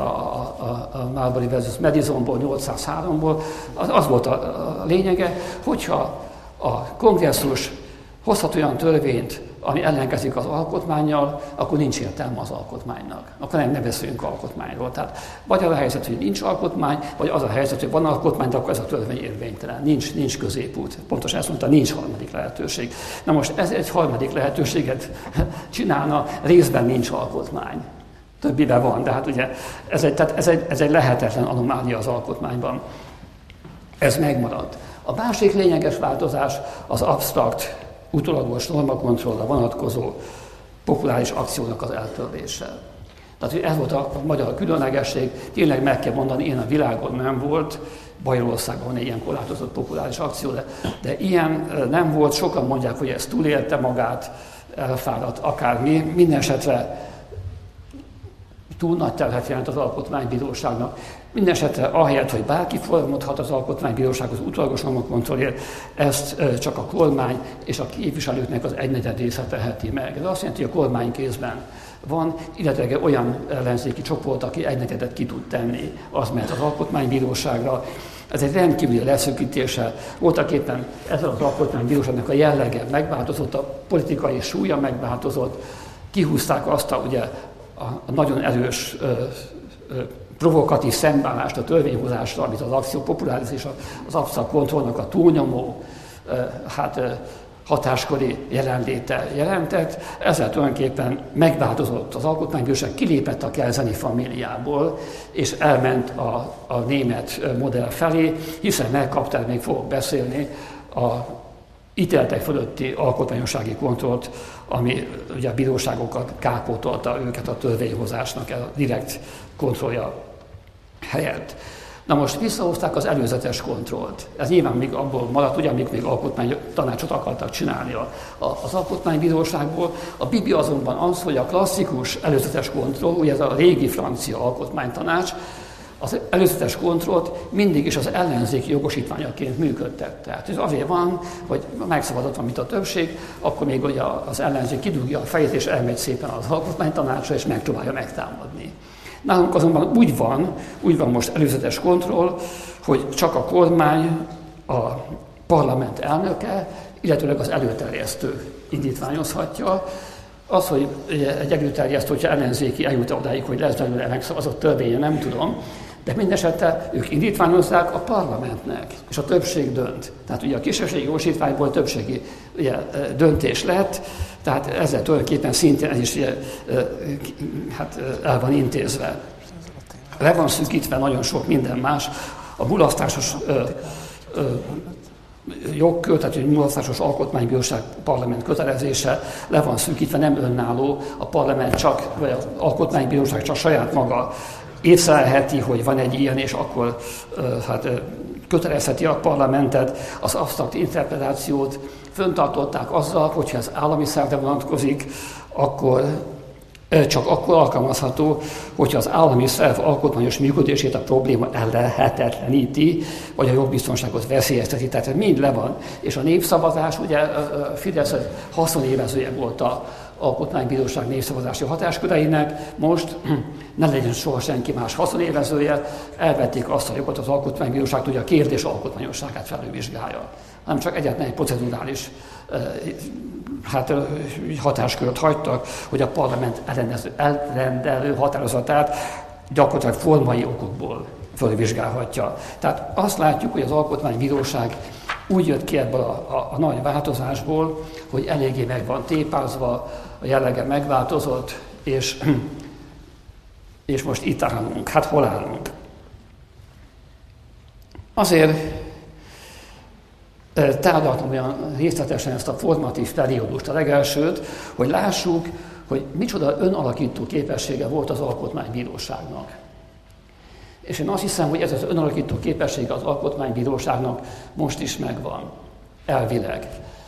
a Marbury versus Madisonból, 803-ból, az volt a lényege, hogyha a kongresszus hozhat olyan törvényt, ami ellenkezik az alkotmánnyal, akkor nincs értelme az alkotmánynak. Akkor nem beszélünk alkotmányról. Tehát vagy az a helyzet, hogy nincs alkotmány, vagy az a helyzet, hogy van alkotmány, de akkor ez a törvény érvénytelen. Nincs középút. Pontosan ezt mondta, nincs harmadik lehetőség. Na most ez egy harmadik lehetőséget csinálna, részben nincs alkotmány. Többiben van, de hát ugye ez egy lehetetlen anomália az alkotmányban. Ez megmarad. A másik lényeges változás az absztrakt, utólagos normakontrollra vonatkozó populáris akciónak az eltörlése. Tehát ez volt a magyar különlegesség, tényleg meg kell mondani, ilyen a világon nem volt, Bajorországban van egy ilyen korlátozott populáris akció, de ilyen nem volt, sokan mondják, hogy ez túlélte magát, elfáradt akármi, minden esetre túl nagy terhet jelent az alkotmánybíróságnak. Mindenesetre ahelyett, hogy bárki folyamodhat az alkotmánybírósághoz utólagos normakontrollért, ezt csak a kormány és a képviselőknek az egynegyed része teheti meg. Ez azt jelenti, hogy a kormány kézben van, illetve olyan ellenzéki csoport, aki egynegyedet ki tud tenni, az mehet az alkotmánybíróságra. Ez egy rendkívüli leszűkítése. Voltaképpen ezzel az alkotmánybíróságnak a jellege megváltozott, a politikai súlya megváltozott, kihúzták azt a nagyon erős provokatív szembállást a törvényhozásra, amit az akció populáris és az absztrakt kontrollnak a túlnyomó hatáskori jelenléte jelentett. Ezzel tulajdonképpen megváltozott az alkotmánybíróság, kilépett a kelzeni famíliából, és elment a német modell felé, hiszen megkapták, még fogok beszélni, a ítéletek fölötti alkotmányossági kontrollt, ami ugye a bíróságokat kárpótolta őket a törvényhozásnak a direkt kontrollja helyett. Na most visszahozták az előzetes kontrollt. Ez nyilván még abból maradt, ugye, amíg még alkotmánytanácsot akartak csinálni az alkotmánybíróságból. A bibi azonban az, hogy a klasszikus előzetes kontroll, ugye ez a régi francia alkotmánytanács, az előzetes kontrollt mindig is az ellenzéki jogosítványaként működtette. Tehát ez azért van, hogy megszabadott valamit a többség, akkor még ugye az ellenzék kidugja a fejét, és elmegy szépen az alkotmánytanácsra, és megpróbálja megtámadni. Nálunk azonban úgy van most előzetes kontroll, hogy csak a kormány, a parlament elnöke, illetőleg az előterjesztő indítványozhatja. Az, hogy egy előterjesztő, hogyha ellenzéki eljut odáig, hogy lesz belőle megszavazott törvénye, nem tudom, de mindesetre ők indítványozzák a parlamentnek, és a többség dönt. Tehát ugye a kisebbségi jogosítványból többségi ugye, döntés lett, tehát ezzel tulajdonképpen szintén ez is ugye, el van intézve. Le van szűkítve nagyon sok minden más. A mulasztásos jogkör, tehát egy mulasztásos alkotmánybíróság parlament kötelezése le van szűkítve, nem önálló, a parlament csak, vagy az alkotmánybíróság csak saját maga észlelheti, hogy van egy ilyen, és akkor kötelezheti a parlamentet, az absztrakt interpretációt föntartották azzal, hogyha az állami szervre vonatkozik, akkor csak akkor alkalmazható, hogyha az állami szerv alkotmányos működését a probléma ellehetetleníti, vagy a jogbiztonságot veszélyezteti. Tehát mind le van. És a népszavazás, ugye Fidesz haszonévezője volt az Alkotmánybíróság népszavazási hatásköreinek, most ne legyen soha senki más haszonévezője, elvették azt a jogot az Alkotmánybíróságtól, hogy a kérdés alkotmányosságát felülvizsgálja. Nem csak egyetlen egy procedurális hatáskört hagytak, hogy a parlament elrendelő határozatát gyakorlatilag formai okokból fölvizsgálhatja. Tehát azt látjuk, hogy az Alkotmánybíróság úgy jött ki ebből a nagy változásból, hogy eléggé meg van tépázva, a jellege megváltozott, és most itt állunk. Hát hol állunk? Azért tárgyaltam olyan részletesen ezt a formatív periódust, a legelsőt, hogy lássuk, hogy micsoda önalakító képessége volt az Alkotmánybíróságnak. És én azt hiszem, hogy ez az önalakító képessége az Alkotmánybíróságnak most is megvan, elvileg.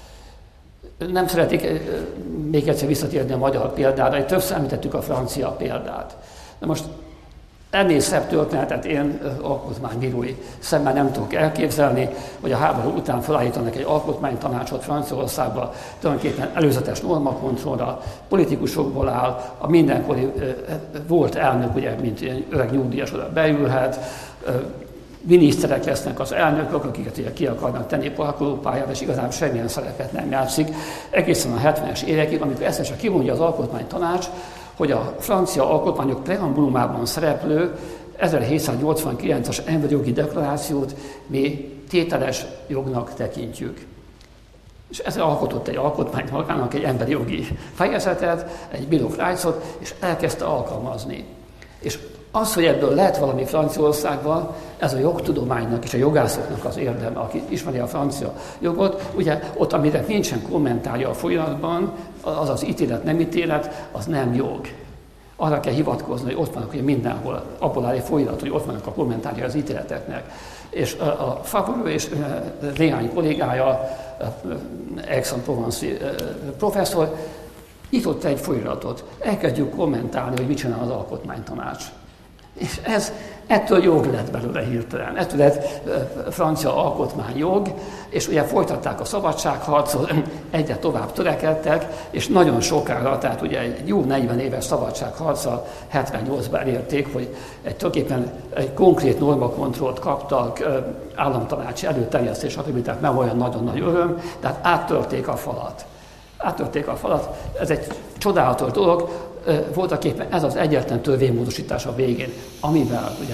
Nem szeretik még egyszer visszatérni a magyar példára, hogy többször említettük a francia példát. De most ennél szebb történetet én alkotmánybírói szemmel nem tudok elképzelni, hogy a háború után felállítanak egy alkotmánytanácsot Franciaországba, tulajdonképpen előzetes normakontrollra, politikusokból áll, a mindenkori volt elnök, ugye, mint ilyen öreg nyugdíjas oda beülhet, miniszterek lesznek az elnökök, akiket ugye ki akarnak tenni parkolópályára, és igazán semmilyen szerepet nem játszik. Egészen a 70-es évekig, amikor ezt csak kimondja az alkotmánytanács, hogy a francia alkotmányok preambulumában szereplő 1789-as emberi jogi deklarációt mi tételes jognak tekintjük. És ezzel alkotott egy alkotmányt magának, egy emberi jogi fejezetet, egy Bill of Rights-ot, és elkezdte alkalmazni. És az, hogy ebből lett valami Franciaországban, ez a jogtudománynak és a jogászoknak az érdeme, aki ismeri a francia jogot. Ugye ott, amire nincsen kommentárja a folyamatban, az az ítélet, nem ítélet, az nem jog. Arra kell hivatkozni, hogy ott vannak ugye mindenhol, abból áll egy folyamat, hogy ott vannak a kommentárja az ítéleteknek. És a Fabrő és néhány kollégája, Aix-en-Provence professzor, nyitott egy folyamatot, elkezdjük kommentálni, hogy mit csinál az alkotmánytanács. És ettől jog lett belőle hirtelen. Ettől lett francia alkotmányjog, és ugye folytatták a szabadságharcot, egyre tovább törekedtek, és nagyon sokára, tehát ugye egy jó 40 éves szabadságharccal 78-ban elérték, hogy tulajdonképpen egy konkrét normakontrollt kaptak, államtanácsi előterjesztés, stb. Tehát nem olyan nagyon nagy öröm, tehát áttörték a falat. Áttörték a falat, ez egy csodálatos dolog, voltaképpen ez az egyetlen törvénymódosítás a végén, amivel ugye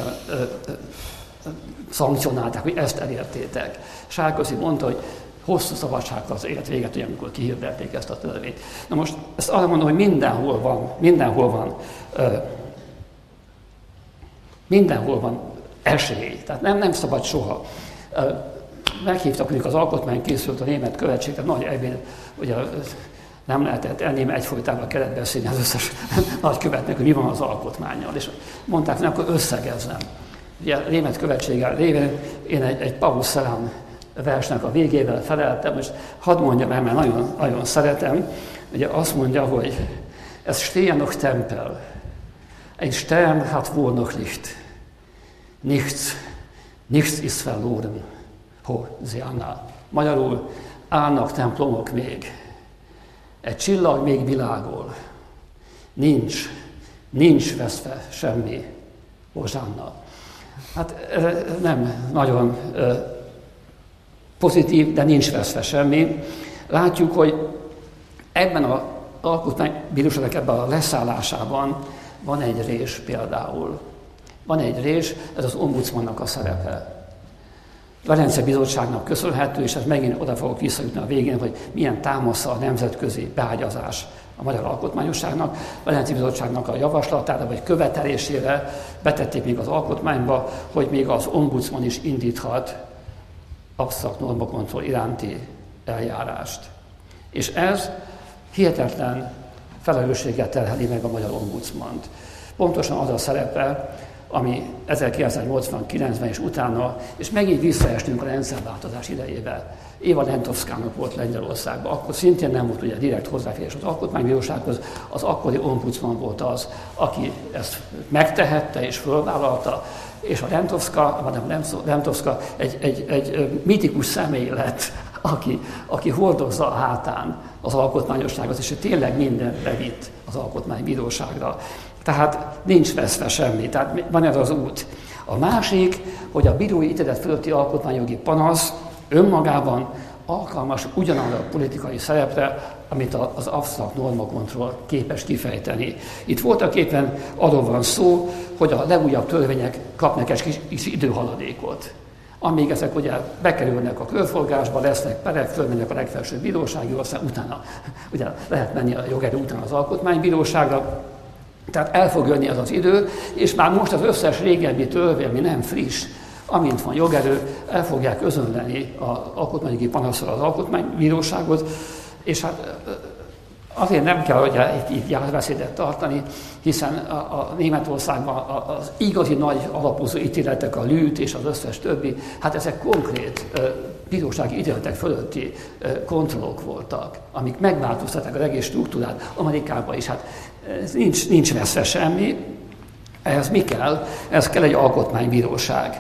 szankcionálták, hogy ezt elértétek. Sárközi mondta, hogy hosszú szabadságharc ért véget, ugye, amikor kihirdették ezt a törvényt. Na most ezt arra mondom, hogy mindenhol van esély, tehát nem szabad soha. Meghívtak, mondjuk az alkotmány készült a német követségre, nagy ebéd, ugye nem lehetett enni, mert egyfolytában kellett beszélni az összes nagykövetnek, hogy mi van az alkotmánnyal. És mondták, hogy akkor összegezzem. Ugye a német követséggel révén én egy Paulus Celan versnek a végével feleltem, és hadd mondjam el, mert nagyon, nagyon szeretem. Ugye azt mondja, hogy ez stehe noch Tempel, ein Stern hat wohl noch Licht, nichts ist verloren, Hosanna. Magyarul állnak templomok még. Egy csillag még világol. Nincs veszve semmi. Hosanna. Hát nem nagyon pozitív, de nincs veszve semmi. Látjuk, hogy ebben az alkotmánybíróságnak ebben a leszállásában van egy rés például. Van egy rés, ez az ombudsmannak a szerepe. Velencei Bizottságnak köszönhető, és ez megint oda fogok visszajutni a végén, hogy milyen támasza a nemzetközi beágyazás a magyar alkotmányosságnak. Velencei Bizottságnak a javaslatára vagy követelésére betették még az alkotmányba, hogy még az ombudsman is indíthat absztrakt normakontroll iránti eljárást. És ez hihetetlen felelősséggel terheli meg a magyar ombudsmant. Pontosan az a szerepe, ami 1989-ben és utána, és megint visszaestünk a rendszerváltozás idejébe. Éva Lentovszkának volt Lengyelországban, akkor szintén nem volt ugye direkt hozzáférés az alkotmánybírósághoz, az akkori ombudsman volt az, aki ezt megtehette és fölvállalta, és a Lentovszka egy mitikus személy lett, aki hordozza a hátán az alkotmányosságot, és tényleg mindent bevitt az alkotmánybíróságra. Tehát nincs veszve semmi, tehát van ez az út. A másik, hogy a bírói ítélet fölötti alkotmányjogi panasz önmagában alkalmas ugyanarra a politikai szerepre, amit az absztrakt normakontroll képes kifejteni. Itt voltak éppen arról van szó, hogy a legújabb törvények kapnak egy kis időhaladékot. Amíg ezek ugye bekerülnek a körforgásba, lesznek perek, fölmennek a legfelsőbb bírósági, aztán utána ugye lehet menni a jogerő után az alkotmánybíróságra. Tehát el fog jönni az az idő, és már most az összes régebbi törvény, ami nem friss, amint van jogerő, el fogják özönleni az alkotmányjogi panaszra az alkotmánybíróságot, és hát azért nem kell, hogy itt járveszédet tartani, hiszen a Németországban az igazi nagy alapozó ítéletek, a Lüth és az összes többi, hát ezek konkrét bírósági ítéletek fölötti kontrollok voltak, amik megváltoztatták az egész struktúrát. Amerikában is, hát nincs veszve semmi. Ehhez mi kell? Ez kell egy alkotmánybíróság.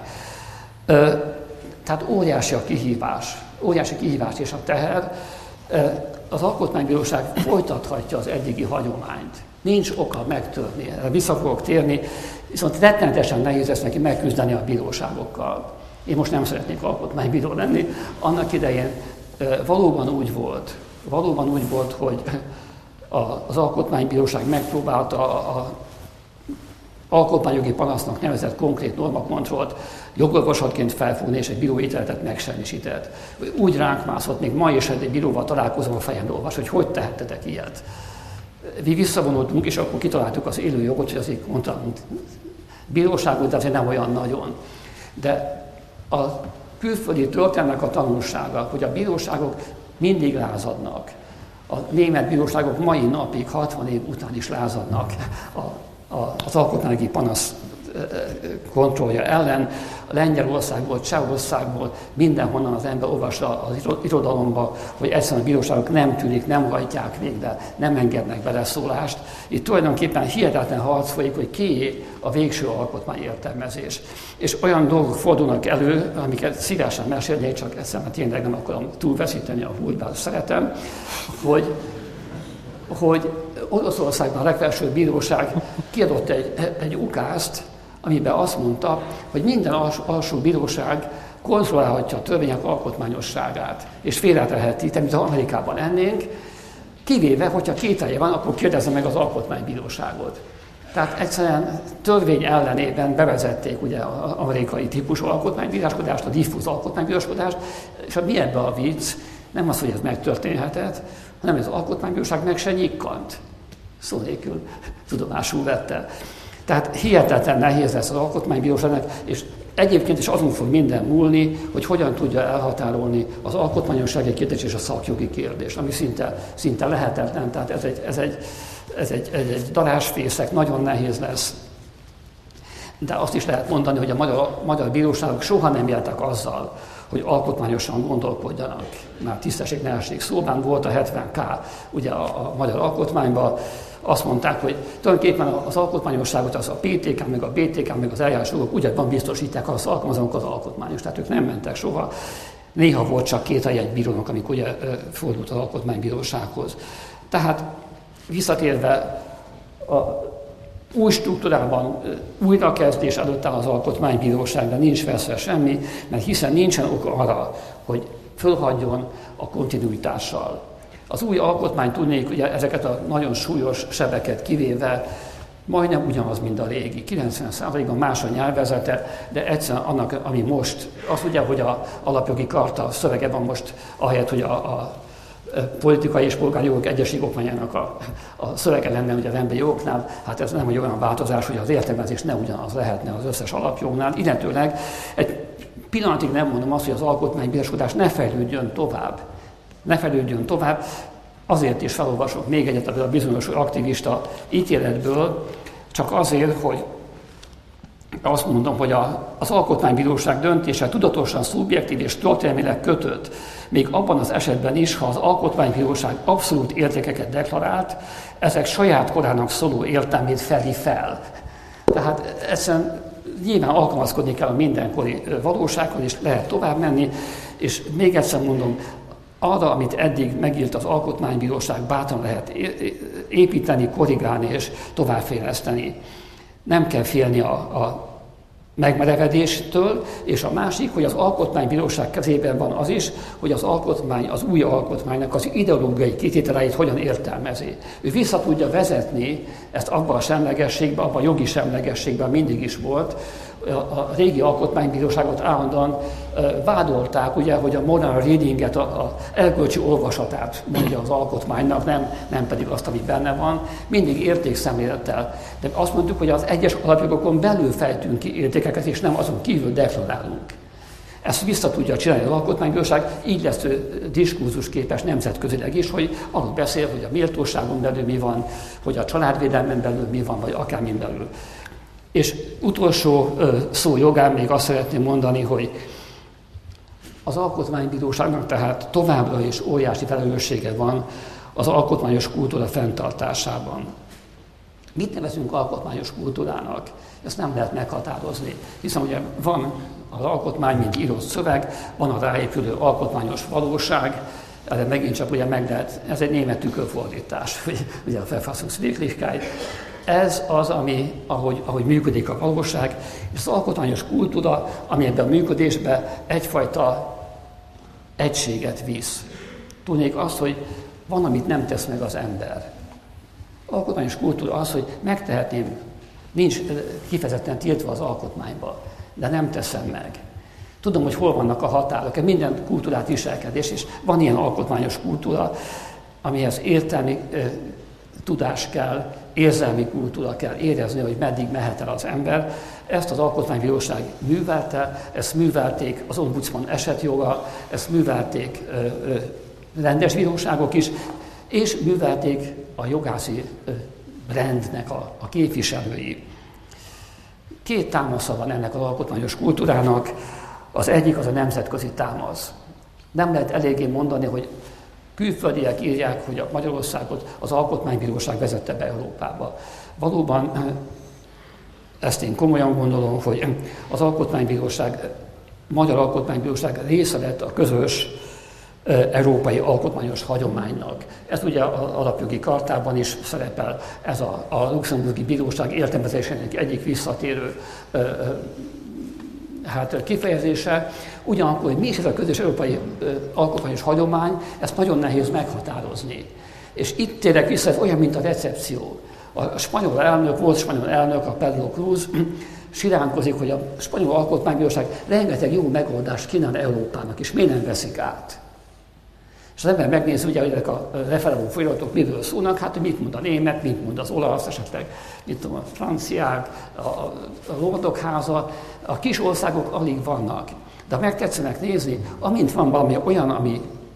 Tehát óriási a kihívás és a teher. Az alkotmánybíróság folytathatja az eddigi hagyományt. Nincs oka megtörni, erre vissza fogok térni, viszont rettenetesen nehéz lesz neki megküzdeni a bíróságokkal. Én most nem szeretnék alkotmánybíró lenni. Annak idején valóban úgy volt, hogy az alkotmánybíróság megpróbálta az alkotmányjogi panasznak nevezett konkrét normakontrollt jogorvosatként felfogni, és egy bírói ítéletet megsemmisített. Úgy ránk mászott, még ma is egy bíróval találkozom, a fejemre olvas, hogy tehettetek ilyet. Mi visszavonultunk, és akkor kitaláltuk az élő jogot, hogy azért mondtam, bíróságot, de azért nem olyan nagyon. De a külföldi történetnek a tanulsága, hogy a bíróságok mindig lázadnak. A német bíróságok mai napig, 60 év után is lázadnak az alkotmányogi panasz kontrollja ellen. Lengyelországból, Csehországból, mindenhonnan az ember olvassa az irodalomba, hogy egyszerűen a bíróságok nem tűnik, nem hajtják végre, nem engednek beleszólást. Itt tulajdonképpen hihetetlen harc folyik, hogy kié a végső alkotmányértelmezés. És olyan dolgok fordulnak elő, amiket szívesen mesélnék, csak egyszerűen tényleg nem akarom túlveszíteni a húrbát, szeretem, hogy Oroszországban a legfelsőbb bíróság kiadott egy ukázt, amiben azt mondta, hogy minden alsó bíróság kontrollálhatja a törvények alkotmányosságát, és félreteheti, mint ha Amerikában lennénk, kivéve, hogyha kételje van, akkor kérdezze meg az alkotmánybíróságot. Tehát egyszerűen törvény ellenében bevezették ugye az amerikai típusú alkotmánybíráskodást, a diffúz alkotmánybíráskodást, és mi ebbe a vicc? Nem az, hogy ez megtörténhetett, hanem az alkotmánybíróság meg se nyikkant. Szó nélkül tudomásul vette. Tehát hihetetlen nehéz lesz az alkotmánybíróságnak, és egyébként is azon fog minden múlni, hogy hogyan tudja elhatárolni az alkotmányossági kérdés és a szakjogi kérdés, ami szinte lehetetlen. Tehát ez egy darásfészek, nagyon nehéz lesz. De azt is lehet mondani, hogy a magyar bíróságok soha nem éltek azzal, hogy alkotmányosan gondolkodjanak. Már tisztesség, ne essék szóban volt a 70K, ugye a magyar alkotmányban, azt mondták, hogy tulajdonképpen az alkotmányosságot az a PTK, meg a BTK, meg az eljárásjogok ugyanban biztosítják, ha azt alkalmazunk az alkotmányos. Tehát ők nem mentek soha. Néha volt csak két egy bírónak, amikor ugye fordult az alkotmánybírósághoz. Tehát visszatérve a új struktúrában újrakezdés előtt áll az alkotmánybíróság, de nincs veszve semmi, mert hiszen nincsen ok arra, hogy fölhagyjon a kontinuitással. Az új alkotmány tudnék ugye ezeket a nagyon súlyos sebeket kivéve majdnem ugyanaz, mint a régi. 90%-ban más a nyelvezete, de egyszerűen annak, ami most, az ugye, hogy az alapjogi karta szövege van most, ahelyett, hogy a politikai és polgári jogok egyes okmányának a szövege lenne ugye az emberi jogoknál, hát ez nem egy olyan változás, hogy az értelmezés ne ugyanaz lehetne az összes alapjognál. Illetőleg egy pillanatig nem mondom azt, hogy az alkotmánybíráskodás ne fejlődjön tovább. Azért is felolvasok még egyet a bizonyos aktivista ítéletből, csak azért, hogy azt mondom, hogy az Alkotmánybíróság döntése tudatosan szubjektív és történelmileg kötött, még abban az esetben is, ha az Alkotmánybíróság abszolút értékeket deklarált, ezek saját korának szóló értelmét fedi fel. Tehát egyszerűen nyilván alkalmazkodni kell a mindenkori valósághoz, és lehet tovább menni, és még egyszer mondom, arra, amit eddig megírt az Alkotmánybíróság, bátran lehet építeni, korrigálni és továbbfejleszteni. Nem kell félni a megmerevedéstől, és a másik, hogy az Alkotmánybíróság kezében van az is, hogy az alkotmány, az új alkotmánynak az ideológiai kitételeit hogyan értelmezi. Ő vissza tudja vezetni ezt abban a semlegességben, abban a jogi semlegességben mindig is volt. A régi Alkotmánybíróságot állandóan vádolták, ugye, hogy a moral readinget, az erkölcsi olvasatát mondja az alkotmánynak, nem pedig azt, ami benne van, mindig értékszemlélettel. De azt mondtuk, hogy az egyes alapjogokon belül fejtünk ki értékeket, és nem azon kívül deklarálunk. Ezt vissza tudja csinálni az Alkotmánybíróság, így lesz diskurzusképes nemzetközileg is, hogy arról beszél, hogy a méltóságon belül mi van, hogy a családvédelmen belül mi van, vagy akármin belül. És utolsó szó jogán még azt szeretném mondani, hogy az Alkotmánybíróságnak tehát továbbra is óriási felelőssége van az alkotmányos kultúra fenntartásában. Mit nevezünk alkotmányos kultúrának? Ezt nem lehet meghatározni, hiszen ugye van az alkotmány, mint írott szöveg, van a ráépülő alkotmányos valóság, erre megint csak ugye meg lehet, ez egy német tükörfordítás, ugye a Verfassungswirklichkeit. Ez az, ahogy működik a valóság, és az alkotmányos kultúra, ami ebben a működésben egyfajta egységet visz. Tudnék azt, hogy van, amit nem tesz meg az ember. Alkotmányos kultúra az, hogy megtehetném, nincs kifejezetten tiltva az alkotmányba, de nem teszem meg. Tudom, hogy hol vannak a határok, minden kultúrát viselkedés, és van ilyen alkotmányos kultúra, amihez értelmi tudás kell, érzelmi kultúra kell érezni, hogy meddig mehet el az ember. Ezt az Alkotmánybíróság művelte, ezt művelték az ombudsman esetjoga, ezt művelték rendes bíróságok is, és művelték a jogászi rendnek a képviselői. Két támasza van ennek az alkotmányos kultúrának. Az egyik az a nemzetközi támasz. Nem lehet eléggé mondani, hogy külföldiek írják, hogy a Magyarországot az Alkotmánybíróság vezette be Európába. Valóban ezt én komolyan gondolom, hogy az Magyar Alkotmánybíróság része lett a közös európai alkotmányos hagyománynak. Ez ugye az alapjogi kartában is szerepel, ez a luxemburgi bíróság értelmezésének egyik visszatérő kifejezése. Ugyanakkor, hogy mi is ez a közös európai alkotmányos hagyomány, ezt nagyon nehéz meghatározni. És itt térek vissza, ez olyan, mint a recepció. A spanyol elnök, volt spanyol elnök, a Pedro Cruz, siránkozik, hogy a spanyol alkotmánybíróság rengeteg jó megoldást kínál Európának, és miért nem veszik át. És az ember megnézi, ugye, hogy ezek a referáló folyamatok miről szólnak, hát hogy mit mond a német, mit mond az olasz, esetleg mit tudom, a franciák, a lordok háza, a kis országok alig vannak. De ha megtetszenek nézni, amint van valami olyan, ami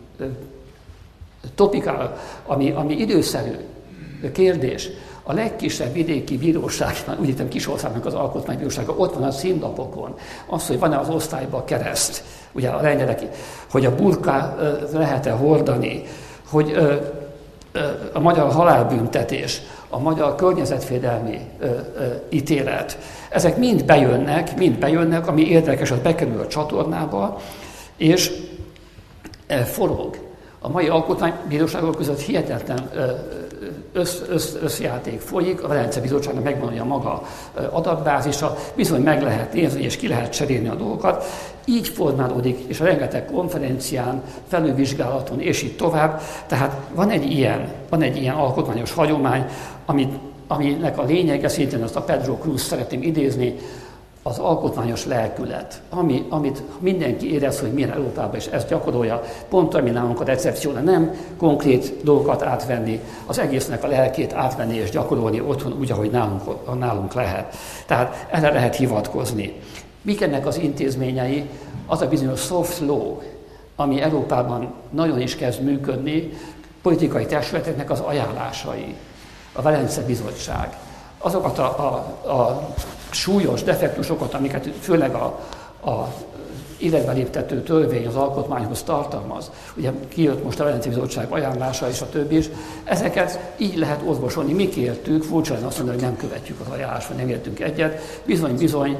topikál, ami időszerű kérdés, a legkisebb vidéki bíróság, úgy hittem kis országnak az alkotmánybírósága, ott van a címlapokon. Az, hogy van-e az osztályban kereszt, ugye a lengyelek, hogy a burká lehet-e hordani, hogy a magyar halálbüntetés, a magyar környezetvédelmi ítélet, ezek mind bejönnek, ami érdekes, az bekerül a csatornába, és forog. A mai alkotmánybíróságok között hihetetlen összjáték folyik, a Velence Bizottságnak megvan a maga adatbázisa, bizony meg lehet nézni, és ki lehet cserélni a dolgokat. Így formálódik, és a rengeteg konferencián, felülvizsgálaton, és így tovább. Tehát van egy ilyen alkotmányos hagyomány, aminek a lényege, szintén azt a Pedro Cruz szeretném idézni, az alkotmányos lelkület, amit mindenki érez, hogy milyen Európában, és ezt gyakorolja, pont ami nálunk a recepcióra, nem konkrét dolgokat átvenni, az egésznek a lelkét átvenni és gyakorolni otthon úgy, ahogy nálunk lehet. Tehát erre lehet hivatkozni. Mik ennek az intézményei? Az a bizonyos soft law, ami Európában nagyon is kezd működni, politikai testületeknek az ajánlásai, a Velence Bizottság, azokat a súlyos defektusokat, amiket főleg a életbe léptető törvény az alkotmányhoz tartalmaz. Ugye kijött most a Velencei Bizottság ajánlása és a többi is. Ezeket így lehet orvosolni. Mi kértük, furcsa lenne azt mondani, hogy nem követjük az ajánlást, vagy nem értünk egyet. Bizony,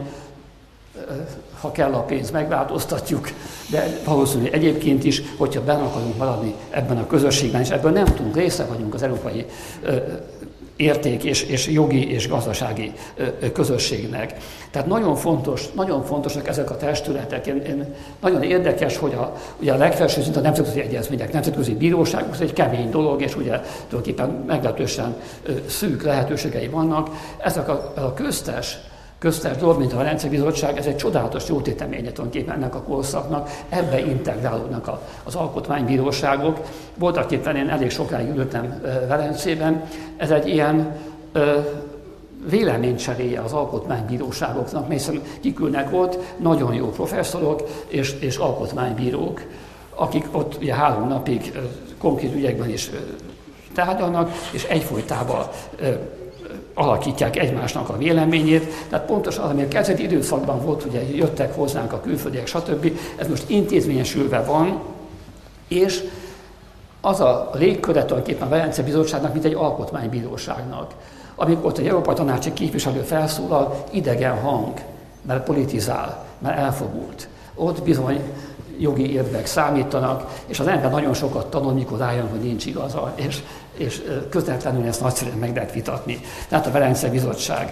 ha kell a pénz, megváltoztatjuk, de valószínűleg egyébként is, hogyha benne akarunk maradni ebben a közösségben, és ebből nem tudunk, része vagyunk az európai érték és jogi és gazdasági közösségnek. Tehát nagyon fontosak ezek a testületek. Nagyon érdekes, hogy ugye a legfelső szint a nemzetközi egyezmények, nemzetközi bíróságok, ez egy kemény dolog, és ugye tulajdonképpen meglehetősen szűk lehetőségei vannak. Ezek a köztes dolog, mint a Velencei Bizottság, ez egy csodálatos jótéteménye tulajdonképpen ennek a korszaknak, ebbe integrálódnak az alkotmánybíróságok. Voltaképpen én elég sokáig ültem Velencében, ez egy ilyen véleménycseréje az alkotmánybíróságoknak, hiszen kikülnek ott nagyon jó professzorok és alkotmánybírók, akik ott ugye 3 napig konkrét ügyekben is tárgyalnak, és egyfolytában alakítják egymásnak a véleményét. Tehát pontosan az, ami a kezdeti időszakban volt, ugye jöttek hozzánk a külföldiek, stb. Ez most intézményesülve van, és az a légköre tulajdonképpen a Velencei Bizottságnak, mint egy alkotmánybíróságnak. Amikor ott egy Európai Tanácsi képviselő felszólal, idegen hang, mert politizál, mert elfogult. Ott bizony jogi érvek számítanak, és az ember nagyon sokat tanul, mikor rájön, hogy nincs igaza, és közvetlenül ezt nagyszerűen meg lehet vitatni. Tehát a Velencei Bizottság.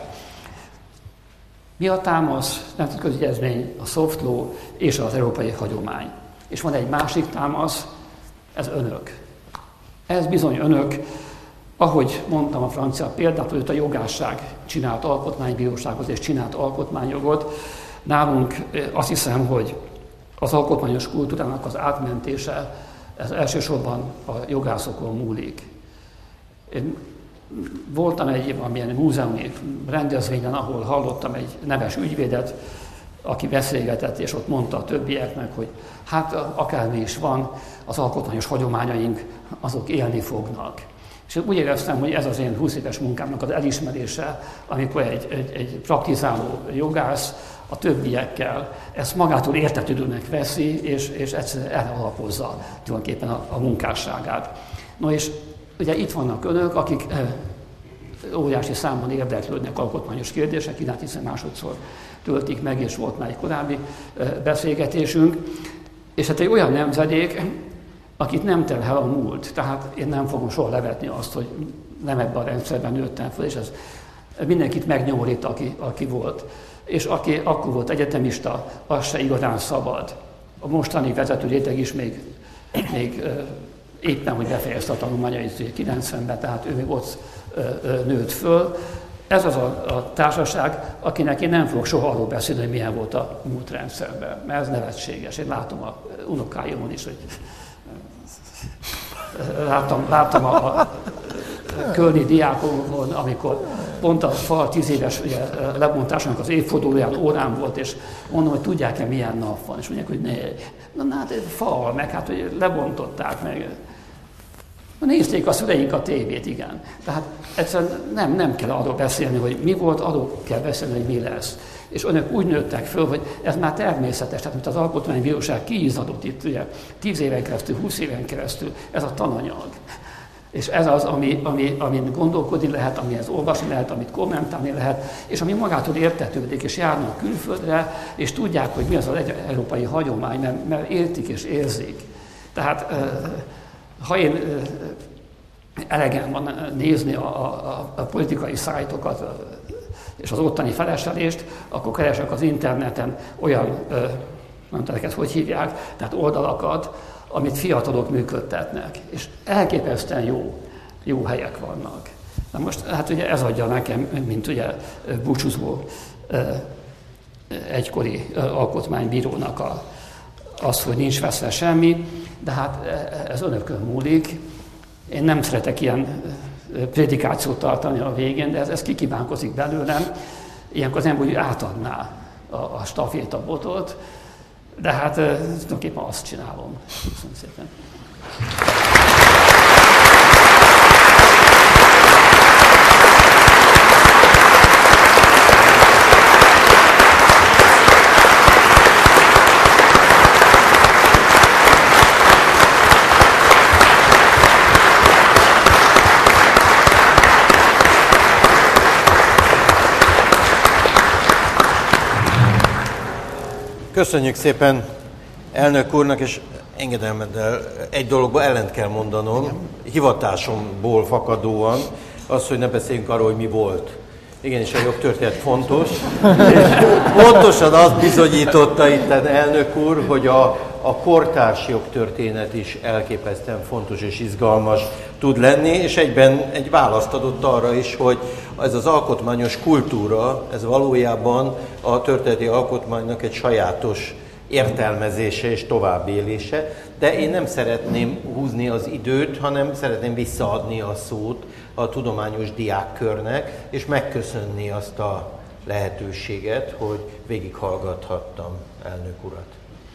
Mi a támasz? Nemzetközi egyezmény, a soft law és az európai hagyomány. És van egy másik támasz, ez önök. Ez bizony önök, ahogy mondtam a francia példát, hogy a jogásság csinált alkotmánybíróságot és csinált alkotmányjogot. Nálunk azt hiszem, hogy az alkotmányos kultúrának az átmentése, ez elsősorban a jogászokon múlik. Én voltam egy valamilyen múzeumi rendezvényen, ahol hallottam egy neves ügyvédet, aki beszélgetett, és ott mondta a többieknek, hogy hát akármi is van, az alkotmányos hagyományaink, azok élni fognak. És úgy éreztem, hogy ez az én 20 éves munkámnak az elismerése, amikor egy praktizáló jogász a többiekkel ezt magától értetődőnek veszi, és egyszerűen elalapozza tulajdonképpen a munkásságát. No és ugye itt vannak önök, akik óriási számban érdeklődnek alkotmányos kérdések iránt, hiszen másodszor töltik meg, és volt már egy korábbi beszélgetésünk. És hát egy olyan nemzedék, akit nem terhel a múlt. Tehát én nem fogom soha levetni azt, hogy nem ebben a rendszerben nőttem fel, és ez mindenkit megnyomorít, aki volt. És aki akkor volt egyetemista, az se igazán szabad. A mostani vezető réteg is még éppen, hogy befejezte a tanulmányait 90-ben, tehát ő még ott nőtt föl. Ez az a társaság, akinek én nem fogok soha arról beszélni, hogy milyen volt a múlt rendszerben, mert ez nevetséges. Én látom a unokáimon is, hogy láttam a kölni diákokon, amikor pont a fal 10 éves ugye, lebontásának az évfordulóján órán volt, és mondom, hogy tudják-e milyen nap van, és mondják, hogy ne. Na hát fal, meg hát, hogy lebontották meg. Nézték a szüleink a tévét, igen. Tehát egyszerűen nem kell arról beszélni, hogy mi volt, arról kell beszélni, hogy mi lesz. És önök úgy nőttek föl, hogy ez már természetes, tehát mint az Alkotmánybíróság kiizzadott itt, ugye 10 éven keresztül, 20 éven keresztül, ez a tananyag. És ez az, amin gondolkodni lehet, amihez olvasni lehet, amit kommentálni lehet, és ami magától értetődik, és járnak külföldre, és tudják, hogy mi az európai hagyomány, mert értik és érzik. Tehát ha én elegem van nézni a politikai szájtokat és az ottani feleselést, akkor keresek az interneten olyan, nem tudom, hogy hívják, tehát oldalakat, amit fiatalok működtetnek, és elképesztően jó helyek vannak. Na most, hát ugye ez adja nekem, mint ugye búcsúzó egykori alkotmánybírónak az, hogy nincs veszve semmi, de hát ez önökön múlik. Én nem szeretek ilyen prédikációt tartani a végén, de ez kikívánkozik belőlem. Ilyenkor az ember úgy átadná a stafétabotot, de hát tulajdonképpen azt csinálom. Köszönöm szépen. Köszönjük szépen elnök úrnak, és engedelmeddel egy dologba ellent kell mondanom, hivatásomból fakadóan, az, hogy ne beszéljünk arról, hogy mi volt. Igenis, a jogtörténet fontos, és pontosan azt bizonyította itt elnök úr, hogy a kortárs jogtörténet is elképesztően fontos és izgalmas tud lenni, és egyben egy választ adott arra is, hogy ez az alkotmányos kultúra, ez valójában a történeti alkotmánynak egy sajátos értelmezése és továbbélése, de én nem szeretném húzni az időt, hanem szeretném visszaadni a szót a tudományos diákkörnek, és megköszönni azt a lehetőséget, hogy végighallgathattam elnök urat.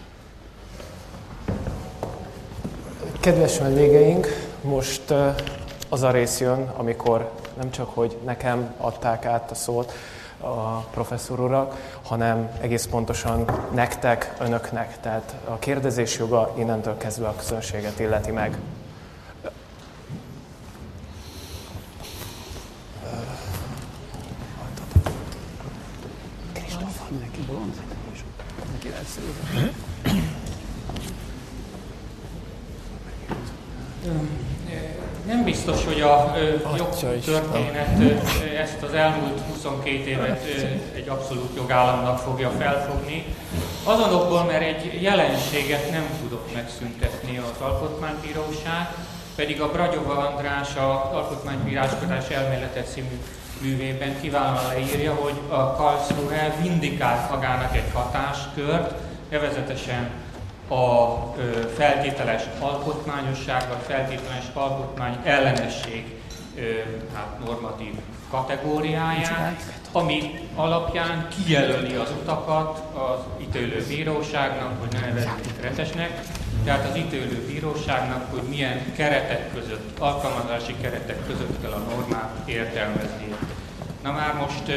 Kedves vendégeink, most az a rész jön, amikor nem csak, hogy nekem adták át a szót a professzor urak, hanem egész pontosan nektek, önöknek. Tehát a kérdezés joga innentől kezdve a közönséget illeti meg. Nem biztos, hogy a jogtörténet ezt az elmúlt 22 évet egy abszolút jogállamnak fogja felfogni. Azonokból, mert egy jelenséget nem tudott megszüntetni az Alkotmánybíróság, pedig a Bragyova András az Alkotmánybíráskodás elmélete című művében kiválóan leírja, hogy a Karlsruhe vindikált magának egy hatáskört, nevezetesen a feltételes alkotmányosság, vagy feltételes alkotmány ellenesség normatív kategóriáját, ami alapján kijelöli az utakat az ítélő bíróságnak, hogy ne nevezzük retesnek, tehát az ítélő bíróságnak, hogy milyen keretek között, alkalmazási keretek között kell a normát értelmezni. Na már most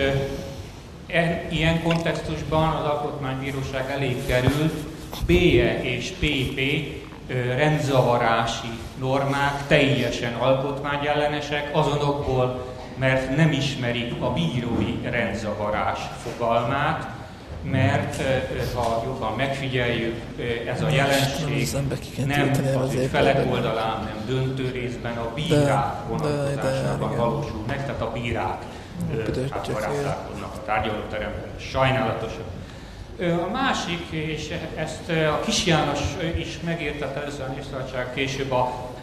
ilyen kontextusban az Alkotmánybíróság elé került BE és PP rendzavarási normák teljesen alkotmányellenesek, azonokból, mert nem ismerik a bírói rendzavarás fogalmát, mert ha jobban megfigyeljük, ez a jelenség nem az felek oldalán, nem döntő részben a bírák vonatkozásában valósul meg, tehát a bírák varázslálkodnak a tárgyalóteremben, sajnálatosak. A másik, és ezt a Kis János is megértette először a Népszabadság, később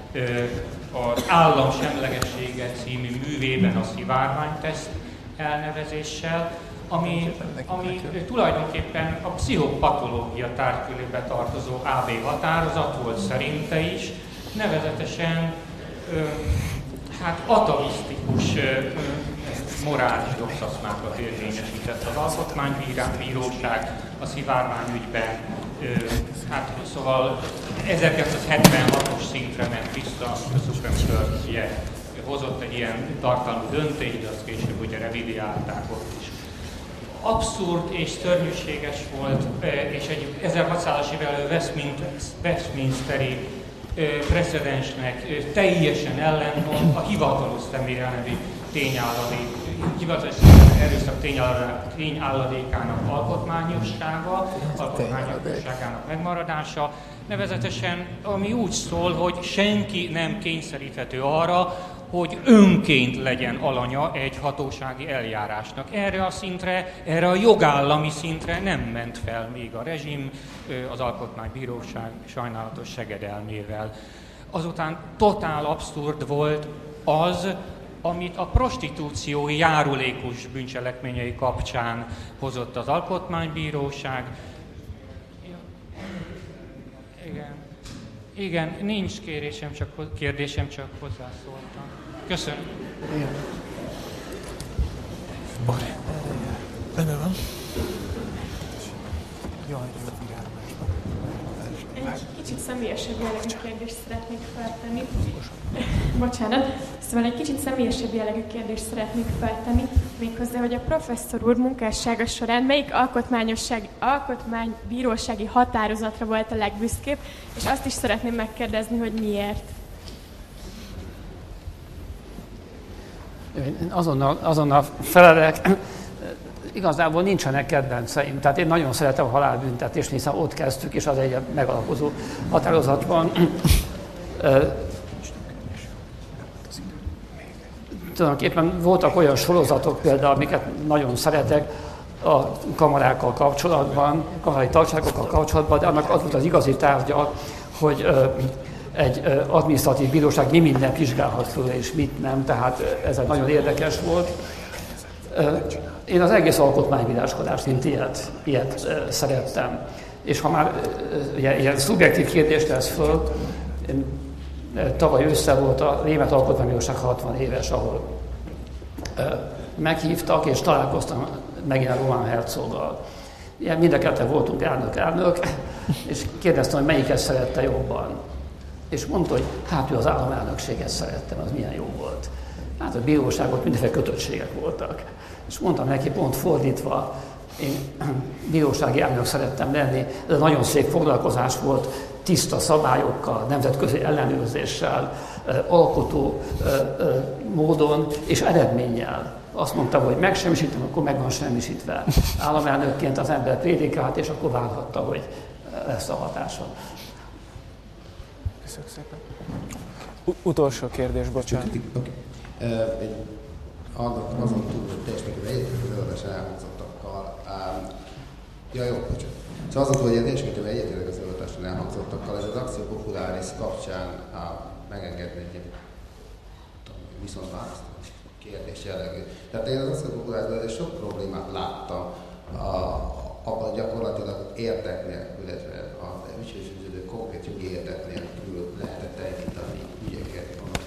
az Állam semlegessége című művében a szivárványteszt elnevezéssel, ami tulajdonképpen a pszichopatológia tárgykörébe tartozó AB határozat volt szerinte is, nevezetesen atavisztikus morális jogszaszmákat érvényesített az Alkotmánybíróság a szivárványügyben. Szóval 1976-os szintre ment vissza, a Supreme Court ugye hozott egy ilyen tartalmú döntést, de azt később ugye revidiálták ott is. Abszurd és szörnyűséges volt, és egy 1600-as évvel Westminsteri precedensnek teljesen ellentmond a hivatalos személyellevi erőszak tényálladékának alkotmányossága, alkotmányosságának megmaradása, nevezetesen ami úgy szól, hogy senki nem kényszeríthető arra, hogy önként legyen alanya egy hatósági eljárásnak. Erre a szintre, erre a jogállami szintre nem ment fel még a rezsim az Alkotmánybíróság sajnálatos segedelmével. Azután totál abszurd volt az, amit a prostitúció járulékos bűncselekményei kapcsán hozott az Alkotmánybíróság. Igen, nincs kérdésem, csak hozzászóltam. Köszönöm. Benne van. Egy kicsit személyesebb jellegű kérdést szeretnék feltenni. Bocsánat. Szóval egy kicsit személyesebb jellegű kérdést szeretnék feltenni, méghozzá, hogy a professzor úr munkássága során melyik alkotmánybírósági határozatra volt a legbüszkébb, és azt is szeretném megkérdezni, hogy miért. Azonnal felelek. igazából nincsenek kedvenceim. Tehát én nagyon szeretem a halálbüntetést, hiszen ott kezdtük, és az egy megalapozó határozatban. Tulajdonképpen voltak olyan sorozatok például, amiket nagyon szeretek a kamarákkal kapcsolatban, kamarai tagságokkal kapcsolatban, de annak az volt az igazi tárgya, hogy egy adminisztratív bíróság mi mindent vizsgálhat föl, és mit nem, tehát ez nagyon érdekes volt. Én az egész alkotmánybíráskodást, mint ilyet szerettem. És ha már ilyen szubjektív kérdést tesz föl, tavaly ősszel volt a Német Alkotmánybíróság 60 éves, ahol meghívtak, és találkoztam megint a Román Herzoggal. Mind a ketten voltunk elnök, és kérdeztem, hogy melyiket szerette jobban. És mondta, hogy hát ő az államelnökséget szerettem, az milyen jó volt. Hát a bíróságot mindenféle kötöttségek voltak. És mondtam neki, pont fordítva, én bírósági elnök szerettem lenni, ez egy nagyon szép foglalkozás volt, tiszta szabályokkal, nemzetközi ellenőrzéssel, alkotó módon és eredménnyel. Azt mondtam, hogy megsemmisítem, akkor meg van semmisítve. Államelnökként az ember prédikált, és akkor várhatta, hogy lesz a hatása. Köszönöm szépen. Utolsó kérdés, bocsánat. Egy azon túl, hogy teljes mértékben egyetértek az előadáson elhangzottakkal. Jó, bocsánat. Szóval azon túl, hogy teljes mértékben egyetértek az előadáson elhangzottakkal, ez az Actio Popularis kapcsán megengedni egy viszont választás kérdés jellegű. Tehát én az Actio Popularisban egy sok problémát láttam abban gyakorlatilag érdek nélkül, illetve a ügyhőződő konkrét jogi érdek nélkül lehetett elindítani ügyeket,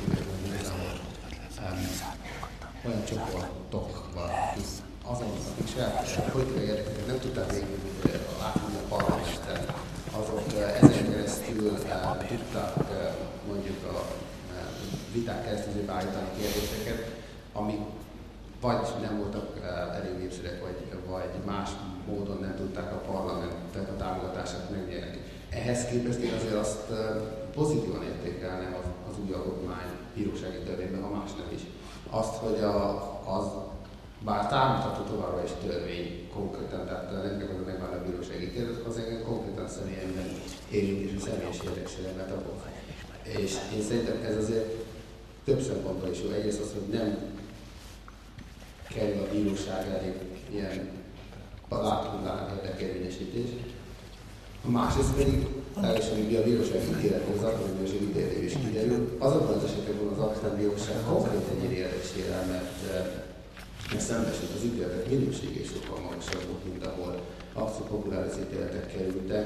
olyan csoportokban, akik saját politikai érdekeket nem tudták végül átadni a parlamenten, azok ezen keresztül tudtak mondjuk a viták keresztül beállítani kérdéseket, amik vagy nem voltak elég népszerűek, vagy más módon nem tudták a parlamentnek a támogatását megnyerni. Ehhez képest én azért azt pozitívan értékelnem az új alkotmány bírósági törvényben, ha más nem is. Azt, hogy az bár támadható továbbra is törvény konkrétan, tehát nem kell hogy megválni a bírósági ítéletet, az engem konkrétan személyemben érint és a személyes érdekségemet abban. És én szerintem ez azért több szempontból is jó. Egyrészt az, hogy nem kerül a bíróság elé ilyen láthatatlan érdekérvényesítés. A másrészt pedig teljesen ugye a bírósági ítéletben, az alkotmánybírósági ítéletében is kiderül. Azokban az esetekben az alkotmánybíróság konkrét egyéni érdeksérelmet szembesült az ítéletek minősége is sokkal magasabb volt, mint ahol Actio Popularis ítéletek kerültek.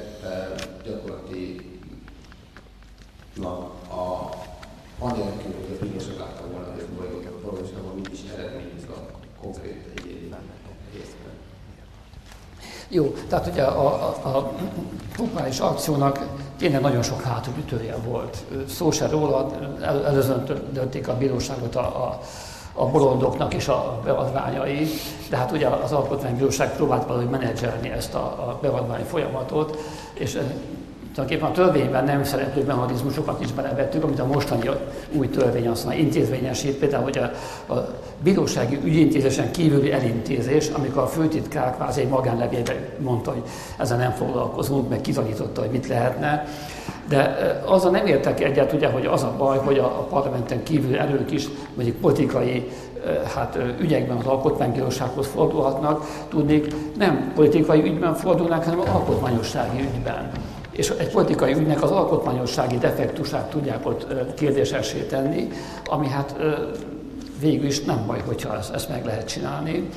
Gyakorlatilag anélkül, hogy a bíróság látta volna, hogy valójában mit is eredményez a konkrét egyéni részben. Jó, tehát ugye a populáris akciónak tényleg nagyon sok hátulütője volt. Szó se róla, előzöntötték a bíróságot a bolondoknak is a beadványai, de hát ugye az Alkotmánybíróság próbált valahogy menedzselni ezt a beadvány folyamatot, és tulajdonképpen a törvényben nem szereplő mechanizmusokat is belevettük, amit a mostani új törvény aztán intézményesít, például hogy a bírósági ügyintézésen kívüli elintézés, amikor a főtitkár kvázi egy magánlevélben mondta, hogy ezzel nem foglalkozunk, meg kizanította, hogy mit lehetne. De azzal nem értek egyet, ugye, hogy az a baj, hogy a parlamenten kívül erők is mondjuk politikai ügyekben az Alkotmánybírósághoz fordulhatnak, tudnék, nem politikai ügyben fordulnak, hanem alkotmányossági ügyben. És egy politikai ügynek az alkotmányossági defektusát tudják ott kérdésessé tenni, ami hát végül is nem baj, hogyha ezt meg lehet csinálni.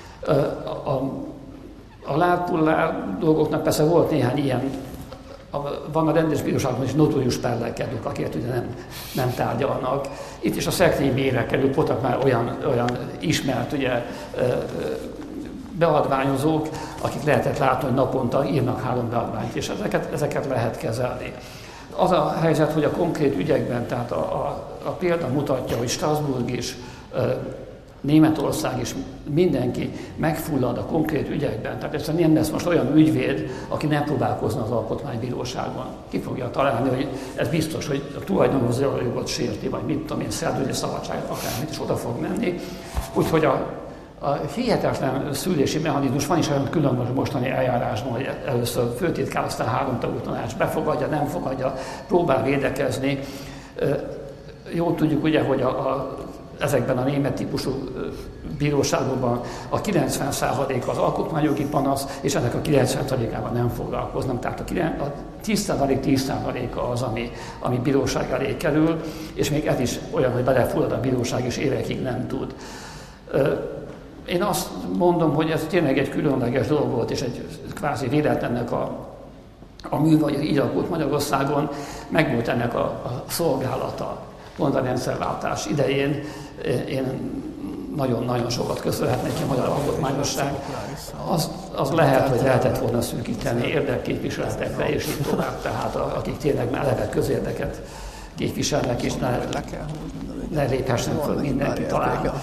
A lárpullár dolgoknak persze volt néhány ilyen, van a rendes bíróságban is notórius perlelkedők, akiket ugye nem tárgyalnak. Itt is a Szekrényi Bérre került, voltak már olyan ismert ugye, beadványozók, akik lehetett látni, hogy naponta írnak 3 beadványt, és ezeket lehet kezelni. Az a helyzet, hogy a konkrét ügyekben, tehát a példa mutatja, hogy Strasbourg is, Németország is, mindenki megfullad a konkrét ügyekben. Tehát egyszerűen nem lesz most olyan ügyvéd, aki nem próbálkozna az Alkotmánybíróságban. Ki fogja találni, hogy ez biztos, hogy a tulajdonhoz jogot sérti, vagy mit tudom én, szerződési szabadságot, akármit is oda fog menni. Úgyhogy A hihetetlen szülési mechanizmus van is olyan különböző mostani eljárásban, hogy először főtitkár, aztán 3 tagú tanács befogadja, nem fogadja, próbál védekezni. Jól tudjuk ugye, hogy ezekben a német típusú bíróságokban a 90% az alkotmányjogi panasz, és ennek a 90%-ával nem foglalkoznak. Tehát a 10% az, ami bíróság elé kerül, és még ez is olyan, hogy belefullad a bíróság, és évekig nem tud. Én azt mondom, hogy ez tényleg egy különleges dolog volt, és egy kvázi véletlennek a mű, vagy így alakult Magyarországon, megvolt ennek a szolgálata. Pont a rendszerváltás idején én nagyon-nagyon sokat köszönhetnek a magyar alkotmányosság. Az lehet, hogy lehetett volna szűkíteni érdekképviseletekre, és így tovább, tehát akik tényleg eleve közérdeket képviselnek, és ne léphessen föl mindenki talán.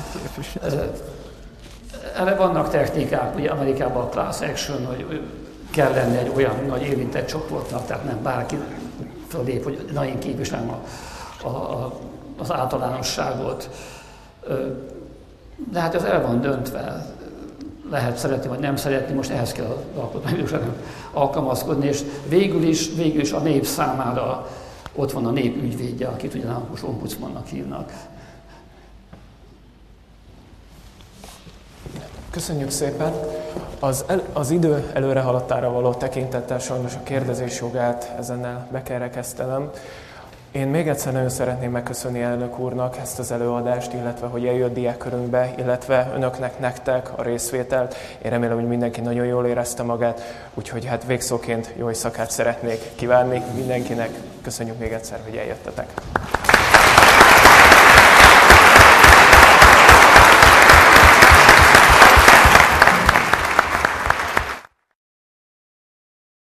Erre vannak technikák, ugye Amerikában a class action, hogy kell lenni egy olyan nagy érintett csoportnak, tehát nem bárki fölép, hogy na én képviselem az általánosságot. De hát ez el van döntve. Lehet szeretni, vagy nem szeretni, most ehhez kell az alkotmánybíróságnak alkalmazkodni, és végül is a nép számára ott van a nép ügyvédje, akit ugye most ombudsmannak hívnak. Köszönjük szépen! Az idő előrehaladására való tekintettel sajnos a kérdezés jogát ezennel be kell rekesztenem. Én még egyszer nagyon szeretném megköszönni elnök úrnak ezt az előadást, illetve hogy eljött diákkörünkbe, illetve önöknek, nektek a részvételt. Én remélem, hogy mindenki nagyon jól érezte magát, úgyhogy hát végszóként jó éjszakát szeretnék kívánni mindenkinek. Köszönjük még egyszer, hogy eljöttetek.